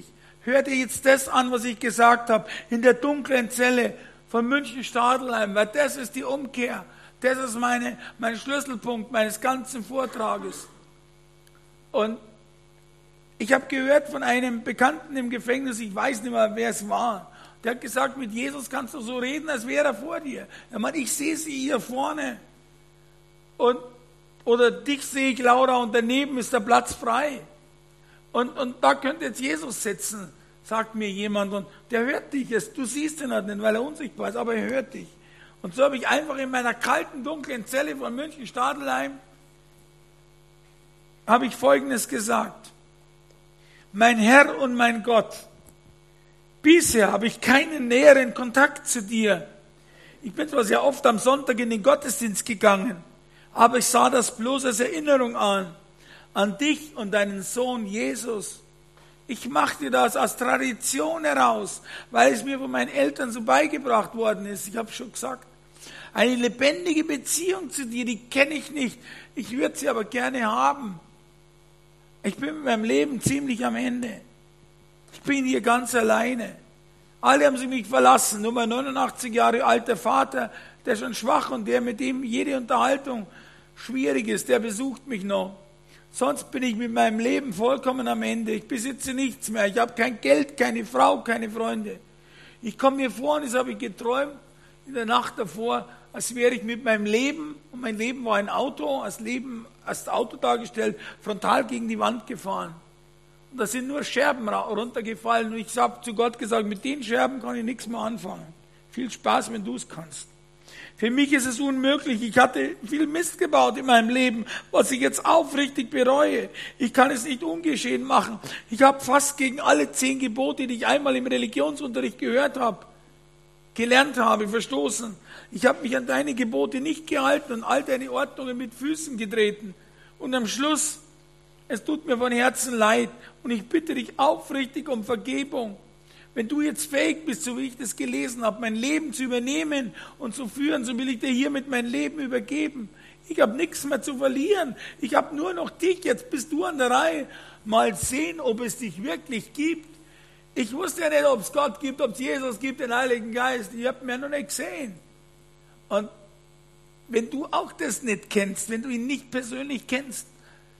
hör dir jetzt das an, was ich gesagt habe, in der dunklen Zelle von München-Stadelheim, weil das ist die Umkehr. Das ist meine, mein Schlüsselpunkt meines ganzen Vortrages. Und ich habe gehört von einem Bekannten im Gefängnis, ich weiß nicht mehr, wer es war, der hat gesagt, mit Jesus kannst du so reden, als wäre er vor dir. Er meint, ich sehe sie hier vorne. Und, oder dich sehe ich, Laura, und daneben ist der Platz frei. Und, und da könnte jetzt Jesus sitzen, sagt mir jemand, und der hört dich. Du siehst ihn halt nicht, weil er unsichtbar ist, aber er hört dich. Und so habe ich einfach in meiner kalten, dunklen Zelle von München-Stadelheim habe ich Folgendes gesagt. Mein Herr und mein Gott, bisher habe ich keinen näheren Kontakt zu dir. Ich bin zwar sehr oft am Sonntag in den Gottesdienst gegangen, aber ich sah das bloß als Erinnerung an, an dich und deinen Sohn Jesus. Ich machte das aus Tradition heraus, weil es mir von meinen Eltern so beigebracht worden ist. Ich habe schon gesagt, eine lebendige Beziehung zu dir, die kenne ich nicht. Ich würde sie aber gerne haben. Ich bin mit meinem Leben ziemlich am Ende. Ich bin hier ganz alleine. Alle haben sie mich verlassen. Nur mein neunundachtzig Jahre alter Vater, der ist schon schwach und der, mit dem jede Unterhaltung schwierig ist, der besucht mich noch. Sonst bin ich mit meinem Leben vollkommen am Ende. Ich besitze nichts mehr. Ich habe kein Geld, keine Frau, keine Freunde. Ich komme mir vor, und das habe ich geträumt, in der Nacht davor, als wäre ich mit meinem Leben, und mein Leben war ein Auto, als Leben, als Auto dargestellt, frontal gegen die Wand gefahren. Und da sind nur Scherben runtergefallen. Und ich habe zu Gott gesagt, mit den Scherben kann ich nichts mehr anfangen. Viel Spaß, wenn du es kannst. Für mich ist es unmöglich. Ich hatte viel Mist gebaut in meinem Leben, was ich jetzt aufrichtig bereue. Ich kann es nicht ungeschehen machen. Ich habe fast gegen alle zehn Gebote, die ich einmal im Religionsunterricht gehört habe, gelernt habe, verstoßen. Ich habe mich an deine Gebote nicht gehalten und all deine Ordnungen mit Füßen getreten. Und am Schluss, es tut mir von Herzen leid und ich bitte dich aufrichtig um Vergebung. Wenn du jetzt fähig bist, so wie ich das gelesen habe, mein Leben zu übernehmen und zu führen, so will ich dir hiermit mein Leben übergeben. Ich habe nichts mehr zu verlieren. Ich habe nur noch dich. Jetzt bist du an der Reihe. Mal sehen, ob es dich wirklich gibt. Ich wusste ja nicht, ob es Gott gibt, ob es Jesus gibt, den Heiligen Geist. Ich habe ihn ja noch nicht gesehen. Und wenn du auch das nicht kennst, wenn du ihn nicht persönlich kennst,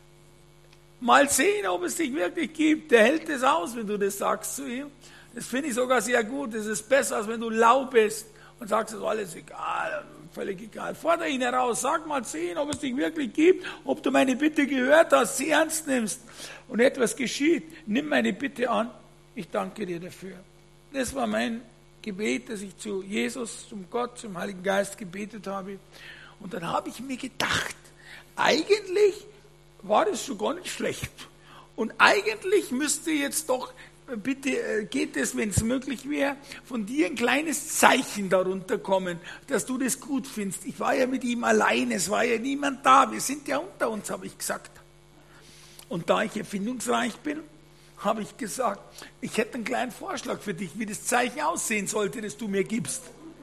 mal sehen, ob es dich wirklich gibt. Der hält es aus, wenn du das sagst zu ihm. Das finde ich sogar sehr gut. Das ist besser, als wenn du lau bist und sagst, es ist alles egal, völlig egal. Fordere ihn heraus, sag mal sehen, ob es dich wirklich gibt, ob du meine Bitte gehört hast, sie ernst nimmst und etwas geschieht. Nimm meine Bitte an, ich danke dir dafür. Das war mein Gebet, das ich zu Jesus, zum Gott, zum Heiligen Geist gebetet habe. Und dann habe ich mir gedacht, eigentlich war das schon gar nicht schlecht. Und eigentlich müsste jetzt doch, bitte geht es, wenn es möglich wäre, von dir ein kleines Zeichen darunter kommen, dass du das gut findest. Ich war ja mit ihm allein, es war ja niemand da, wir sind ja unter uns, habe ich gesagt. Und da ich erfindungsreich bin, habe ich gesagt, ich hätte einen kleinen Vorschlag für dich, wie das Zeichen aussehen sollte, das du mir gibst.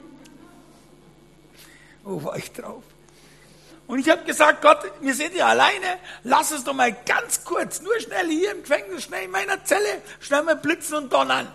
Wo war ich drauf? Und ich habe gesagt, Gott, wir sind ja alleine, lass es doch mal ganz kurz, nur schnell hier im Gefängnis, schnell in meiner Zelle, schnell mal blitzen und donnern.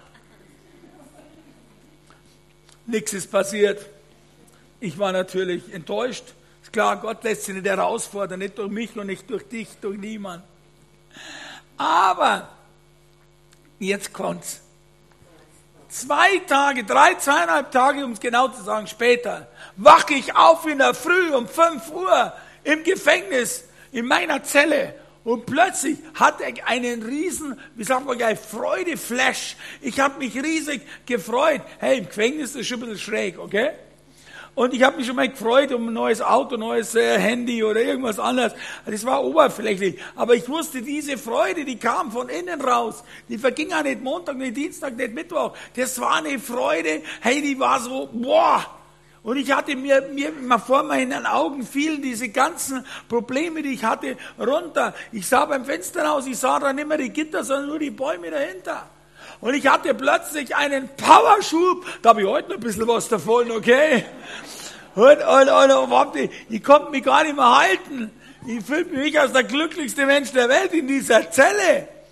Nichts ist passiert. Ich war natürlich enttäuscht. Ist klar, Gott lässt sich nicht herausfordern, nicht durch mich und nicht durch dich, durch niemand. Aber jetzt kommt's. Zwei Tage, drei, zweieinhalb Tage, um es genau zu sagen, später, wache ich auf in der Früh um fünf Uhr im Gefängnis, in meiner Zelle. Und plötzlich hatte ich einen riesen, wie sagt man gleich, Freude-Flash. Ich habe mich riesig gefreut. Hey, im Gefängnis ist das schon ein bisschen schräg, okay? Und ich habe mich schon mal gefreut um ein neues Auto, neues äh, Handy oder irgendwas anderes. Das war oberflächlich. Aber ich wusste, diese Freude, die kam von innen raus. Die verging auch nicht Montag, nicht Dienstag, nicht Mittwoch. Das war eine Freude, hey, die war so, boah. Und ich hatte mir, mir mal vor meinen Augen fielen diese ganzen Probleme, die ich hatte, runter. Ich sah beim Fenster raus, ich sah da nicht mehr die Gitter, sondern nur die Bäume dahinter. Und ich hatte plötzlich einen Powerschub, da habe ich heute noch ein bisschen was davon, okay? Und, und, und, und ich, ich konnte mich gar nicht mehr halten. Ich fühlte mich als der glücklichste Mensch der Welt in dieser Zelle.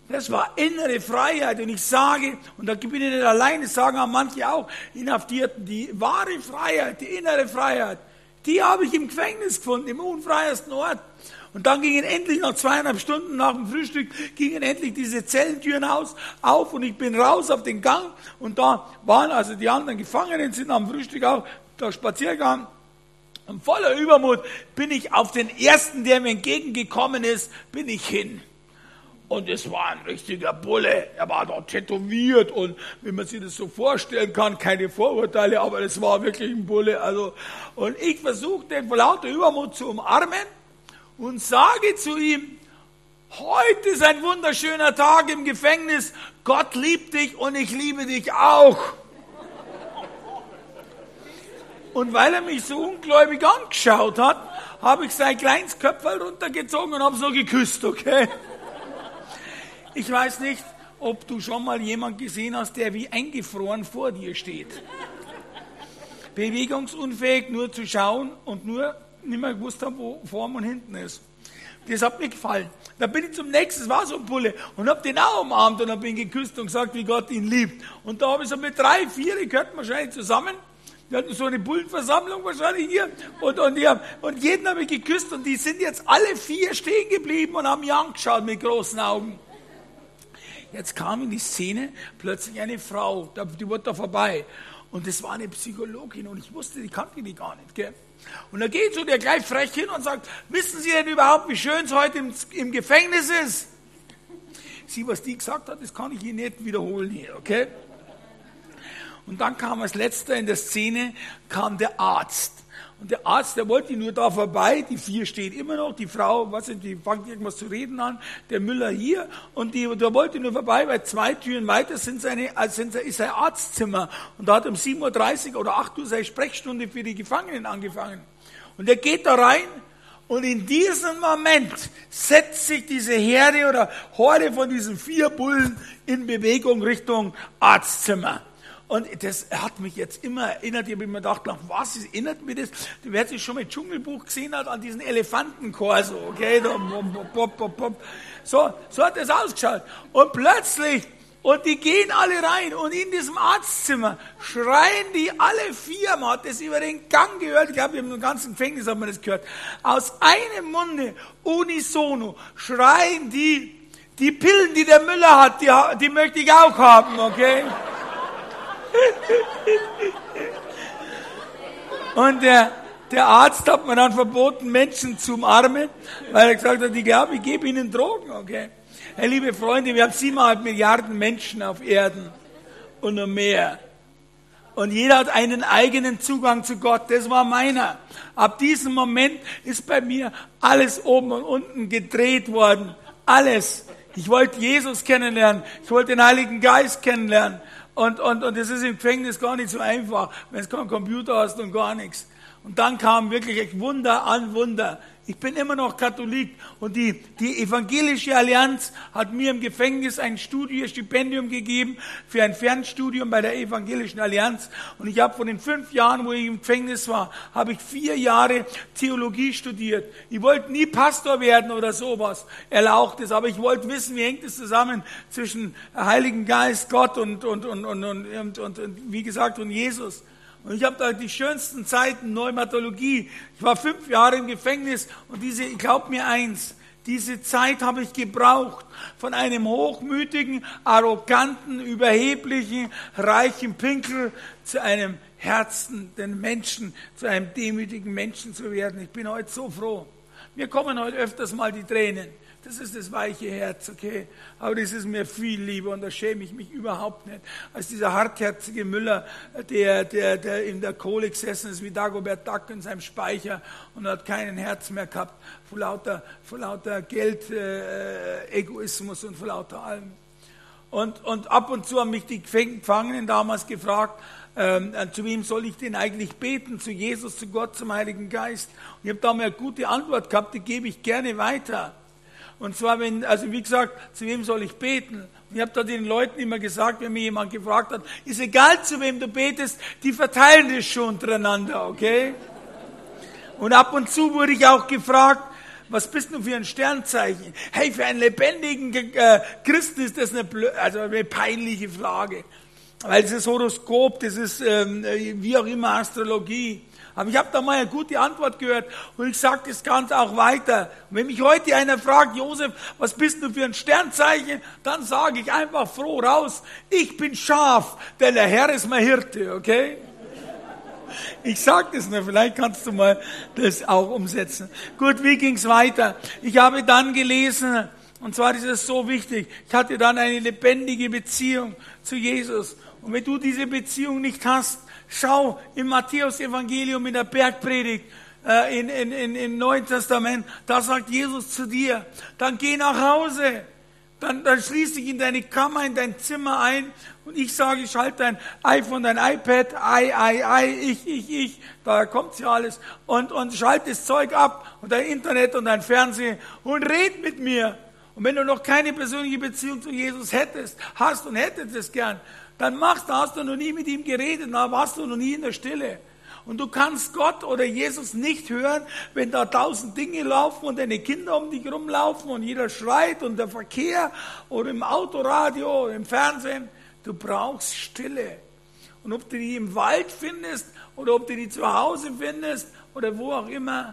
Das war innere Freiheit. Und ich sage, und da bin ich nicht alleine, sagen auch manche auch, Inhaftierten, die wahre Freiheit, die innere Freiheit, die habe ich im Gefängnis gefunden, im unfreiesten Ort. Und dann gingen endlich nach zweieinhalb Stunden nach dem Frühstück, gingen endlich diese Zellentüren aus, auf und ich bin raus auf den Gang. Und da waren also die anderen Gefangenen, sind am Frühstück auch da spazieren gegangen. Und voller Übermut bin ich auf den ersten, der mir entgegengekommen ist, bin ich hin. Und es war ein richtiger Bulle, er war dort tätowiert und wie man sich das so vorstellen kann, keine Vorurteile, aber es war wirklich ein Bulle. Also, und ich versuchte den vor lauter Übermut zu umarmen und sage zu ihm, heute ist ein wunderschöner Tag im Gefängnis, Gott liebt dich und ich liebe dich auch. Und weil er mich so ungläubig angeschaut hat, habe ich sein kleines Köpferl runtergezogen und habe so geküsst, okay? Ich weiß nicht, ob du schon mal jemanden gesehen hast, der wie eingefroren vor dir steht. Bewegungsunfähig, nur zu schauen und nur nicht mehr gewusst haben, wo vorn und hinten ist. Das hat mir gefallen. Dann bin ich zum nächsten, das war so ein Bulle, und habe den auch umarmt und habe ihn geküsst und gesagt, wie Gott ihn liebt. Und da habe ich so mit drei, vier, die gehörten wahrscheinlich zusammen. Wir hatten so eine Bullenversammlung wahrscheinlich hier. Und, und, die haben, und jeden habe ich geküsst und die sind jetzt alle vier stehen geblieben und haben mich angeschaut mit großen Augen. Jetzt kam in die Szene plötzlich eine Frau, die wurde da vorbei. Und das war eine Psychologin und ich wusste, die kannte die gar nicht. Gell? Und da geht so der gleich frech hin und sagt, wissen Sie denn überhaupt, wie schön es heute im, im Gefängnis ist? Sie, was die gesagt hat, das kann ich Ihnen nicht wiederholen hier, okay? Und dann kam als letzter in der Szene, kam der Arzt. Und der Arzt, der wollte nur da vorbei, die vier stehen immer noch, die Frau, was sind, die fängt irgendwas zu reden an, der Müller hier, und die, der wollte nur vorbei, weil zwei Türen weiter sind seine, also sind, ist sein Arztzimmer. Und da hat um sieben Uhr dreißig oder acht Uhr seine Sprechstunde für die Gefangenen angefangen. Und er geht da rein, und in diesem Moment setzt sich diese Herde oder Horde von diesen vier Bullen in Bewegung Richtung Arztzimmer. Und das hat mich jetzt immer erinnert, ich habe mir gedacht, was erinnert mich das? Wer sich schon mal Dschungelbuch gesehen hat, an diesen Elefantenkorso, okay? So, so hat das ausgeschaut. Und plötzlich, und die gehen alle rein, und in diesem Arztzimmer schreien die alle vier, man hat das über den Gang gehört, ich glaube, im ganzen Gefängnis hat man das gehört, aus einem Munde, unisono, schreien die, die Pillen, die der Müller hat, die, die möchte ich auch haben, okay? Und der, der Arzt hat mir dann verboten, Menschen zu umarmen, weil er gesagt hat, ich glaube, ich gebe ihnen Drogen, okay? Hey, liebe Freunde, wir haben siebeneinhalb Milliarden Menschen auf Erden und noch mehr. Und jeder hat einen eigenen Zugang zu Gott, das war meiner. Ab diesem Moment ist bei mir alles oben und unten gedreht worden, alles. Ich wollte Jesus kennenlernen, ich wollte den Heiligen Geist kennenlernen. Und, und, und das ist im Gefängnis gar nicht so einfach, wenn du keinen Computer hast und gar nichts. Und dann kam wirklich echt Wunder an Wunder. Ich bin immer noch Katholik und die, die Evangelische Allianz hat mir im Gefängnis ein Studienstipendium gegeben für ein Fernstudium bei der Evangelischen Allianz. Und ich habe von den fünf Jahren, wo ich im Gefängnis war, habe ich vier Jahre Theologie studiert. Ich wollte nie Pastor werden oder sowas, Erlauchtes, aber ich wollte wissen, wie hängt es zusammen zwischen Heiligen Geist, Gott und, und, und, und, und, und, und, und wie gesagt, und Jesus. Und ich habe da die schönsten Zeiten, Pneumatologie. Ich war fünf Jahre im Gefängnis und diese, ich glaub mir eins, diese Zeit habe ich gebraucht von einem hochmütigen, arroganten, überheblichen, reichen Pinkel zu einem herzenden Menschen, zu einem demütigen Menschen zu werden. Ich bin heute so froh. Mir kommen heute öfters mal die Tränen. Das ist das weiche Herz, okay? Aber das ist mir viel lieber und da schäme ich mich überhaupt nicht. Als dieser hartherzige Müller, der, der, der in der Kohle gesessen ist, wie Dagobert Duck in seinem Speicher und hat keinen Herz mehr gehabt, vor lauter, vor lauter Geld, äh, Egoismus und vor lauter allem. Und, und ab und zu haben mich die Gefangenen damals gefragt, ähm, zu wem soll ich denn eigentlich beten? Zu Jesus, zu Gott, zum Heiligen Geist? Und ich habe da mal eine gute Antwort gehabt, die gebe ich gerne weiter. Und zwar, wenn, also wie gesagt, zu wem soll ich beten? Und ich habe da den Leuten immer gesagt, wenn mir jemand gefragt hat, ist egal, zu wem du betest, die verteilen das schon untereinander, okay? Und ab und zu wurde ich auch gefragt, was bist du für ein Sternzeichen? Hey, für einen lebendigen äh, Christen ist das eine, blö- also eine peinliche Frage. Weil das ist Horoskop, das ist ähm, wie auch immer Astrologie. Aber ich habe da mal eine gute Antwort gehört und ich sage das Ganze auch weiter. Und wenn mich heute einer fragt, Josef, was bist du für ein Sternzeichen, dann sage ich einfach froh raus, ich bin Schaf, denn der Herr ist mein Hirte, okay? Ich sage das nur, vielleicht kannst du mal das auch umsetzen. Gut, wie ging's weiter? Ich habe dann gelesen, und zwar ist es so wichtig, ich hatte dann eine lebendige Beziehung zu Jesus. Und wenn du diese Beziehung nicht hast, schau im Matthäus-Evangelium, in der Bergpredigt, äh, in, in, in, im Neuen Testament, da sagt Jesus zu dir, dann geh nach Hause, dann, dann schließ dich in deine Kammer, in dein Zimmer ein und ich sage, schalt dein iPhone, dein iPad, ei, ei, ei, ich, ich, ich, da kommt ja alles und, und schalt das Zeug ab und dein Internet und dein Fernsehen und red mit mir. Und wenn du noch keine persönliche Beziehung zu Jesus hättest, hast und hättest es gern, dann machst du, hast du noch nie mit ihm geredet, dann warst du noch nie in der Stille. Und du kannst Gott oder Jesus nicht hören, wenn da tausend Dinge laufen und deine Kinder um dich rumlaufen und jeder schreit und der Verkehr oder im Autoradio oder im Fernsehen. Du brauchst Stille. Und ob du die im Wald findest oder ob du die zu Hause findest oder wo auch immer,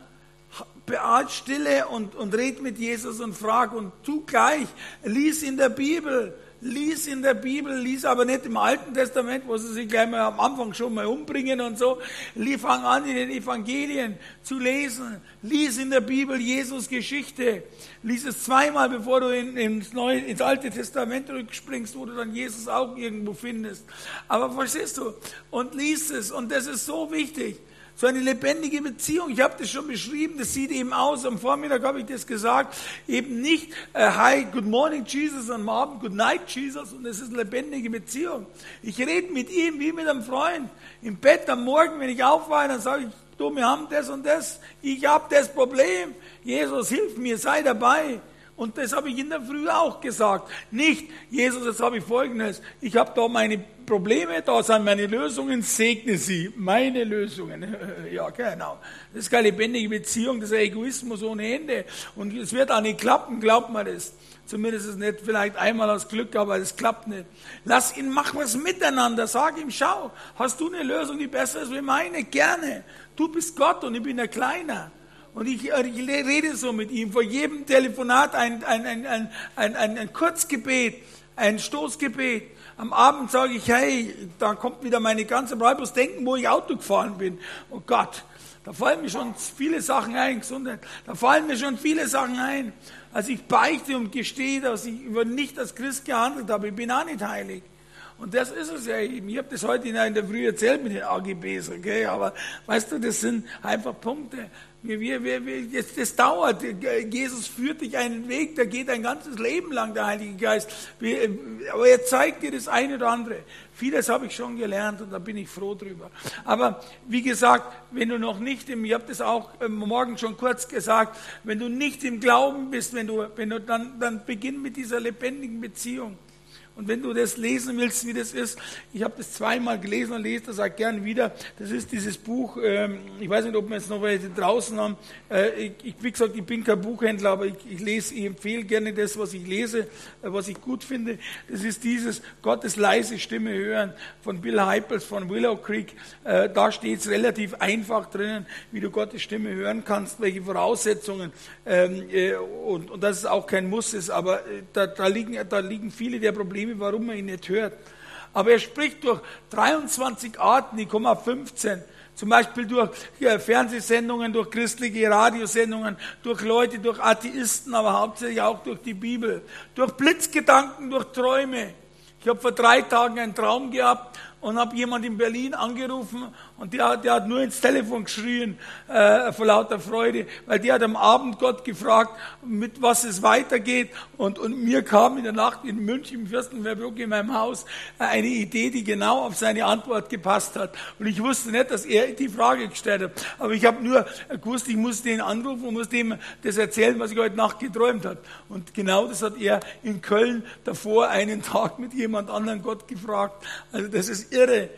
beat Stille und, und red mit Jesus und frag und tu gleich, lies in der Bibel. Lies in der Bibel, lies aber nicht im Alten Testament, wo sie sich gleich mal am Anfang schon mal umbringen und so. Fang an, in den Evangelien zu lesen. Lies in der Bibel Jesus Geschichte. Lies es zweimal, bevor du in, ins, Neue, ins Alte Testament rückspringst, wo du dann Jesus auch irgendwo findest. Aber verstehst du? Und lies es. Und das ist so wichtig. So eine lebendige Beziehung, ich habe das schon beschrieben, das sieht eben aus, am Vormittag habe ich das gesagt, eben nicht äh, Hi, good morning Jesus, und am Abend good night Jesus, und das ist eine lebendige Beziehung. Ich rede mit ihm wie mit einem Freund. Im Bett am Morgen, wenn ich aufwache, dann sage ich, du, wir haben das und das, ich habe das Problem, Jesus, hilf mir, sei dabei. Und das habe ich in der Früh auch gesagt. Nicht, Jesus, jetzt habe ich Folgendes, ich habe da meine Probleme, da sind meine Lösungen, segne sie. Meine Lösungen. Ja, genau. Das ist keine lebendige Beziehung, das ist Egoismus ohne Ende. Und es wird auch nicht klappen, glaubt man das. Zumindest ist es nicht vielleicht einmal aus Glück, aber es klappt nicht. Lass ihn, mach was miteinander. Sag ihm, schau, hast du eine Lösung, die besser ist wie meine? Gerne. Du bist Gott und ich bin der Kleiner. Und ich, ich rede so mit ihm, vor jedem Telefonat ein, ein, ein, ein, ein, ein, ein Kurzgebet, ein Stoßgebet. Am Abend sage ich, hey, da kommt wieder meine ganze Bleibus denken, wo ich Auto gefahren bin. Oh Gott, da fallen mir schon viele Sachen ein, Gesundheit, da fallen mir schon viele Sachen ein. Also ich beichte und gestehe, dass ich nicht als Christ gehandelt habe, ich bin auch nicht heilig. Und das ist es ja eben. Ich habe das heute in der Früh erzählt mit den A G Bs, okay? Aber weißt du, das sind einfach Punkte. Wir, wir, wir, wir, das, das dauert. Jesus führt dich einen Weg, der geht ein ganzes Leben lang, der Heilige Geist. Wir, aber er zeigt dir das eine oder andere. Vieles habe ich schon gelernt und da bin ich froh drüber. Aber wie gesagt, wenn du noch nicht im, ich habe das auch morgen schon kurz gesagt, wenn du nicht im Glauben bist, wenn du, wenn du dann, dann beginn mit dieser lebendigen Beziehung. Und wenn du das lesen willst, wie das ist, ich habe das zweimal gelesen und lese das auch gern wieder. Das ist dieses Buch, ähm, ich weiß nicht, ob wir jetzt noch welche draußen haben. Äh, ich, ich, wie gesagt, ich bin kein Buchhändler, aber ich, ich lese, ich empfehle gerne das, was ich lese, äh, was ich gut finde. Das ist dieses Gottes leise Stimme hören von Bill Hybels von Willow Creek. Äh, da steht es relativ einfach drinnen, wie du Gottes Stimme hören kannst, welche Voraussetzungen. Ähm, äh, und, und dass es auch kein Muss ist, aber äh, da, da, liegen, da liegen viele der Probleme, warum man ihn nicht hört. Aber er spricht durch dreiundzwanzig Arten, ich komme auf fünfzehn, zum Beispiel durch ja, Fernsehsendungen, durch christliche Radiosendungen, durch Leute, durch Atheisten, aber hauptsächlich auch durch die Bibel, durch Blitzgedanken, durch Träume. Ich habe vor drei Tagen einen Traum gehabt und habe jemand in Berlin angerufen und der, der hat nur ins Telefon geschrien äh, vor lauter Freude, weil der hat am Abend Gott gefragt, mit was es weitergeht und, und mir kam in der Nacht in München im Fürstenfeldbruck in meinem Haus äh, eine Idee, die genau auf seine Antwort gepasst hat und ich wusste nicht, dass er die Frage gestellt hat, aber ich habe nur gewusst, ich muss den anrufen und muss dem das erzählen, was ich heute Nacht geträumt habe und genau das hat er in Köln davor einen Tag mit jemand anderem Gott gefragt, also das ist irre.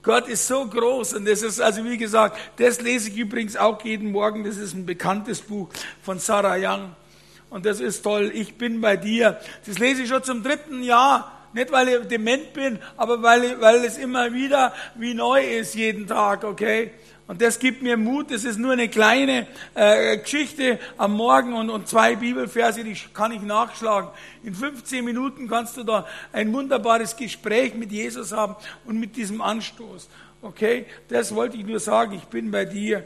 Gott ist so groß und das ist, also wie gesagt, das lese ich übrigens auch jeden Morgen. Das ist ein bekanntes Buch von Sarah Young und das ist toll. Ich bin bei dir. Das lese ich schon zum dritten Jahr. Nicht, weil ich dement bin, aber weil, weil es immer wieder wie neu ist jeden Tag, okay? Und das gibt mir Mut. Das ist nur eine kleine äh, Geschichte am Morgen und, und zwei Bibelverse, die kann ich nachschlagen. In fünfzehn Minuten kannst du da ein wunderbares Gespräch mit Jesus haben und mit diesem Anstoß. Okay, das wollte ich nur sagen. Ich bin bei dir.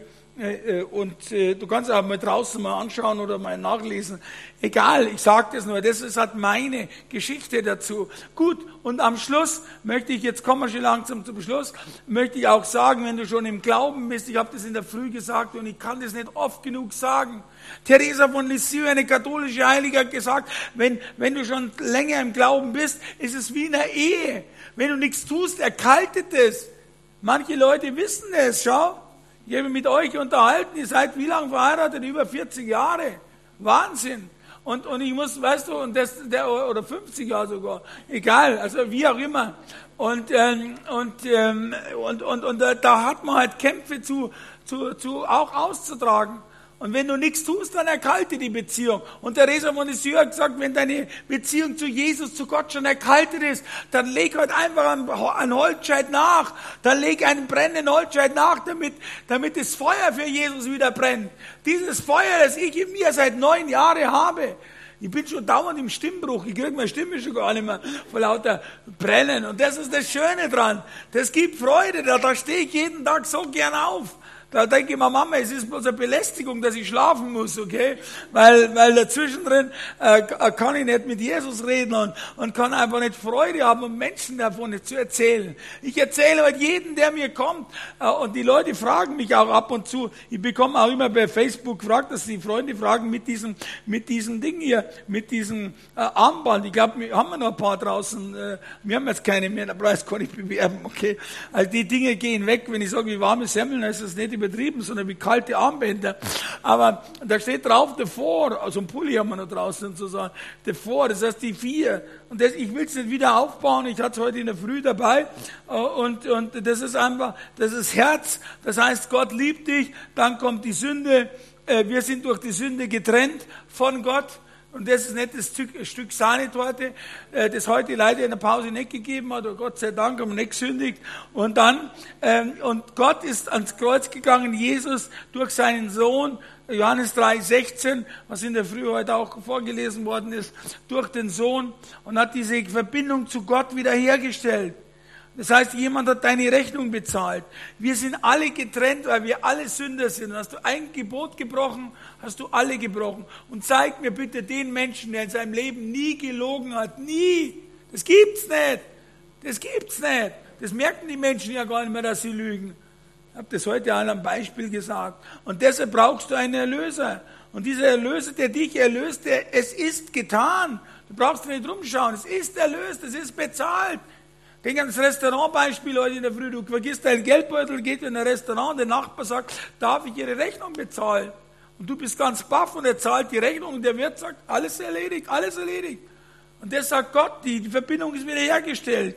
Und du kannst auch mal draußen mal anschauen oder mal nachlesen. Egal, ich sage das nur. Das ist halt meine Geschichte dazu. Gut, und am Schluss möchte ich, jetzt kommen wir schon langsam zum Schluss, möchte ich auch sagen, wenn du schon im Glauben bist, ich habe das in der Früh gesagt und ich kann das nicht oft genug sagen. Teresa von Lisieux, eine katholische Heilige, hat gesagt, wenn, wenn du schon länger im Glauben bist, ist es wie in einer Ehe. Wenn du nichts tust, erkaltet es. Manche Leute wissen es, schau. Ich habe mich mit euch unterhalten, ihr seid wie lange verheiratet? Über vierzig Jahre. Wahnsinn. Und, und ich muss, weißt du, und das, der, oder fünfzig Jahre sogar, egal, also wie auch immer. Und, ähm, und, ähm, und, und, und da, da hat man halt Kämpfe zu, zu, zu auch auszutragen. Und wenn du nichts tust, dann erkalte die Beziehung. Und Teresa von Lisieux hat gesagt, wenn deine Beziehung zu Jesus, zu Gott schon erkaltet ist, dann leg halt einfach einen Holzscheit nach. Dann leg einen brennenden Holzscheit nach, damit, damit das Feuer für Jesus wieder brennt. Dieses Feuer, das ich in mir seit neun Jahren habe. Ich bin schon dauernd im Stimmbruch. Ich kriege meine Stimme schon gar nicht mehr vor lauter Brennen. Und das ist das Schöne dran. Das gibt Freude. Da, da stehe ich jeden Tag so gern auf. Da denke ich mir, Mama, es ist bloß eine Belästigung, dass ich schlafen muss, okay? Weil, weil dazwischen drin äh, kann ich nicht mit Jesus reden und, und kann einfach nicht Freude haben, um Menschen davon nicht zu erzählen. Ich erzähle halt jeden, der mir kommt. Äh, und die Leute fragen mich auch ab und zu. Ich bekomme auch immer bei Facebook gefragt, dass die Freunde fragen mit diesem, mit diesem Ding hier, mit diesem äh, Armband. Ich glaube, wir haben wir noch ein paar draußen. Äh, wir haben jetzt keine mehr, der Preis kann ich bewerben, okay? Also die Dinge gehen weg. Wenn ich sage, wie warme Semmeln, dann ist das nicht übertrieben, sondern wie kalte Armbänder. Aber da steht drauf, davor, also ein Pulli haben wir noch draußen sozusagen, davor, das heißt die vier. Und das, ich will es nicht wieder aufbauen, ich hatte es heute in der Früh dabei. Und, und das ist einfach, das ist Herz, das heißt, Gott liebt dich, dann kommt die Sünde, wir sind durch die Sünde getrennt von Gott. Und das ist nicht das Stück, Stück Sahnetorte, das heute leider in der Pause nicht gegeben hat. Oh Gott sei Dank haben wir nicht gesündigt. Und dann, ähm, und Gott ist ans Kreuz gegangen, Jesus, durch seinen Sohn, Johannes drei sechzehn, was in der Früh heute auch vorgelesen worden ist, durch den Sohn und hat diese Verbindung zu Gott wiederhergestellt. Das heißt, jemand hat deine Rechnung bezahlt. Wir sind alle getrennt, weil wir alle Sünder sind. Hast du ein Gebot gebrochen, hast du alle gebrochen. Und zeig mir bitte den Menschen, der in seinem Leben nie gelogen hat. Nie. Das gibt's nicht. Das gibt's nicht. Das merken die Menschen ja gar nicht mehr, dass sie lügen. Ich habe das heute an einem Beispiel gesagt. Und deshalb brauchst du einen Erlöser. Und dieser Erlöser, der dich erlöst, der, es ist getan. Du brauchst nicht rumschauen. Es ist erlöst, es ist bezahlt. Denk an das Restaurantbeispiel heute in der Früh. Du vergisst deinen Geldbeutel, geht in ein Restaurant, der Nachbar sagt, darf ich Ihre Rechnung bezahlen? Und du bist ganz baff und er zahlt die Rechnung und der Wirt sagt, alles erledigt, alles erledigt. Und der sagt, Gott, die, die Verbindung ist wiederhergestellt.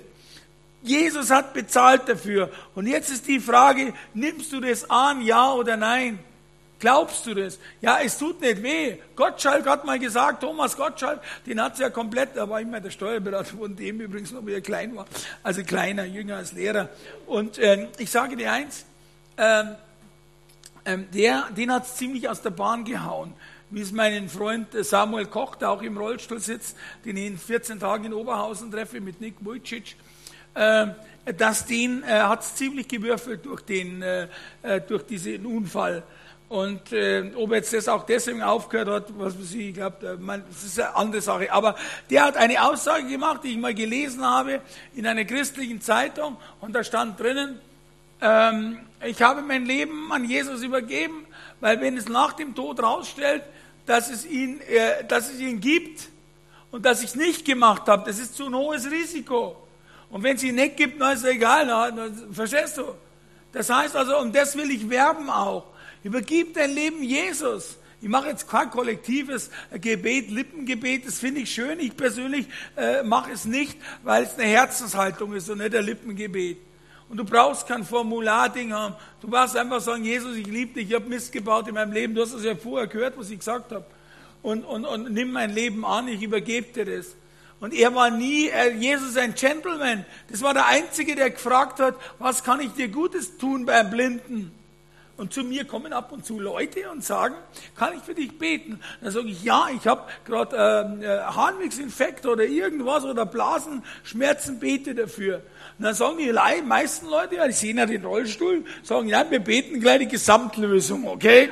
Jesus hat bezahlt dafür. Und jetzt ist die Frage, nimmst du das an, ja oder nein? Glaubst du das? Ja, es tut nicht weh. Gottschalk hat mal gesagt, Thomas Gottschalk, den hat es ja komplett, da war immer der Steuerberater von dem übrigens noch, wie er klein war, also kleiner, jünger als Lehrer. Und ähm, ich sage dir eins, ähm, ähm, der, den hat es ziemlich aus der Bahn gehauen. Wie es meinen Freund Samuel Koch, der auch im Rollstuhl sitzt, den ich in vierzehn Tagen in Oberhausen treffe, mit Nick Vujicic, äh, dass den äh, hat es ziemlich gewürfelt durch, den, äh, durch diesen Unfall. Und äh, ob jetzt das auch deswegen aufgehört hat, was weiß ich, ich glaube, das ist eine andere Sache. Aber der hat eine Aussage gemacht, die ich mal gelesen habe in einer christlichen Zeitung. Und da stand drinnen, ähm, ich habe mein Leben an Jesus übergeben, weil wenn es nach dem Tod rausstellt, dass es ihn, äh, dass es ihn gibt und dass ich es nicht gemacht habe, das ist zu ein hohes Risiko. Und wenn es ihn nicht gibt, dann ist es egal, dann, verstehst du? Das heißt also, und das will ich werben auch. Übergib dein Leben Jesus. Ich mache jetzt kein kollektives Gebet, Lippengebet, das finde ich schön. Ich persönlich äh, mache es nicht, weil es eine Herzenshaltung ist und nicht ein Lippengebet. Und du brauchst kein Formularding haben. Du brauchst einfach sagen, Jesus, ich liebe dich, ich habe Mist gebaut in meinem Leben. Du hast es ja vorher gehört, was ich gesagt habe. Und, und, und nimm mein Leben an, ich übergebe dir das. Und er war nie, er, Jesus ein Gentleman. Das war der Einzige, der gefragt hat, was kann ich dir Gutes tun beim Blinden? Und zu mir kommen ab und zu Leute und sagen, kann ich für dich beten? Dann sage ich, ja, ich habe gerade äh, Harnwegsinfekt oder irgendwas oder Blasenschmerzen, bete dafür. Und dann sagen die meisten Leute, ja, die sehen ja den Rollstuhl, sagen, ja, wir beten gleich die Gesamtlösung, okay?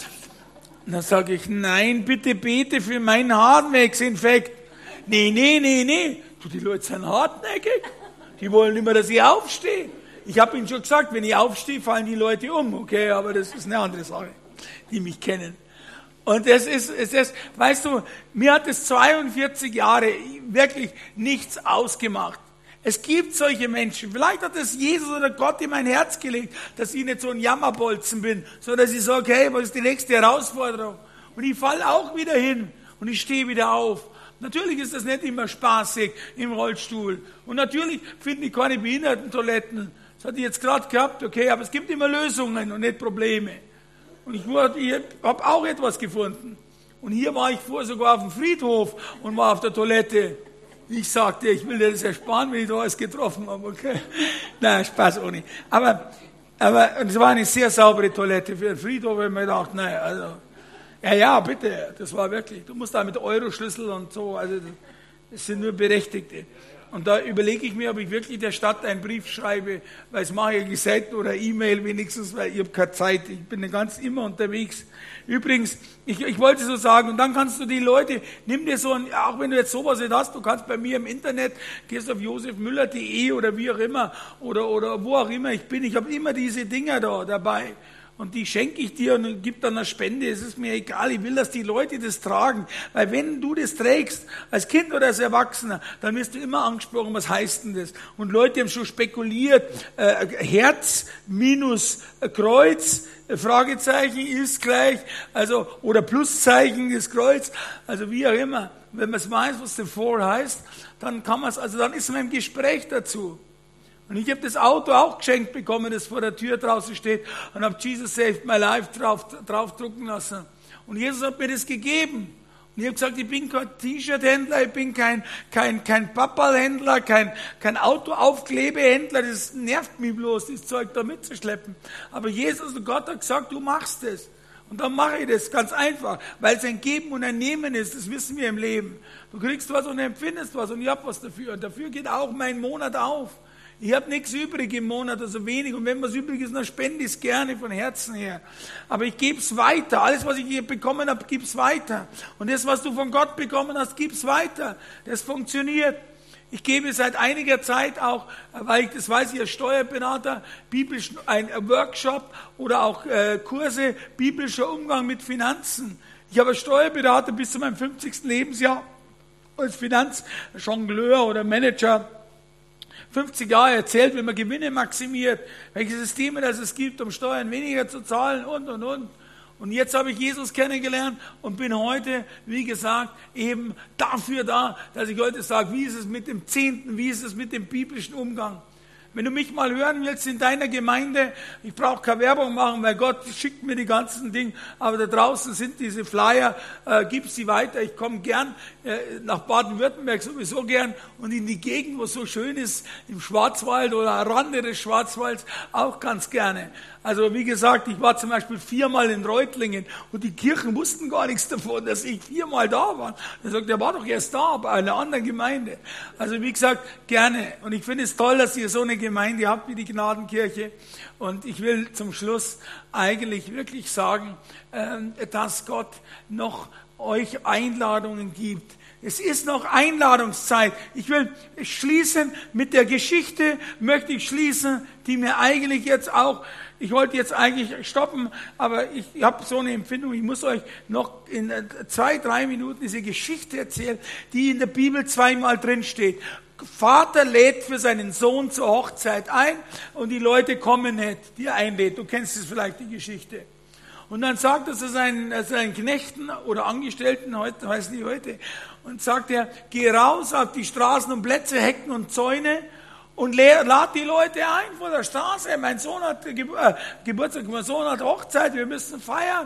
Und dann sage ich, nein, bitte bete für meinen Harnwegsinfekt. Nee, nee, nee, nee. Du, die Leute sind hartnäckig. Die wollen immer, dass ich aufstehe. Ich habe ihnen schon gesagt, wenn ich aufstehe, fallen die Leute um. Okay, aber das ist eine andere Sache, die mich kennen. Und das ist, ist das, weißt du, mir hat es zweiundvierzig Jahre wirklich nichts ausgemacht. Es gibt solche Menschen. Vielleicht hat es Jesus oder Gott in mein Herz gelegt, dass ich nicht so ein Jammerbolzen bin, sondern dass ich sage, hey, was ist die nächste Herausforderung? Und ich falle auch wieder hin und ich stehe wieder auf. Natürlich ist das nicht immer spaßig im Rollstuhl. Und natürlich finde ich keine Behindertentoiletten. Das hatte ich jetzt gerade gehabt, okay, aber es gibt immer Lösungen und nicht Probleme. Und ich, ich habe auch etwas gefunden. Und hier war ich vorher sogar auf dem Friedhof und war auf der Toilette. Ich sagte, ich will dir das ersparen, wenn ich da alles getroffen habe, okay? Nein, Spaß ohne. Aber, aber es war eine sehr saubere Toilette für einen Friedhof, weil ich mir gedacht, nein, also, ja, ja, bitte, das war wirklich, du musst da mit Euroschlüssel und so, also, das sind nur Berechtigte. Und da überlege ich mir, ob ich wirklich der Stadt einen Brief schreibe, weil es mache ich selten oder E-Mail wenigstens, weil ich habe keine Zeit. Ich bin ganz immer unterwegs. Übrigens, ich, ich wollte so sagen, und dann kannst du die Leute, nimm dir so ein, auch wenn du jetzt sowas nicht hast, du kannst bei mir im Internet, gehst auf josef müller punkt de oder wie auch immer, oder, oder wo auch immer ich bin, ich habe immer diese Dinger da dabei. Und die schenke ich dir und gebe dann eine Spende. Es ist mir egal, ich will, dass die Leute das tragen. Weil wenn du das trägst, als Kind oder als Erwachsener, dann wirst du immer angesprochen, was heißt denn das? Und Leute haben schon spekuliert, äh, Herz minus Kreuz, Fragezeichen ist gleich, also, oder Pluszeichen ist Kreuz, also wie auch immer. Wenn man es weiß, was das for heißt, dann kann man es, also dann ist man im Gespräch dazu. Und ich habe das Auto auch geschenkt bekommen, das vor der Tür draußen steht, und habe Jesus Saved My Life drauf, draufdrucken lassen. Und Jesus hat mir das gegeben. Und ich habe gesagt, ich bin kein T-Shirt-Händler, ich bin kein, kein, kein Papperl-Händler, kein, kein Autoaufklebehändler, das nervt mich bloß, das Zeug da mitzuschleppen. Aber Jesus und Gott hat gesagt, du machst das. Und dann mache ich das ganz einfach, weil es ein Geben und ein Nehmen ist, das wissen wir im Leben. Du kriegst was und empfindest was und ich habe was dafür. Und dafür geht auch mein Monat auf. Ich habe nichts übrig im Monat, also wenig. Und wenn was übrig ist, dann spende ich es gerne von Herzen her. Aber ich gebe es weiter. Alles, was ich hier bekommen habe, gib es weiter. Und das, was du von Gott bekommen hast, gib es weiter. Das funktioniert. Ich gebe seit einiger Zeit auch, weil ich das weiß, ich als Steuerberater, biblisch ein Workshop oder auch äh, Kurse, biblischer Umgang mit Finanzen. Ich habe als Steuerberater bis zu meinem fünfzigsten Lebensjahr als Finanzjongleur oder Manager fünfzig Jahre erzählt, wie man Gewinne maximiert, welche Systeme das es gibt, um Steuern weniger zu zahlen und, und, und. Und jetzt habe ich Jesus kennengelernt und bin heute, wie gesagt, eben dafür da, dass ich heute sage, wie ist es mit dem Zehnten, wie ist es mit dem biblischen Umgang. Wenn du mich mal hören willst in deiner Gemeinde, ich brauche keine Werbung machen, weil Gott schickt mir die ganzen Dinge, aber da draußen sind diese Flyer, äh, gib sie weiter. Ich komme gern äh, nach Baden-Württemberg sowieso gern und in die Gegend, wo es so schön ist, im Schwarzwald oder am Rande des Schwarzwalds auch ganz gerne. Also wie gesagt, ich war zum Beispiel viermal in Reutlingen und die Kirchen wussten gar nichts davon, dass ich viermal da war. Er sagt, der war doch erst da, bei einer anderen Gemeinde. Also wie gesagt, gerne. Und ich finde es toll, dass ihr so eine Gemeinde habt wie die Gnadenkirche. Und ich will zum Schluss eigentlich wirklich sagen, dass Gott noch euch Einladungen gibt. Es ist noch Einladungszeit. Ich will schließen mit der Geschichte, möchte ich schließen, die mir eigentlich jetzt auch, ich wollte jetzt eigentlich stoppen, aber ich habe so eine Empfindung, ich muss euch noch in zwei, drei Minuten diese Geschichte erzählen, die in der Bibel zweimal drin steht. Vater lädt für seinen Sohn zur Hochzeit ein und die Leute kommen nicht, die er einlädt. Du kennst es vielleicht, die Geschichte. Und dann sagt er zu seinen, seinen Knechten oder Angestellten, heute heißen die heute, und sagt er, geh raus auf die Straßen und Plätze, Hecken und Zäune und lad die Leute ein vor der Straße. Mein Sohn hat Ge äh, Geburtstag, mein Sohn hat Hochzeit, wir müssen feiern.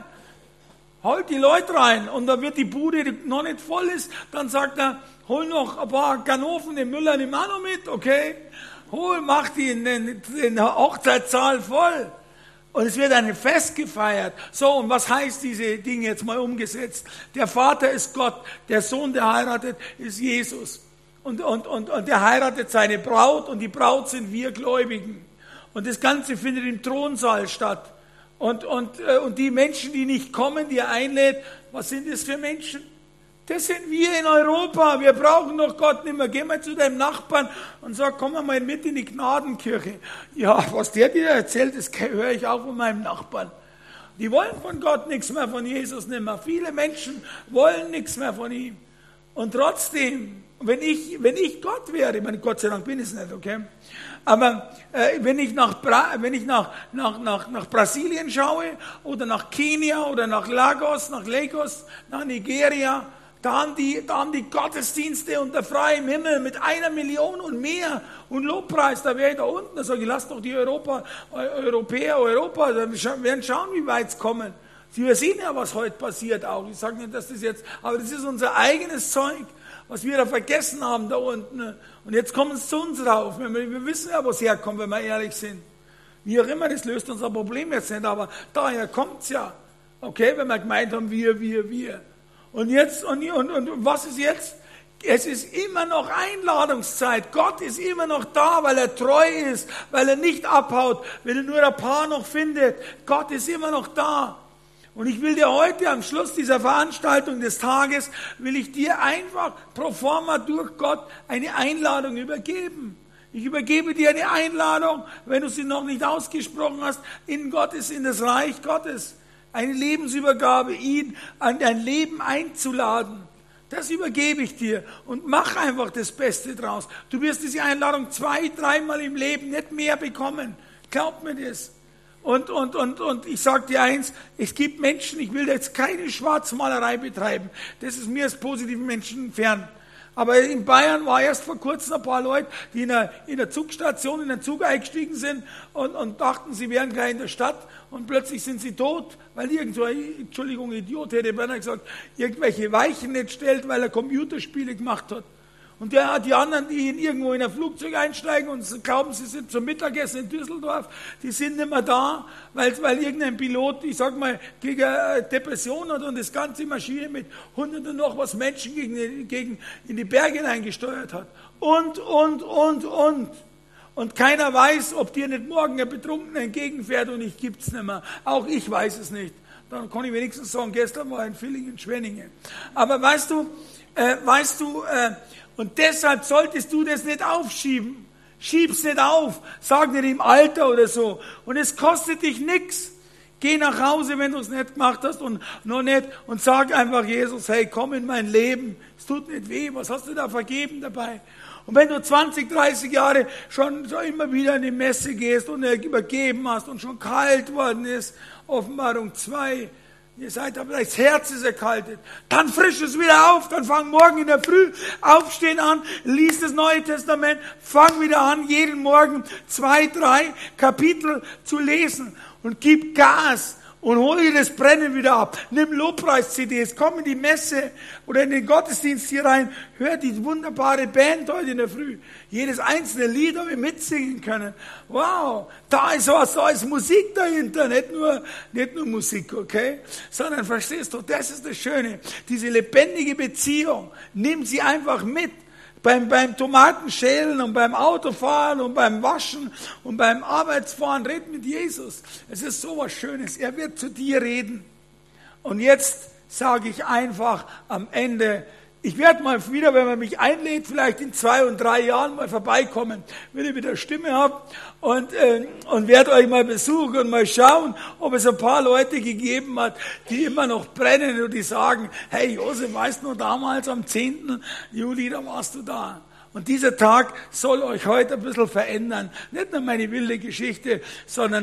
Holt die Leute rein und dann wird die Bude, die noch nicht voll ist, dann sagt er, hol noch ein paar Ganoven, den Müller, den Mann noch mit, okay? Hol, mach die in den, den Hochzeitssaal voll. Und es wird ein Fest gefeiert. So, und was heißt diese Dinge jetzt mal umgesetzt? Der Vater ist Gott, der Sohn, der heiratet, ist Jesus. Und, und, und, und der heiratet seine Braut und die Braut sind wir Gläubigen. Und das Ganze findet im Thronsaal statt. Und, und, und die Menschen, die nicht kommen, die er einlädt, was sind das für Menschen? Das sind wir in Europa. Wir brauchen doch Gott nicht mehr. Geh mal zu deinem Nachbarn und sag, komm mal mit in die Gnadenkirche. Ja, was der dir erzählt, das höre ich auch von meinem Nachbarn. Die wollen von Gott nichts mehr, von Jesus nicht mehr. Viele Menschen wollen nichts mehr von ihm. Und trotzdem, wenn ich, wenn ich Gott wäre, ich meine, Gott sei Dank bin ich es nicht, okay? Aber äh, wenn ich, nach, Bra wenn ich nach, nach, nach, nach Brasilien schaue oder nach Kenia oder nach Lagos, nach Lagos, nach Nigeria, da haben die, da haben die Gottesdienste unter freiem Himmel mit einer Million und mehr und Lobpreis, da wäre ich da unten, da sage ich, lass doch die Europa, Europäer, Europa, wir werden schauen, wie weit es kommen. Wir sehen ja, was heute passiert auch. Ich sage nicht, dass das jetzt, aber das ist unser eigenes Zeug, was wir da vergessen haben da unten. Und jetzt kommen sie zu uns rauf. Wir, wir wissen ja, wo es herkommt, wenn wir ehrlich sind. Wie auch immer, das löst unser Problem jetzt nicht, aber daher kommt es ja. Okay, wenn wir gemeint haben, wir, wir, wir. Und jetzt, und, und, und was ist jetzt? Es ist immer noch Einladungszeit. Gott ist immer noch da, weil er treu ist, weil er nicht abhaut, weil er nur ein paar noch findet. Gott ist immer noch da. Und ich will dir heute am Schluss dieser Veranstaltung des Tages, will ich dir einfach pro forma durch Gott eine Einladung übergeben. Ich übergebe dir eine Einladung, wenn du sie noch nicht ausgesprochen hast, in Gottes, in das Reich Gottes. Eine Lebensübergabe, ihn an dein Leben einzuladen. Das übergebe ich dir und mach einfach das Beste draus. Du wirst diese Einladung zwei, dreimal im Leben nicht mehr bekommen. Glaub mir das. Und, und, und, und ich sage dir eins, es gibt Menschen, ich will jetzt keine Schwarzmalerei betreiben. Das ist mir als positiven Menschen fern. Aber in Bayern war erst vor kurzem ein paar Leute, die in der, in der Zugstation in den Zug eingestiegen sind und, und dachten, sie wären gleich in der Stadt und plötzlich sind sie tot, weil irgend so ein, Entschuldigung, Idiot hätte beinahe gesagt, irgendwelche Weichen nicht stellt, weil er Computerspiele gemacht hat. Und der, die anderen, die in irgendwo in ein Flugzeug einsteigen und glauben, sie sind zum Mittagessen in Düsseldorf, die sind nicht mehr da, weil, weil irgendein Pilot, ich sag mal, gegen Depression hat und das ganze Maschine mit hunderten und noch was Menschen gegen, gegen, in die Berge hineingesteuert hat. Und, und, und, und. Und keiner weiß, ob dir nicht morgen ein Betrunkener entgegenfährt und ich gibt's nicht mehr. Auch ich weiß es nicht. Dann kann ich wenigstens sagen, gestern war in Villingen, Schwenningen. Aber weißt du, äh, weißt du, äh, und deshalb solltest du das nicht aufschieben. Schieb's nicht auf. Sag nicht im Alter oder so. Und es kostet dich nichts. Geh nach Hause, wenn du es nicht gemacht hast und noch nicht. Und sag einfach Jesus, hey, komm in mein Leben. Es tut nicht weh. Was hast du da vergeben dabei? Und wenn du zwanzig, dreißig Jahre schon so immer wieder in die Messe gehst und übergeben hast und schon kalt worden ist, Offenbarung zwei, ihr seid aber das Herz ist erkaltet. Dann frisch es wieder auf. Dann fang morgen in der Früh aufstehen an. Lies das Neue Testament. Fang wieder an, jeden Morgen zwei, drei Kapitel zu lesen. Und gib Gas. Und hol dir das Brennen wieder ab. Nimm Lobpreis-C Ds. Komm in die Messe oder in den Gottesdienst hier rein. Hör die wunderbare Band heute in der Früh. Jedes einzelne Lied haben wir mitsingen können. Wow, da ist was, da ist Musik dahinter. Nicht nur, nicht nur Musik, okay? Sondern verstehst du, das ist das Schöne. Diese lebendige Beziehung. Nimm sie einfach mit. Beim, beim Tomatenschälen und beim Autofahren und beim Waschen und beim Arbeitsfahren, red mit Jesus. Es ist so was Schönes. Er wird zu dir reden. Und jetzt sage ich einfach am Ende, ich werde mal wieder, wenn man mich einlädt, vielleicht in zwei und drei Jahren mal vorbeikommen, wenn ich wieder Stimme habe und, äh, und werde euch mal besuchen und mal schauen, ob es ein paar Leute gegeben hat, die immer noch brennen und die sagen, hey Josef, weißt du noch damals am zehnten Juli, da warst du da. Und dieser Tag soll euch heute ein bisschen verändern. Nicht nur meine wilde Geschichte, sondern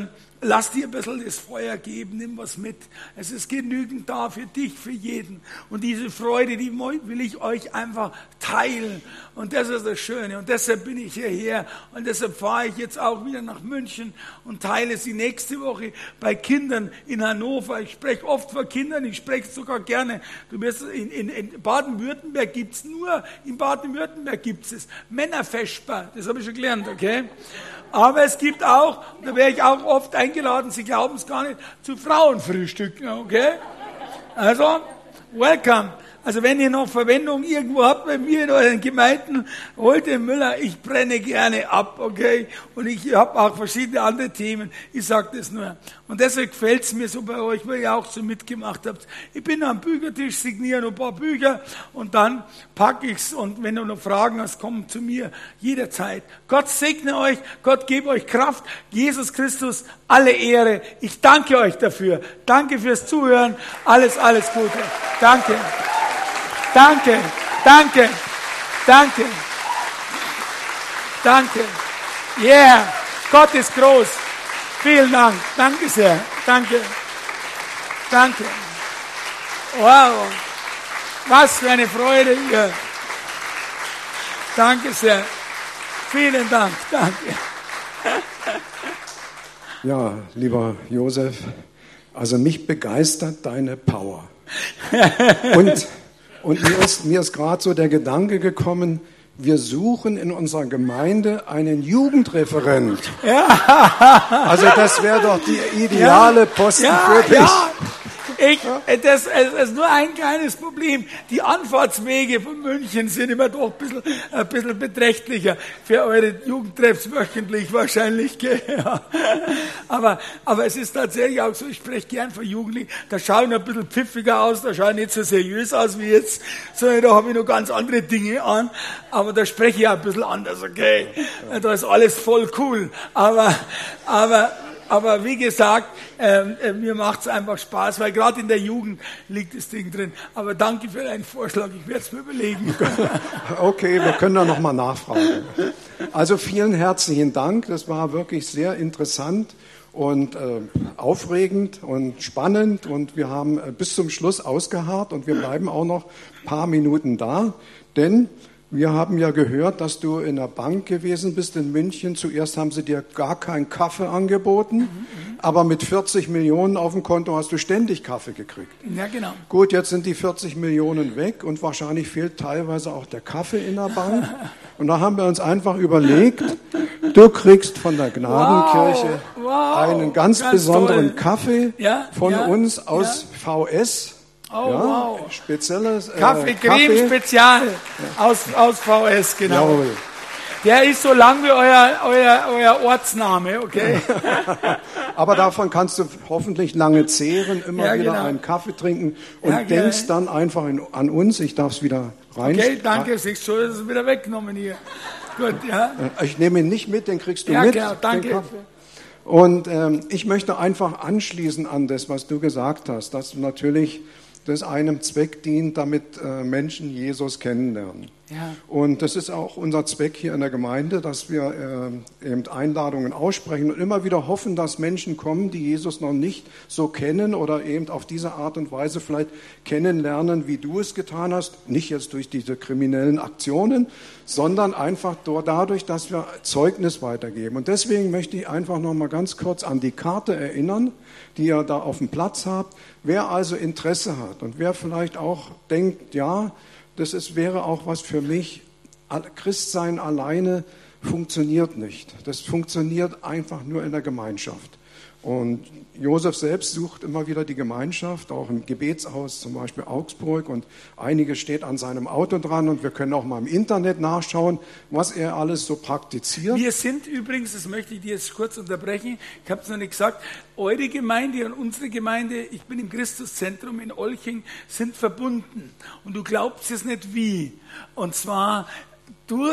lass dir ein bisschen das Feuer geben, nimm was mit. Es ist genügend da für dich, für jeden. Und diese Freude, die will ich euch einfach teilen. Und das ist das Schöne. Und deshalb bin ich hierher. Und deshalb fahre ich jetzt auch wieder nach München und teile sie nächste Woche bei Kindern in Hannover. Ich spreche oft vor Kindern, ich spreche sogar gerne. Du wirst in, in, in Baden-Württemberg gibt es nur, in Baden-Württemberg gibt es Männerfesper. Das habe ich schon gelernt, okay? Aber es gibt auch, da wäre ich auch oft eingeladen, Sie glauben es gar nicht, zu Frauenfrühstücken, okay? Also, welcome. Also wenn ihr noch Verwendung irgendwo habt bei mir in euren Gemeinden, holt den Müller, ich brenne gerne ab, okay? Und ich habe auch verschiedene andere Themen, ich sage das nur. Und deshalb gefällt es mir so bei euch, weil ihr auch so mitgemacht habt. Ich bin am Büchertisch, signiere noch ein paar Bücher und dann packe ich's. Und wenn du noch Fragen hast, komm zu mir jederzeit. Gott segne euch, Gott gebe euch Kraft. Jesus Christus, alle Ehre. Ich danke euch dafür. Danke fürs Zuhören. Alles, alles Gute. Danke. Danke, danke, danke, danke. Yeah, Gott ist groß. Vielen Dank. Danke sehr. Danke. Danke. Wow. Was für eine Freude hier. Danke sehr. Vielen Dank. Danke. Ja, lieber Josef, also mich begeistert deine Power. Und Und mir ist, mir ist gerade so der Gedanke gekommen, wir suchen in unserer Gemeinde einen Jugendreferent. Ja. Also das wäre doch die ideale ja. Posten ja, für dich. Ja. Ich, das, das ist nur ein kleines Problem. Die Anfahrtswege von München sind immer doch ein bisschen, ein bisschen beträchtlicher für eure Jugendtreffs wöchentlich wahrscheinlich. Ja. Aber, aber es ist tatsächlich auch so, ich spreche gern von Jugendlichen, da schauen ein bisschen pfiffiger aus, da schauen nicht so seriös aus wie jetzt, sondern da habe ich noch ganz andere Dinge an. Aber da spreche ich auch ein bisschen anders, okay? Da ist alles voll cool. Aber, aber, Aber wie gesagt, äh, mir macht es einfach Spaß, weil gerade in der Jugend liegt das Ding drin. Aber danke für deinen Vorschlag, ich werde es mir überlegen. Okay, wir können da nochmal nachfragen. Also vielen herzlichen Dank, das war wirklich sehr interessant und äh, aufregend und spannend. Und wir haben äh, bis zum Schluss ausgeharrt und wir bleiben auch noch ein paar Minuten da, denn wir haben ja gehört, dass du in der Bank gewesen bist in München. Zuerst haben sie dir gar keinen Kaffee angeboten, mhm, aber mit vierzig Millionen auf dem Konto hast du ständig Kaffee gekriegt. Ja, genau. Gut, jetzt sind die vierzig Millionen weg und wahrscheinlich fehlt teilweise auch der Kaffee in der Bank. Und da haben wir uns einfach überlegt, du kriegst von der Gnadenkirche wow, wow, einen ganz, ganz besonderen toll. Kaffee ja, von ja, uns aus ja. V S. Oh, ja, wow. Spezielles äh, Kaffee Creme Kaffee. Spezial ja. aus, aus V S, genau. Jawohl. Der ist so lang wie euer, euer, euer Ortsname, okay? Aber davon kannst du hoffentlich lange zehren, immer ja, wieder genau. einen Kaffee trinken und ja, denkst dann einfach in, an uns. Ich darf es wieder rein. Okay, danke. Siehst du, ist es wieder weggenommen hier. Gut, ja. Ich nehme ihn nicht mit, den kriegst du ja, mit. Ja, danke. Und ähm, ich möchte einfach anschließen an das, was du gesagt hast, dass natürlich das einem Zweck dient, damit äh, Menschen Jesus kennenlernen. Ja. Und das ist auch unser Zweck hier in der Gemeinde, dass wir äh, eben Einladungen aussprechen und immer wieder hoffen, dass Menschen kommen, die Jesus noch nicht so kennen oder eben auf diese Art und Weise vielleicht kennenlernen, wie du es getan hast. Nicht jetzt durch diese kriminellen Aktionen, sondern einfach dadurch, dass wir Zeugnis weitergeben. Und deswegen möchte ich einfach noch mal ganz kurz an die Karte erinnern, die ihr da auf dem Platz habt. Wer also Interesse hat und wer vielleicht auch denkt, ja, das ist, wäre auch was für mich, Christsein alleine funktioniert nicht. Das funktioniert einfach nur in der Gemeinschaft. Und Josef selbst sucht immer wieder die Gemeinschaft, auch im Gebetshaus, zum Beispiel Augsburg. Und einiges steht an seinem Auto dran. Und wir können auch mal im Internet nachschauen, was er alles so praktiziert. Wir sind übrigens, das möchte ich dir jetzt kurz unterbrechen, ich habe es noch nicht gesagt, eure Gemeinde und unsere Gemeinde, ich bin im Christuszentrum in Olching, sind verbunden. Und du glaubst es nicht wie. Und zwar durch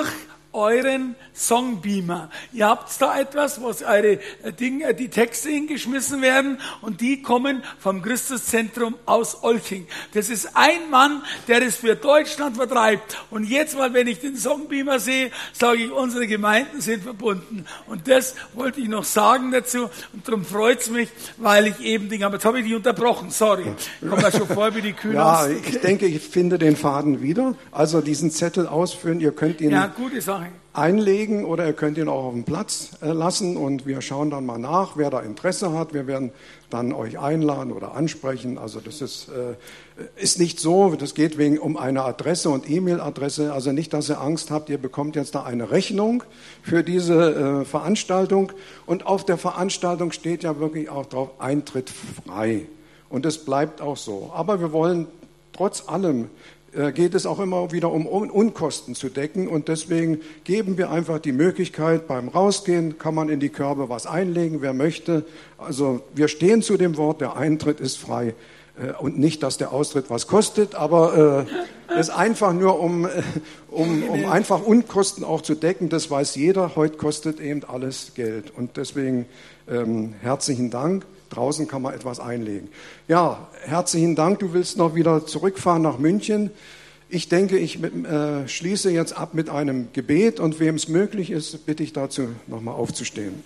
euren Songbeamer. Ihr habt da etwas, wo eure Dinge, die Texte hingeschmissen werden und die kommen vom Christuszentrum aus Olching. Das ist ein Mann, der es für Deutschland vertreibt. Und jetzt mal, wenn ich den Songbeamer sehe, sage ich, unsere Gemeinden sind verbunden. Und das wollte ich noch sagen dazu. Und darum freut es mich, weil ich eben Dinge habe. Jetzt habe ich dich unterbrochen, sorry. Ich komme mir schon vor wie die Kühe. Ja, ich denke, ich finde den Faden wieder. Also diesen Zettel ausfüllen, ihr könnt ihn... Ja, gute Sache. Einlegen oder ihr könnt ihn auch auf den Platz äh, lassen und wir schauen dann mal nach, wer da Interesse hat. Wir werden dann euch einladen oder ansprechen. Also das ist, äh, ist nicht so, das geht wegen um eine Adresse und E-Mail-Adresse. Also nicht, dass ihr Angst habt, ihr bekommt jetzt da eine Rechnung für diese äh, Veranstaltung. Und auf der Veranstaltung steht ja wirklich auch drauf, Eintritt frei. Und es bleibt auch so. Aber wir wollen trotz allem geht es auch immer wieder um Unkosten zu decken und deswegen geben wir einfach die Möglichkeit, beim Rausgehen kann man in die Körbe was einlegen, wer möchte. Also wir stehen zu dem Wort, der Eintritt ist frei und nicht, dass der Austritt was kostet, aber es ist einfach nur, um, um, um einfach Unkosten auch zu decken, das weiß jeder, heute kostet eben alles Geld und deswegen ähm, herzlichen Dank. Draußen kann man etwas einlegen. Ja, herzlichen Dank. Du willst noch wieder zurückfahren nach München. Ich denke, ich mit, äh, schließe jetzt ab mit einem Gebet und wem es möglich ist, bitte ich dazu, nochmal aufzustehen.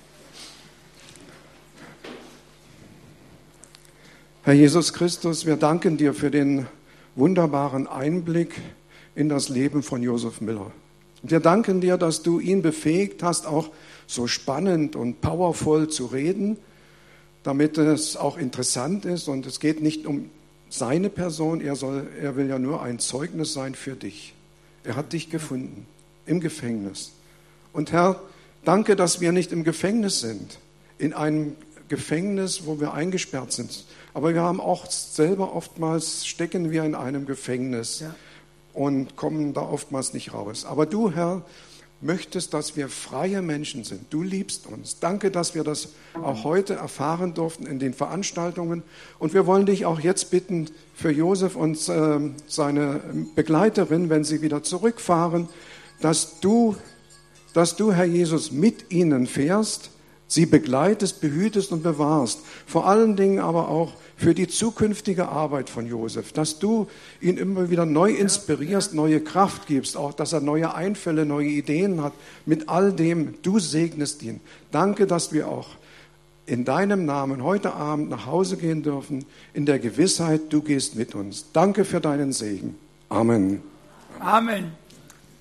Herr Jesus Christus, wir danken dir für den wunderbaren Einblick in das Leben von Josef Miller. Wir danken dir, dass du ihn befähigt hast, auch so spannend und powervoll zu reden, damit es auch interessant ist und es geht nicht um seine Person, er, soll, er will ja nur ein Zeugnis sein für dich. Er hat dich gefunden im Gefängnis. Und Herr, danke, dass wir nicht im Gefängnis sind, in einem Gefängnis, wo wir eingesperrt sind. Aber wir haben auch selber oftmals, stecken wir in einem Gefängnis ja. und kommen da oftmals nicht raus. Aber du, Herr, möchtest, dass wir freie Menschen sind. Du liebst uns. Danke, dass wir das auch heute erfahren durften in den Veranstaltungen. Und wir wollen dich auch jetzt bitten für Josef und äh, seine Begleiterin, wenn sie wieder zurückfahren, dass du, dass du, Herr Jesus, mit ihnen fährst, sie begleitest, behütest und bewahrst. Vor allen Dingen aber auch für die zukünftige Arbeit von Josef, dass du ihn immer wieder neu inspirierst, neue Kraft gibst, auch dass er neue Einfälle, neue Ideen hat. Mit all dem, du segnest ihn. Danke, dass wir auch in deinem Namen heute Abend nach Hause gehen dürfen, in der Gewissheit, du gehst mit uns. Danke für deinen Segen. Amen. Amen.